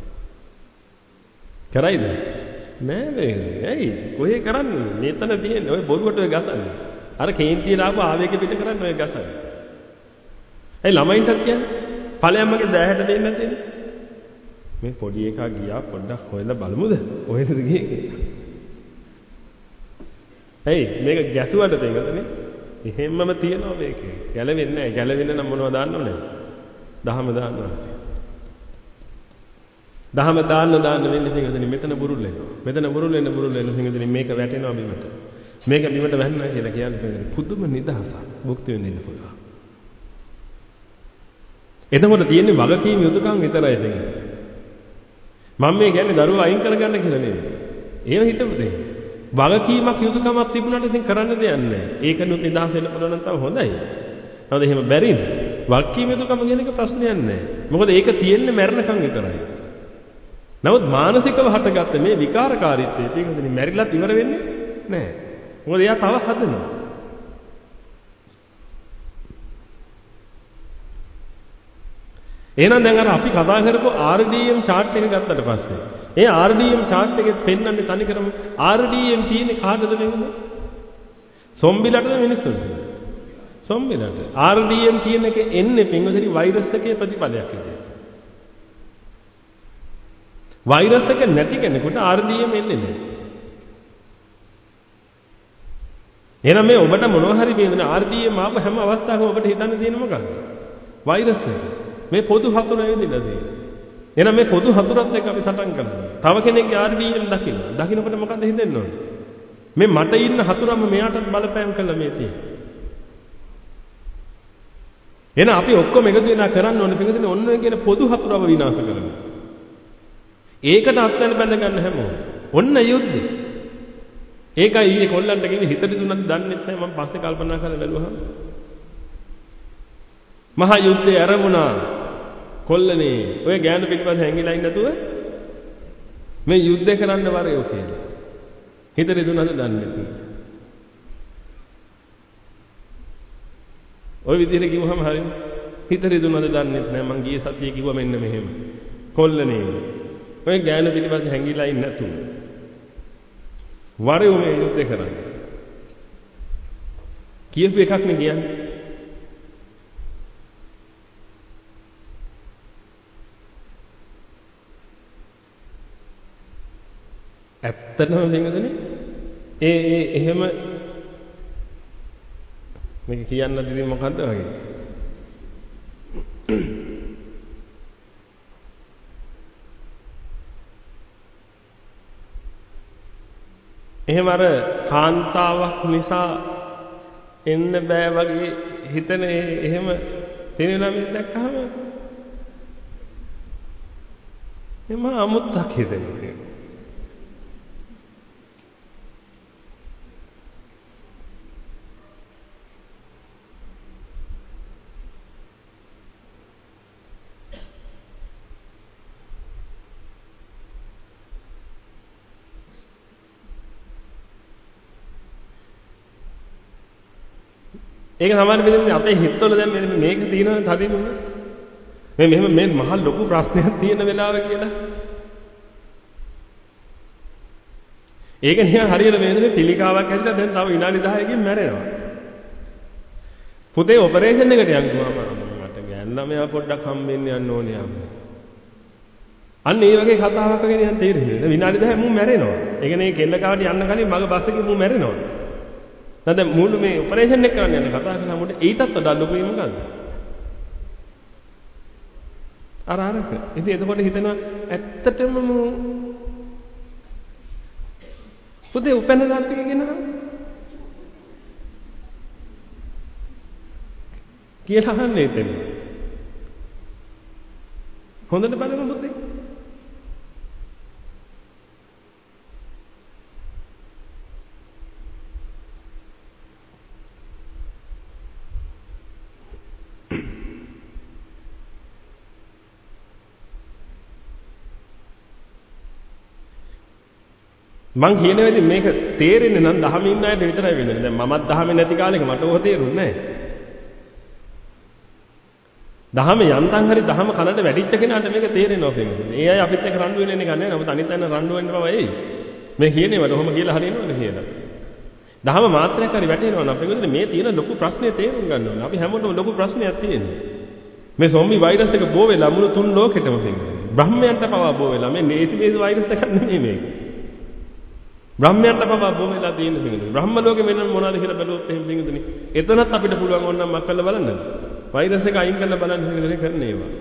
කරයිද? නෑ මේ. ඇයි? කොහේ කරන්නේ? මෙතන තියෙන්නේ ඔය බොරුවට ඔය ගසන්නේ. අර කේන්තියට ආපු ආවේග පිට කරන්නේ ඔය ගසන්නේ. ඇයි ළමයින්ටත් කියන්නේ? ඵලයන් මගේ දෑහැට දෙන්නේ නැතේ. මේ පොඩි එකා ගියා පොඩ්ඩක් හොයලා බලමුද? කොහෙද ගියේ කියලා. ඇයි මේක ගැසුවට දෙන්නදනේ? එහෙම්මම තියනවා මේකේ. ගැලවෙන්නේ නැහැ. ගැලවෙන්න නම් මොනවද දාන්නව නේද? දහම දාන්නවා. දහම දාන්න දාන්න වෙන්නේ සිංහදෙනි මෙතන බුරුල් වෙනවා. මෙතන බුරුල් වෙන්න බුරුල් වෙන්න සිංහදෙනි මේක වැටෙනවා බිමට. මේක බිමට වැන්නා කියලා කියන්නේ පුදුම නිදහසක්. මුක්ති වෙන්න පුළුවන්. එතකොට තියෙන්නේ වගකීම් යුතුයකම් විතරයි සිංහදෙනි. මම මේ කියන්නේ දරුවා අයින් කරගන්න කියලා නෙවෙයි. ඒව හිතමු දෙන්න. වගකීමක් යුතුයකමක් තිබුණාට ඉතින් කරන්න දෙයක් නැහැ. ඒකනොත් නිදහස් වෙන්න පුළුවන් නම් තව හොඳයි. නේද? එහෙම බැරිද? වගකීම් යුතුයකම කියන එක ප්‍රශ්නයක් නැහැ. මොකද ඒක තියෙන්නේ මැරෙනකන් විතරයි. නමුත් මානසිකව හටගත්ත මේ විකාරකාරීත්වය තියෙන්නේ මැරිලත් ඉවර වෙන්නේ නැහැ. මොකද එයා තව හදනවා. එහෙනම් දැන් අර අපි කතා කරපු ආර් ඩී එම් chart එක ගත්තට පස්සේ ඒ ආර් ඩී එම් chart එකේ පෙන්වන්නේ තනිකරම ආර් ඩී එම් තියෙන්නේ කාටද වෙන්නේ? සොම්බිලටද මිනිස්සුන්ට? සොම්බිලට. ආර් ඩී එම් කියන එක එන්නේ පින්වතුනි වෛරස් එකේ ප්‍රතිඵලයක් විදියට. වෛරස් එක නැති කෙනෙකුට ආර් ඩී එම් එන්නේ නැහැ. එහෙනම් මේ ඔබට මොනවා හරි මේ ආර් ඩී එම් ආපු හැම අවස්ථාවකම ඔබට හිතන්න තියෙන මොකක්ද? වෛරස් එක. මේ පොදු හතුර ඇවිදලා තියෙන්නේ. එහෙනම් මේ පොදු හතුරත් එක්ක අපි සටන් කරනවා. තව කෙනෙක්ගේ ආර් ඩී එම් දකින්න. දකින්නකොට මොකද හිතෙන්න ඕනේ? මේ මට ඉන්න හතුරම මෙයාටත් බලපෑම් කළා මේ තියෙන්නේ. එහෙනම් අපි ඔක්කොම එකතු වෙලා කරන්න ඕනේ පිටින් ඔන්න ඔය කියන පොදු හතුරව විනාශ කරන්න. ඒකට අත්වැල් බැඳ ගන්න හැමෝම. ඔන්න යුද්ධේ. ඒකයි ඊයේ කොල්ලන්ට කිව්වේ හිතට දුන්නත් දන්නේ නැහැ මම පස්සේ කල්පනා කරලා බැලුවා. මහා යුද්ධේ ආරමුණා. කොල්ලනේ ඔය ගෑනු පිටිපස්ස හැංගිලා ඉන්න නැතුව මේ යුද්ධ කරන්න වරයෝ කියලා. හිතට දුන්නත් දන්නේ නැහැ. ඔය විදිහට කිව්වහම හරියන්නේ. හිතට දුන්නද දන්නේ නැහැ මං ගියේ සතියේ කිව්වා මෙන්න මෙහෙම. කොල්ලනේ. ඔය ගෑනු පිටිපස්ස හැංගිලා ඉන්න නැතුව. වරයෝ මේ යුද්ධ කරන්නේ. කියපු එකක් නේ කියන්නේ. ඇත්තටම වෙනදනේ ඒ ඒ එහෙම මේක කියන්න දෙන්නේ මොකද්ද වගේ එහෙම අර කාන්තාවක් නිසා එන්න බෑ වගේ හිතන එහෙම තේරෙනා මිස් දැක්කහම එම අමුත්තක් හිතෙන්නේ ඒක සාමාන්‍ය වෙන්නේ අපේ හිතවල දැන් මේක තියෙනවා තදින් මේ මෙහෙම මේ මහ ලොකු ප්‍රශ්නයක් තියෙන වෙලාව කියලා. ඒක නිකන් හරියට මේ පිළිකාවක් ඇද්දා දැන් තව විනාඩි දහයකින් මැරෙනවා. පුතේ ඔපරේෂන් එකට යන්නවා මට ගෑන්න මෙයා පොඩ්ඩක් හම්බෙන්න යන්න ඕනේ යාම. අන්න ඒ වගේ කතාවක් වගේ නිකන් තේරෙන්නේ. විනාඩි දහය මූ මැරෙනවා. ඒ කියන්නේ කෙල්ල කාට යන්න කලින් මග බස් එකේ මූ මැරෙනවා. නැත්නම් මුළු මේ ඔපරේෂන් එක කරන්න යන කතා කරලා මොකද ඊටත් වඩා ලොකුයි මොකද්ද? අර අර ඉතින් එතකොට හිතෙනවා ඇත්තටම පුතේ උපැන්න දාත් එක ගෙනහම කියලා අහන්නේ එතන. හොඳට බලන්න පුතේ. මං කියන වෙලෙදි මේක තේරෙන්නේ නම් දහමේ ඉන්න අයට විතරයි වෙන්නේ. දැන් මමත් දහමේ නැති කාලෙක මට ඕක තේරුන්නේ නැහැ. දහමේ යන්තම් හරි දහම කනට වැඩිච්ච කෙනාට මේක තේරෙනවා කියන්නේ. ඒ අය අපිත් එක්ක රණ්ඩු වෙන්නේ නැහැ නේද? නමුත් අනිත් අය රණ්ඩු වෙන්න බව එයි. මේ කියන්නේ වල ඔහොම කියලා හරියනවද කියලා. දහම මාත්‍රයක් හරි වැටෙනවා නම් අපිට මේ තියෙන ලොකු ප්‍රශ්නේ තේරුම් ගන්න ඕනේ. අපි හැමෝටම ලොකු ප්‍රශ්නයක් තියෙනවා. මේ සොම්බි වෛරස් එක බෝ වෙලා මුළු තුන් ලෝකෙටම තියෙනවා. බ්‍රහ්මයන්ට පවා බෝ වෙලා මේ නේසි නේසි වෛරස් එකක් නෙමෙයි මේක. බ්‍රහ්මයන්ට පවා බෝ වෙලා තියෙන පිළිගන්න. බ්‍රහ්ම ලෝකෙ වෙන මොනවද කියලා බැලුවොත් එහෙම පිළිගන්නේ. එතනත් අපිට පුළුවන් ඕනනම් මක් කරලා බලන්න. වෛරස් එක අයින් කරලා බලන්න පිළිගන්නේ කරන්නේ ඒවා.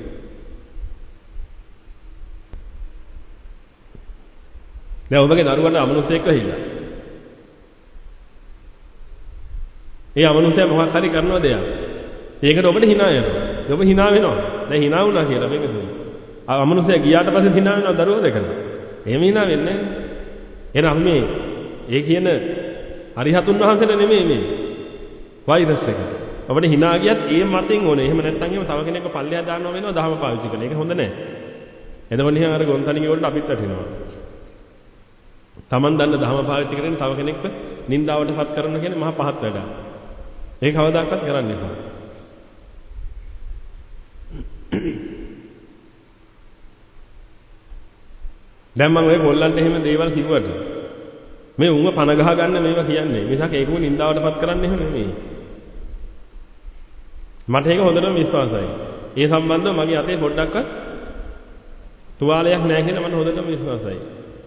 දැන් ඔබගේ දරුවට අමනුෂ්‍යයෙක් වෙහිලා. ඒ අමනුෂ්‍යය මොකක් හරි කරනවද එයා? ඒකට ඔබට hina යනවා. ඔබ hina වෙනවා. දැන් hina වුණා කියලා මේක දුන්න. අමනුෂ්‍යය ගියාට පස්සේ hina වෙනවා දරුවෝ දෙකලා. එහෙම hina වෙන්නේ නැහැ. එහෙනම් මේ ඒ කියන හරිහතුන් වහන්සේට නෙමෙයි මේ වෛරස් එක. අපිට hina ගියත් ඒ මතෙන් ඕනේ. එහෙම නැත්නම් එහෙම තව කෙනෙක්ව පල්ලෙහා දානවා වෙනවා දහම පාවිච්චි කරලා. ඒක හොඳ නැහැ. එතකොට නිකන් අර ගොන්තණිගේ වලට අපිත් වැටෙනවා. Taman දන්න දහම පාවිච්චි කරගෙන තව කෙනෙක්ව නින්දාවටපත් කරන කියන්නේ මහා පහත් වැඩක්. ඒක කවදාකවත් කරන්න එපා. දැන් මම ඔය කොල්ලන්ට එහෙම දේවල් කිව්වට මේ උන්ව පන ගහ ගන්න මේවා කියන්නේ. මිසක් ඒකම නින්දාවටපත් කරන්න එහෙම නෙමෙයි. මට ඒක හොඳටම විශ්වාසයි. ඒ සම්බන්ධව මගේ අතේ පොඩ්ඩක්වත් තුවාලයක් නැහැ කියලා මට හොඳටම විශ්වාසයි.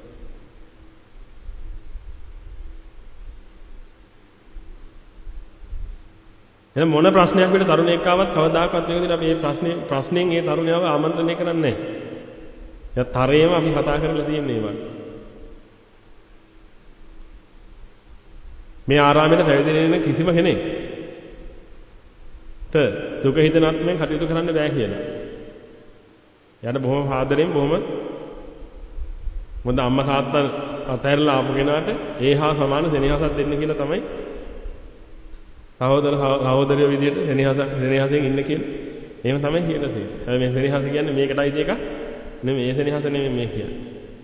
එහෙනම් මොන ප්‍රශ්නයක් විතර තරුණයෙක් ආවත් කවදාකවත් මේ විදිහට අපි මේ ප්‍රශ්නේ ප්‍රශ්නෙන් ඒ තරුණයව ආමන්ත්‍රණය කරන්නේ නැහැ. යා තරයේම අපි කතා කරලා තියෙන්නේ ඒවා. මේ ආරාමයට පැවිදි වෙන කිසිම කෙනෙක් ත දුක හිතනත් මේ කටයුතු කරන්න බෑ කියලා. යාට බොහොම ආදරෙන් බොහොම මොඳ අම්මා තාත්තා අතහැරලා ආපු කෙනාට ඒ හා සමාන සෙනෙහසක් දෙන්න කියලා තමයි සහෝදර සහෝදරිය විදියට සෙනෙහස සෙනෙහසෙන් ඉන්න කියලා. එහෙම තමයි කියලා තියෙන්නේ. හැබැයි මේ සෙනෙහස කියන්නේ මේකටයි ඒක නෙමෙයි. මේ සෙනෙහස නෙමෙයි මේ කියන්නේ.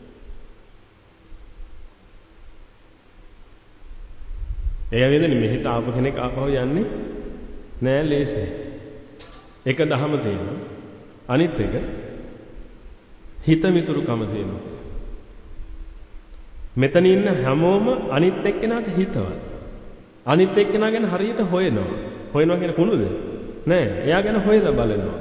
ඒ වගේදී මෙහෙට ආපු කෙනෙක් ආපහු යන්නේ නෑ ලේසි. එක දහම තියෙනවා. අනිත් එක හිත මිතුරුකම තියෙනවා. මෙතන ඉන්න හැමෝම අනිත් එක්කෙනාට හිතවත්. අනිත් එක්කෙනා ගැන හරියට හොයනවා. හොයනවා කියන්නේ කුණුද? නෑ. එයා ගැන හොයලා බලනවා.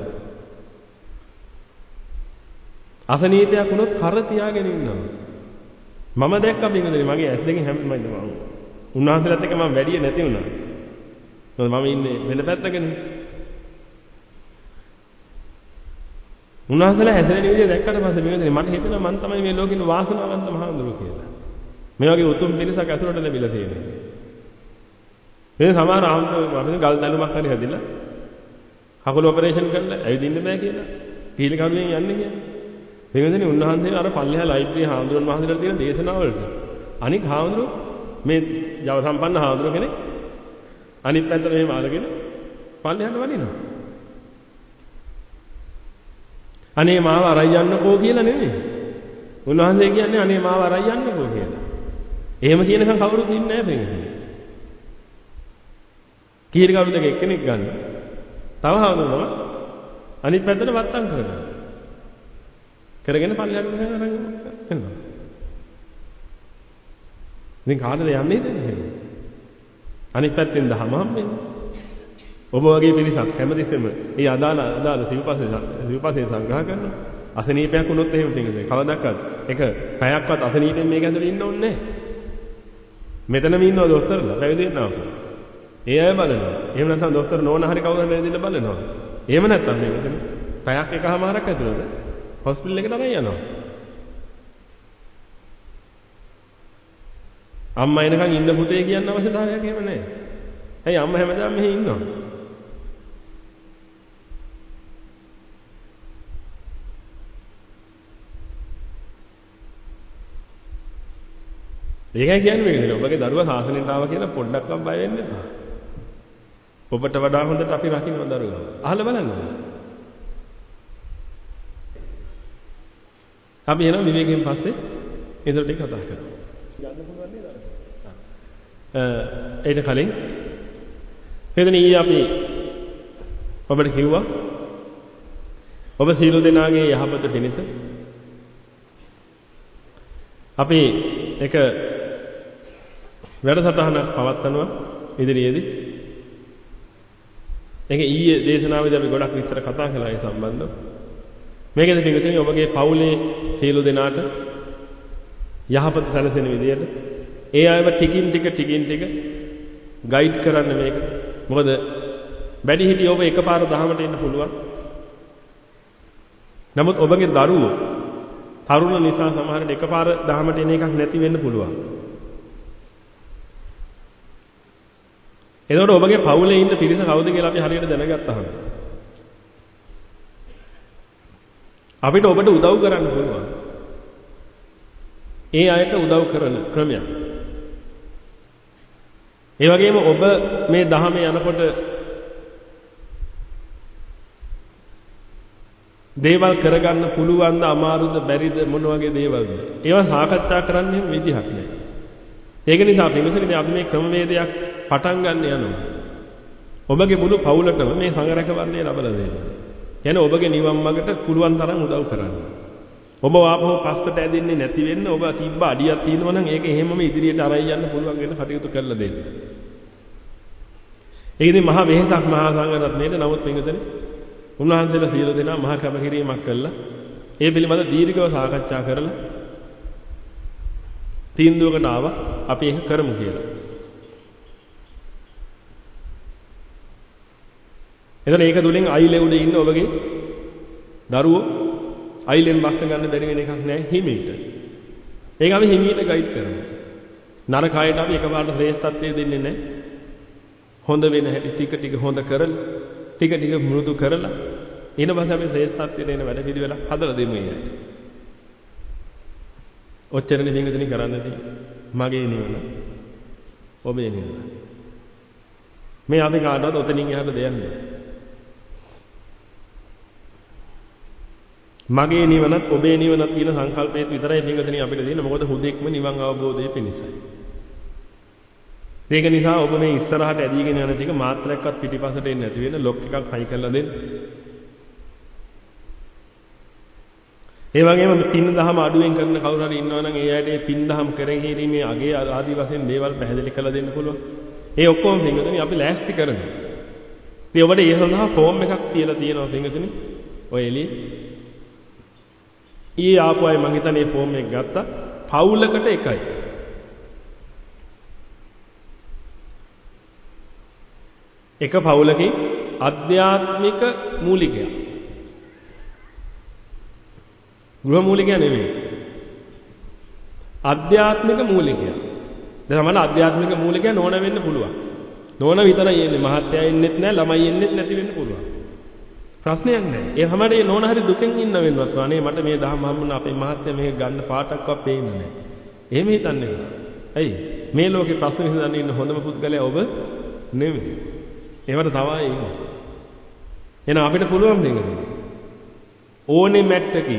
අසනීපයක් වුණොත් කර තියාගෙන ඉන්නවා. මම දැක්ක බින්දුනේ මගේ ඇස් දෙකෙන් හැමෙම ඉන්නවා. උන්වහන්සේලාත් එක්ක මම වැඩි නැති වුණා. මොකද මම ඉන්නේ වෙන පැත්තකනේ. උන්වහන්සේලා හැදෙන විදිය දැක්කට පස්සේ බින්දුනේ මට හිතෙනවා මම තමයි මේ ලෝකෙින් වාසනාවන්ත මහඳුරු කියලා. මේ වගේ උතුම් පිරිසක් ඇසුරට ලැබිලා තියෙනවා. මේ සමහර ආම්තුරු ගල් දැලුමක් හරි හැදිලා කකුල ඔපරේෂන් කරලා ඇවිදින්න බෑ කියලා. කීල කරුවෙන් යන්නේ කියන්නේ. මේකෙන්දනේ උන්වහන්සේ අර පල්ලෙහා ලයිබ්‍රරි හාමුදුරන් වහන්සේලා තියෙන දේශනාවලට අනික හාමුදුරු මේ ජව සම්පන්න හාමුදුරු කෙනෙක් අනිත් පැත්තට මෙහෙම අරගෙන පල්ලෙහාට වදිනවා. අනේ මාව අරයි යන්නකෝ කියලා නෙමෙයි. උන්වහන්සේ කියන්නේ අනේ මාව අරයි යන්නකෝ කියලා. එහෙම කියනකම් කවුරුත් ඉන්නේ නැහැ බෙන්ගේ. කීර කවුරු දෙක එක්කෙනෙක් ගන්න. තව හවුනම අනිත් පැත්තට වත්තම් කරගන්න. කරගෙන පල්ලෙහාට යන අරන් එනවා. ඉතින් කාටද යන්නේ දෙන්නේ? අනිත් පැත්තෙන් දහම හම්බෙන්නේ. ඔබ වගේ පිරිසක් හැමදෙස්සෙම මේ අදාළ අදාළ සිව්පස්සේ සිව්පස්සේ සංග්‍රහ කරනවා. අසනීපයක් වුණොත් එහෙම තියෙනවා. කවදාවත් එක පැයක්වත් අසනීපෙන් මේක ඇතුලේ ඉන්න ඕනේ නැහැ. මෙතනම ඉන්නවා දොස්තරලා පැවිදි වෙනවා. ඒ අය බලනවා. එහෙම නැත්නම් දොස්තර නෝන හරි කවුරු හරි දෙන්න බලනවා. එහෙම නැත්නම් මේ මෙතන පැයක් එකමාරක් ඇතුළත හොස්පිටල් එකට අරන් යනවා. අම්මා එනකන් ඉන්න පුතේ කියන්න අවශ්‍යතාවයක් එහෙම නැහැ. ඇයි අම්මා හැමදාම මෙහි ඉන්නවා? ඒකයි කියන්නේ මේකද? ඔබගේ දරුවා සාසනෙට ආවා කියලා පොඩ්ඩක්වත් බය වෙන්න එපා. ඔබට වඩා හොඳට අපි රකින්න දරුවා. අහලා බලන්න. අපි එනවා විවේකයෙන් පස්සේ ඒතර ටික කතා කරමු. යන්න පුළුවන් නේද? අ ඊට කලින් එතන ඊයේ අපි ඔබට කිව්වා ඔබ සීල දෙනාගේ යහපත පිණිස අපි එක වැඩසටහනක් පවත්වනවා ඉදිරියේදී. ඒක ඊයේ දේශනාවේදී අපි ගොඩක් විස්තර කතා කළා ඒ සම්බන්ධව. මේකෙන් පිටුනේ ඔබගේ පවුලේ සීල දෙනාට යහපත සැලසෙන විදියට ඒ අයව ටිකින් ටික ටිකින් ටික ගයිඩ් කරන්න මේක. මොකද වැඩිහිටි ඔබ එකපාර දහමට එන්න පුළුවන්. නමුත් ඔබගේ දරුවෝ තරුණ නිසා සමහරවිට එකපාර දහමට එන එකක් නැති වෙන්න පුළුවන්. එතකොට ඔබගේ පවුලේ ඉන්න පිරිස කවුද කියලා අපි හරියට දැනගත්තාම අපිට ඔබට උදව් කරන්න පුළුවන්. ඒ අයට උදව් කරන ක්‍රමයක්. ඒ වගේම ඔබ මේ දහමේ යනකොට දේවල් කරගන්න පුළුවන්ද අමාරුද බැරිද මොන වගේ දේවල්ද? ඒවා සාකච්ඡා කරන්න විදිහක් නැහැ. ඒක නිසා පිළිසෙන්නේ අපි මේ ක්‍රමවේදයක් පටන් ගන්න යනවා. ඔබගේ මුළු පවුලටම මේ සංගරක වර්ණය ලැබලා දෙන්න. කියන්නේ ඔබගේ නිවන් මාර්ගට පුළුවන් තරම් උදව් කරන්න. ඔබ ආපහු පස්සට ඇදෙන්නේ නැති වෙන්න ඔබ තිබ්බ අඩියක් තියෙනවා නම් ඒක එහෙමම ඉදිරියට අරයි යන්න පුළුවන් වෙන කටයුතු කරලා දෙන්න. ඒක ඉතින් මහා වෙහසක් මහා සංඝරත්නයේද නමුත් මේකදනේ උන්වහන්සේලා සියලු දෙනා මහා කැපකිරීමක් කළා. ඒ පිළිබඳ දීර්ඝව සාකච්ඡා කරලා තීන්දුවකට ආවා අපි ඒක කරමු කියලා. එතන ඒක තුලින් අයිලෙවුඩේ ඉන්න ඔබගේ දරුවෝ අයිලෙන් බස්ස ගන්න බැරි වෙන එකක් නෑ හිමීට. ඒක අපි හිමීට ගයිඩ් කරනවා. නරක අයට අපි එකපාරට ශ්‍රේෂ්ඨත්වයේ දෙන්නේ නෑ. හොඳ වෙන හැටි ටික ටික හොඳ කරලා ටික ටික මෘදු කරලා ඊට පස්සේ අපි ශ්‍රේෂ්ඨත්වයට එන වැඩ පිළිවෙලක් හදලා දෙමු ඊට. ඔච්චරනේ පින්වතුනි කරන්න තියෙන්නේ. මගේ නිවන. ඔබේ නිවන. මේ අපි කාටවත් ඔතනින් එහාට දෙයක් නෑ. මගේ නිවනත් ඔබේ නිවනත් කියන සංකල්පයේ විතරයි පින්වතුනි අපිට දෙන්නේ. මොකද හුදෙක්ම නිවන් අවබෝධයේ පිණිසයි. ඒක නිසා ඔබ මේ ඉස්සරහට ඇදීගෙන යන ටික මාත්‍රයක්වත් පිටිපසට එන්නේ නැති වෙන ලොක් එකක් හයි කරලා දෙන්න. ඒ වගේම පින් දහම අඩුවෙන් කරන කවුරු හරි ඉන්නවා නම් ඒ අයට පින් දහම කරගෙන ඉරීමේ අගේ ආදී වශයෙන් දේවල් පැහැදිලි කරලා දෙන්න පුළුවන්. ඒ ඔක්කොම පින්වතුනි අපි ලෑස්ති කරනවා. ඉතින් ඔබට ඒ සඳහා ෆෝම් එකක් තියලා තියෙනවා පින්වතුනි. ඔය එළියේ. ඊ ආපු අය මං හිතන්නේ මේ ෆෝම් එක ගත්තා. පවුලකට එකයි. එක පවුලකින් අධ්‍යාත්මික මූලිකයක්. ගෘහ මූලිකය නෙවෙයි. අධ්‍යාත්මික මූලිකය. දැන් තමයි අධ්‍යාත්මික මූලිකය නෝන වෙන්න පුළුවන්. නෝන විතරයි එන්නේ. මහත්යයි එන්නෙත් නැහැ, ළමයි එන්නෙත් නැති වෙන්න පුළුවන්. ප්‍රශ්නයක් නැහැ. ඒ හැමදේ නෝන හරි දුකෙන් ඉන්න වෙනවත්. අනේ මට මේ දහම හම්බුණා අපේ මහත්ය මේක ගන්න පාටක්වත් පේන්නේ නැහැ. එහෙම හිතන්නේ නැහැ. ඇයි? මේ ලෝකේ ප්‍රශ්න විසඳන්න ඉන්න හොඳම පුද්ගලයා ඔබ නෙමෙයි. ඒවට තවයි ඉන්නේ. එහෙනම් අපිට පුළුවන් මේක. ඕනේ මැට්ටකින්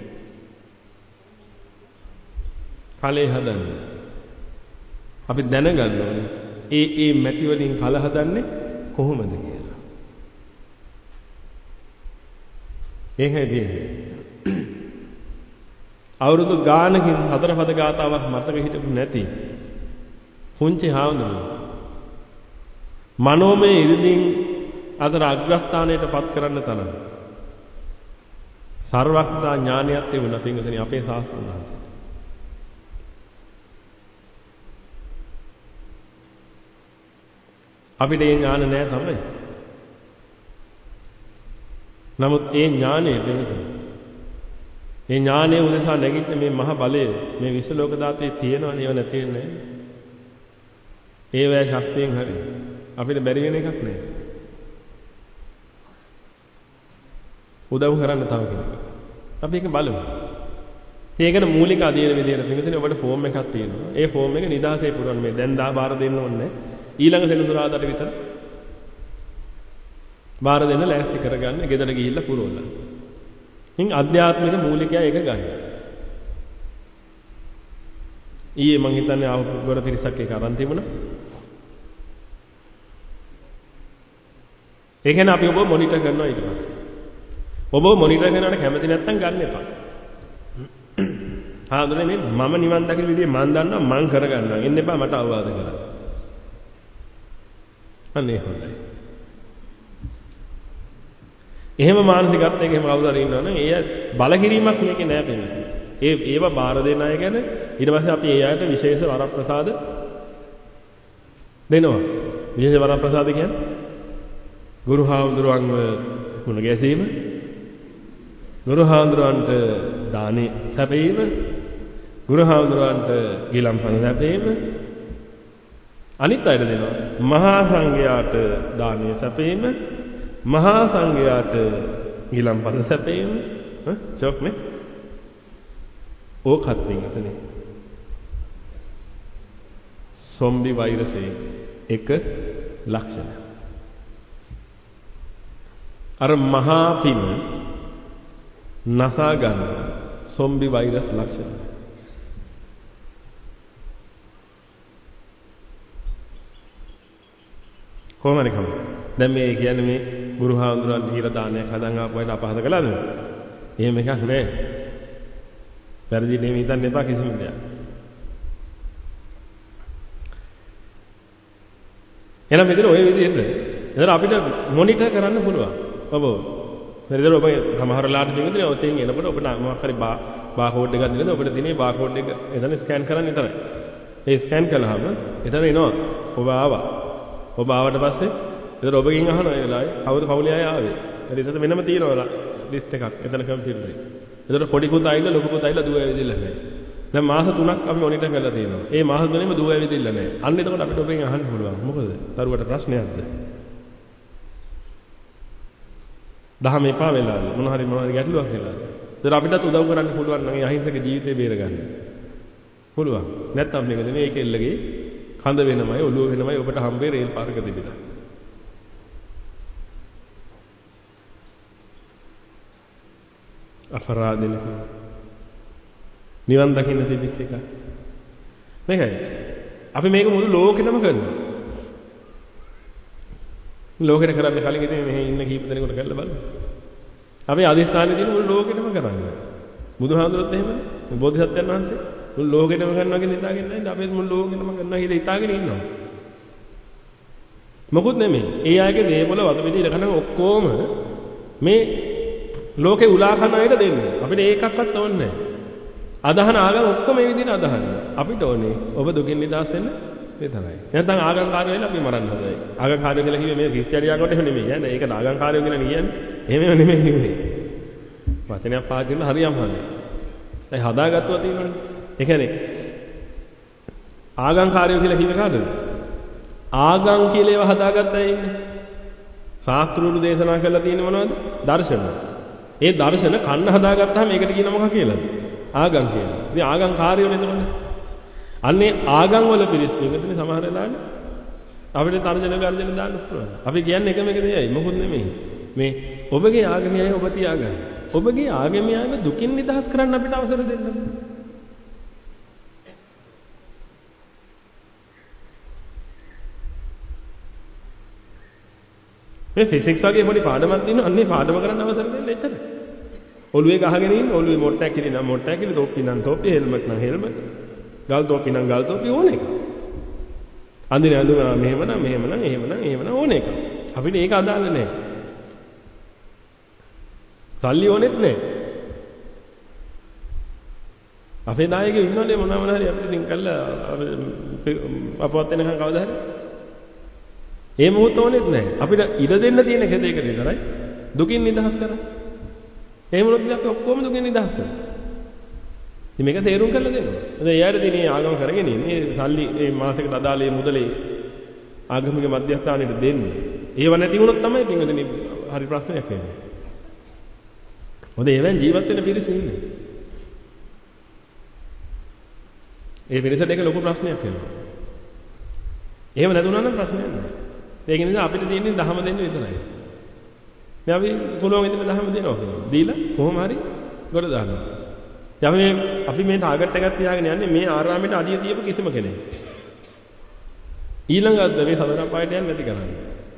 ඵලය හදන්න. අපි දැනගන්න ඕනේ ඒ ඒ මැටි වලින් ඵල හදන්නේ කොහොමද කියලා. ඒකයි අවුරුදු ගානකින් හතර පද ගාතාවක් මතක හිටපු නැති පුංචි හාමුදුරුවෝ මනෝමය ඉරිදීන් අතර අග්‍රස්ථානයට පත් කරන්න තරම් සර්වඥතා ඥානයක් තිබුණා පින්වතුනි අපේ ශාස්ත්‍රවල. අපිට ඒ ඥාන නෑ තමයි. නමුත් ඒ ඥානය පින්වතුනි ඒ ඥානය උදෙසා නැගිට මේ මහ බලය මේ විශ්ව ලෝක ධාතුවේ තියෙනව නේව නැති වෙන්නේ. ඒ වේ ශක්තියෙන් හරි අපිට බැරි වෙන එකක් නෑ. උදව් කරන්න තව කෙනෙක්. අපි ඒක බලමු. ඒකට මූලික අධ්‍යයන විදියට පිටින් ඔබට ෆෝම් එකක් තියෙනවා. ඒ ෆෝම් එක නිදාසේ පුරවන්න මේ දැන් දා බාර දෙන්න ඕනේ. ඊළඟ සෙනසුරාදාට විතර බාර දෙන්න ලෑස්ති කරගන්න. ගෙදර ගිහිල්ලා පුරවන්න. ඉතින් අධ්‍යාත්මික මූලිකය ඒක ගන්න. ඊයේ මං හිතන්නේ ආවුරුද්දකට තිරිසක් එක අරන් තිබුණා. ඒ කියන්නේ අපි ඔබ මොනිටර් කරනවා ඊට පස්සේ. ඔබ මොනිටර් කරනවට කැමති නැත්නම් ගන්න එපා. ආන්දරේ මේ මම නිවන් දකින විදිය මන් දන්නවා මං කරගන්නවා. එන්න එපා මට අවවාද කරන්න. අනේ හොඳයි. එහෙම මානසිකත්වයක එහෙම කවුරු හරි ඉන්නවනම් ඒ බල කිරීමක් මේකේ නෑ පිළිගන්න. ඒ ඒව බාර දෙන අය ගැන ඊට පස්සේ අපි ඒ අයට විශේෂ වරප්‍රසාද දෙනවා. විශේෂ වරප්‍රසාද කියන්නේ ගුරු හාමුදුරුවන්ව මුණ ගැසීම, ගුරු හාමුදුරුවන්ට දානේ සැපයීම, ගුරු හාමුදුරුවන්ට ගිලම්පන සැපයීම, අනිත් අයට දෙනවා මහා සංඝයාට දානේ සැපයීම, මහා සංඝයාට ගිලම්පන සැපයීම. හ චොක් මේ ඕකත් වින්තනේ සොම්බි වෛරසයේ එක ලක්ෂණය. අර මහා පින නසා ගන්න සොම්බි වෛරස් ලක්ෂණ. කොහොමද කම? දැන් මේ කියන්නේ මේ ගුරු හාමුදුරුවෝ දීලා දානයක් හදන් ආපුවාට අපහද කළාද? එහෙම එකක් නෑ. වැරදි නෙමෙයි හිතන්න එපා කිසිම දෙයක්. එහෙනම් මෙතන ඔය විදිහට එතන අපිට මොනිටර් කරන්න පුළුවන්. ඔබ මෙතන ඔබ සමහර ලාට දෙන්නේ ඔතෙන් එනකොට ඔබට මොකක් හරි බාකෝඩ් එකක් දෙනවා. ඔබට තියෙන්නේ බාකෝඩ් එක එතන ස්කෑන් කරන්න විතරයි. ඒ ස්කෑන් කළාම එතන එනවා ඔබ ආවා. ඔබ ආවට පස්සේ එතන ඔබගෙන් අහනවා ඒ වෙලාවේ කවුද පවුලේ අය ආවේ. ඊට එතන වෙනම තියෙනවා ලිස්ට් එකක්. එතන කම්පියුටර් එකේ. එතන පොඩි පුතා ඇවිල්ලා ලොකු පුතා ඇවිල්ලා දුව ඇවිදilla නැහැ. දැන් මාස තුනක් අපි මොනිටර් කරලා තියෙනවා. ඒ මාස තුනේම දුව ඇවිදilla නැහැ. අන්න එතකොට අපිට ඔබෙන් අහන්න පුළුවන්. මොකද? දරුවට ප්‍රශ්නයක්ද? දහම එපා වෙලාද? මොන හරි මොන හරි ගැටලුවක් වෙලාද? ඒතර අපිටත් උදව් කරන්න පුළුවන් නම් ඒ අහිංසක ජීවිතේ බේරගන්න. පුළුවන්. නැත්තම් මේක නෙමෙයි කෙල්ලගේ කඳ වෙනමයි ඔළුව වෙනමයි ඔබට හම්බේ රේල් පාරක තිබිලා. අපරාධෙල නිවන් දකින්න තිබිච්ච එක. මේකයි. අපි මේක මුළු ලෝකෙටම කරනවා. ලෝකෙට කරන්න කලින් ඉතින් මෙහි ඉන්න කීප දෙනෙකුට කරලා බලන්න. අපි අදිස්ථානෙ දින මුළු ලෝකෙටම කරන්නේ. බුදුහාමුදුරුවෝත් එහෙමනේ. බෝධිසත්වයන් වහන්සේ මුළු ලෝකෙටම කරනවා කියන හිතාගෙන නැහැ. අපි මුළු ලෝකෙටම කරනවා කියලා හිතාගෙන ඉන්නවා. මොකුත් නෙමෙයි. ඒ අයගේ දේපොළ වතු පිටි ඉලකන ඔක්කොම මේ ලෝකේ උලා කරන අයට දෙන්නේ. අපිට ඒකක්වත් ඕනේ නැහැ. අදහන ආගම් ඔක්කොම මේ විදිහට අදහන්නේ. අපිට ඕනේ ඔබ දුකින් නිදහස් වෙන්න විතරයි. නැත්නම් ආගම්කාරයෝ වෙලා අපි මරන්න හදයි. ආගම්කාරයෝ කියලා කිව්වේ මේ ක්‍රිස්තියානියා කොට එහෙම නෙමෙයි. නේද? ඒකට ආගම්කාරයෝ කියලා කියන්නේ. එහෙමම නෙමෙයි කිව්වේ. වචනයක් පාවිච්චි කරලා හරියම හරියි. ඒ හදාගත්තුවා තියෙනවනේ. ඒ කියන්නේ ආගම්කාරයෝ කියලා කිව්වේ කාටද? ආගම් කියලා ඒවා හදාගත්ත අය ඉන්නේ. ශාස්ත්‍රවල දේශනා කරලා තියෙන්නේ මොනවද? දර්ශන. ඒ දර්ශන කන්න හදාගත්තාම ඒකට කියන මොකක් කියලාද? ආගම් කියලා. ඉතින් ආගම් කාර්යවල එතකොට අන්නේ ආගම් වල පිරිස් විගතනේ සමහර වෙලාවට අපිට තර්ජන ගර්ජන දාන්න පුළුවන්. අපි කියන්නේ එකම එක දෙයයි මොකුත් නෙමෙයි. මේ ඔබගේ ආගමයි ඔබ තියාගන්න. ඔබගේ ආගමයි අයව දුකින් නිදහස් කරන්න අපිට අවසර දෙන්න. මේ ෆිසික්ස් වගේ පොඩි පාඩමක් තියෙනවා. අන්නේ පාඩම කරන්න අවසර දෙන්න එච්චරයි. ඔළුවේ ගහගෙන ඉන්න ඔළුවේ මොට්ටක් කිරි නම් මොට්ටක් කිරි තොප්පි නම් තොප්පි හෙල්මට් නම් හෙල්මට් ගල් තොප්පි නම් ගල් තොප්පි ඕන එක. අඳින අඳුන මෙහෙම නම් මෙහෙම නම් එහෙම නම් එහෙම නම් ඕන එක. අපිට ඒක අදාළ නැහැ. සල්ලි ඕනෙත් නැහැ. අපේ නායකයෝ ඉන්නවනේ මොනවා මොනවා හරි අපිට ඉතින් කළා අපවත් වෙනකන් කවදා හරි. ඒ මොහොත ඕනෙත් නැහැ. අපිට ඉඩ දෙන්න තියෙන එක දෙයකට විතරයි දුකින් නිදහස් කරන්නේ. ඒ මොනොත් අපි ඔක්කොම දුකින් නිදහස් කරනවා. ඉතින් මේක තේරුම් කරලා දෙනවා. දැන් එයාට දිනේ ආගම කරගෙන ඉන්නේ සල්ලි මේ මාසෙකට අදාළේ මුදලේ ආගමික මධ්‍යස්ථානෙට දෙන්නේ. ඒව නැති වුණොත් තමයි පින්වදිනේ හරි ප්‍රශ්නයක් වෙන්නේ. මොකද ඒවෙන් ජීවත් වෙන පිරිස ඉන්නේ. ඒ පිරිසට ඒක ලොකු ප්‍රශ්නයක් වෙනවා. එහෙම නැතුණා නම් ප්‍රශ්නයක් නැහැ. ඒක නිසා අපිට තියෙන්නේ දහම දෙන්න විතරයි. දැන් අපි පුළුවන් විදිහට දහම දෙනවා කියනවා. දීලා කොහොම හරි ගොඩ දානවා. දැන් මේ අපි මේ ටාගට් එකක් තියාගෙන යන්නේ මේ ආරාමයට අඩිය තියපු කිසිම කෙනෙක්. ඊළඟට මේ සතරම් පායට යන්නේ නැති කරන්නේ.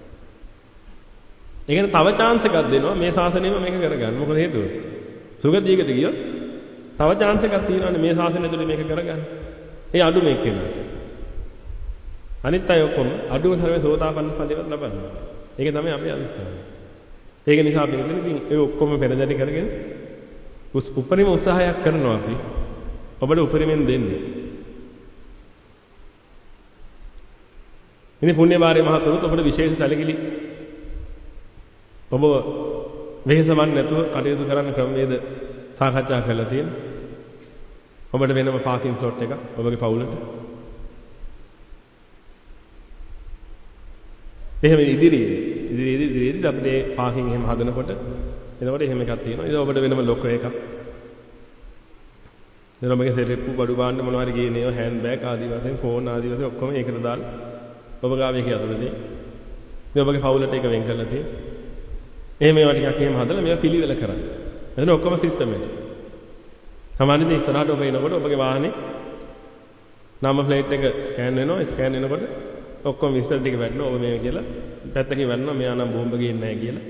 ඒ කියන්නේ තව chance එකක් දෙනවා මේ ශාසනයෙම මේක කරගන්න. මොකද හේතුව? සුගතියකට ගියොත් තව chance එකක් තියෙනවානේ මේ ශාසනය ඇතුලේ මේක කරගන්න. ඒ අඩු මේක කියනවා. අනිත් අය ඔක්කොම අඩුව හැම සෝතාපන්න ඵලයක් ලබනවා. ඒක තමයි අපේ අවිස්ථානය. ඒක නිසා අපි ඉතින් ඒ ඔක්කොම පෙරදැඩි කරගෙන උපරිම උත්සාහයක් කරනවා අපි. ඔබට උපරිමෙන් දෙන්නේ. ඉතින් පුණ්‍යභාරී මහතුරුත් ඔබට විශේෂ සැලකිලි ඔබ වෙහෙසවන්නේ නැතුව කටයුතු කරන්න ක්‍රමවේද සාකච්ඡා කරලා තියෙනවා. ඔබට වෙනම පාකින් ස්ලොට් එකක් ඔබගේ පවුලට. එහෙම ඉදිරියේ ඉදිරියේ ඉදිරියේ අපිට පාකින් එහෙම හදනකොට එතකොට එහෙම එකක් තියෙනවා. ඒක ඔබට වෙනම ලොකෝ එකක්. එතන ඔබගේ සෙරෙප්පු බඩු බාන්න මොනවා හරි ගේන ඒවා හෑන්ඩ් බෑග් ආදී වශයෙන් ෆෝන් ආදී වශයෙන් ඔක්කොම ඒකට දාලා ඔබ ගාව එක ඇතුළේ ඉතින් ඔබගේ පවුලට ඒක වෙන් කරලා තියෙනවා. එහෙම ඒවා ටිකක් එහෙම හදලා මේවා පිළිවෙල කරන්න. එතන ඔක්කොම සිස්ටම් එක. සාමාන්‍යයෙන් ඉස්සරහට ඔබ එනකොට ඔබගේ වාහනේ නම්බර් ප්ලේට් එක ස්කෑන් වෙනවා. ස්කෑන් වෙනකොට ඔක්කොම විස්තර ටික වැටෙනවා. ඔබ මේක කියලා පැත්තකින් වැටෙනවා. මෙයා නම් බෝම්බ ගේන්නේ නැහැ කියලා.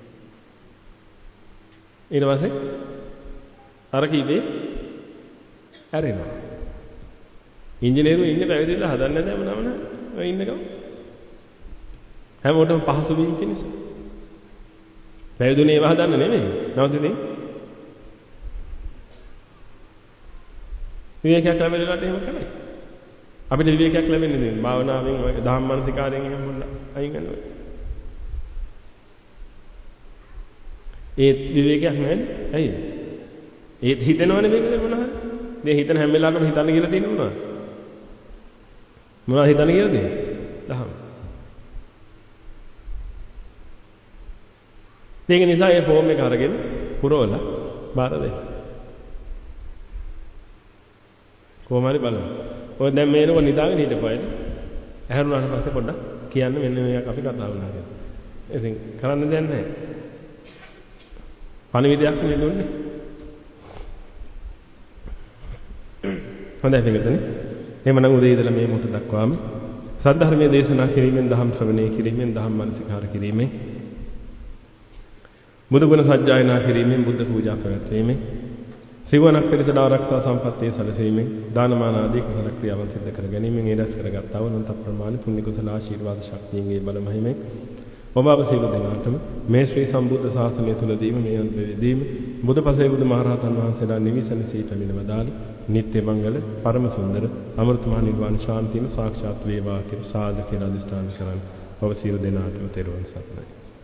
ඊට පස්සේ අර කීවේ ඇරෙනවා. ඉංජිනේරු ඉන්නේ පැවිදිලා හදන්න නැදම නම නෑ ඉන්නකම් හැමෝටම පහසු වීම පිණිස පැවිදුනේ ඒව හදන්න නෙමෙයි නවතිනේ විවේකයක් ලැබෙලාට එහෙම කරයි අපිට විවේකයක් ලැබෙන්නේ නෙමෙයි භාවනාවෙන් දහම් මානසිකාරයෙන් එහෙම මොන්න අයින් කරනවා ඒ විවේකයක් නැහැ ඇයි ඒ හිතනවනේ මේක මොනවද මේ හිතන හැම වෙලාවකම හිතන්න කියලා තියෙන මොනවද මොනවද හිතන්න කියලා තියෙන්නේ දහම් ඒක නිසා මේ ෆෝම් එක අරගෙන පුරවලා බාර දෙන්න කොහොම හරි බලන්න. ඔය දැන් මේනෝ නිදාගෙන හිටපයිද? ඇහැරුණාට පස්සේ පොඩ්ඩක් කියන්න මෙන්න මේක අපි කතා වුණා කියලා. ඉතින් කරන්න දෙයක් නැහැ. පණිවිඩයක් නේ දුන්නේ. හොඳයි පිටුනේ. එහෙමනම් උදේ ඉඳලා මේ මොහොත දක්වාම සද්ධර්මයේ දේශනා කිරීමෙන් දහම් ශ්‍රවණය කිරීමෙන් දහම් මනසිකාර කිරීමෙන් බුදු ගුණ සජ්ජායනා කිරීමෙන් බුද්ධ පූජා පැවැත්වීමෙන් සිවණක් පිළිතර ආරක්ෂා සම්පත්තිය සැලසීමෙන් දානමාන ආදී කුසල ක්‍රියාවන් සිදු කර ගැනීමෙන් ඒ රැස් කරගත්තා වූ අනන්ත ප්‍රමාණ පුණ්‍ය කුසල ආශිර්වාද ශක්තියන්ගේ බල මහිමෙන් ඔබ අප සියලු දෙනාටම මේ ශ්‍රී සම්බුද්ධ ශාසනය තුලදීම මේ අන්තයේදීම බුදුපසේ බුදුමහරහතන් වහන්සේලා නිවිසන සී පැමිණවදාළ නිත්‍ය මංගල පරම සුන්දර අමෘතමහා නිර්වාණ ශාන්තියම සාක්ෂාත් වේවා කියලා සාදු කියලා අදිස්ථාන කරන් ඔබ සියලු දෙනාටම තෙරුවන් සරණයි.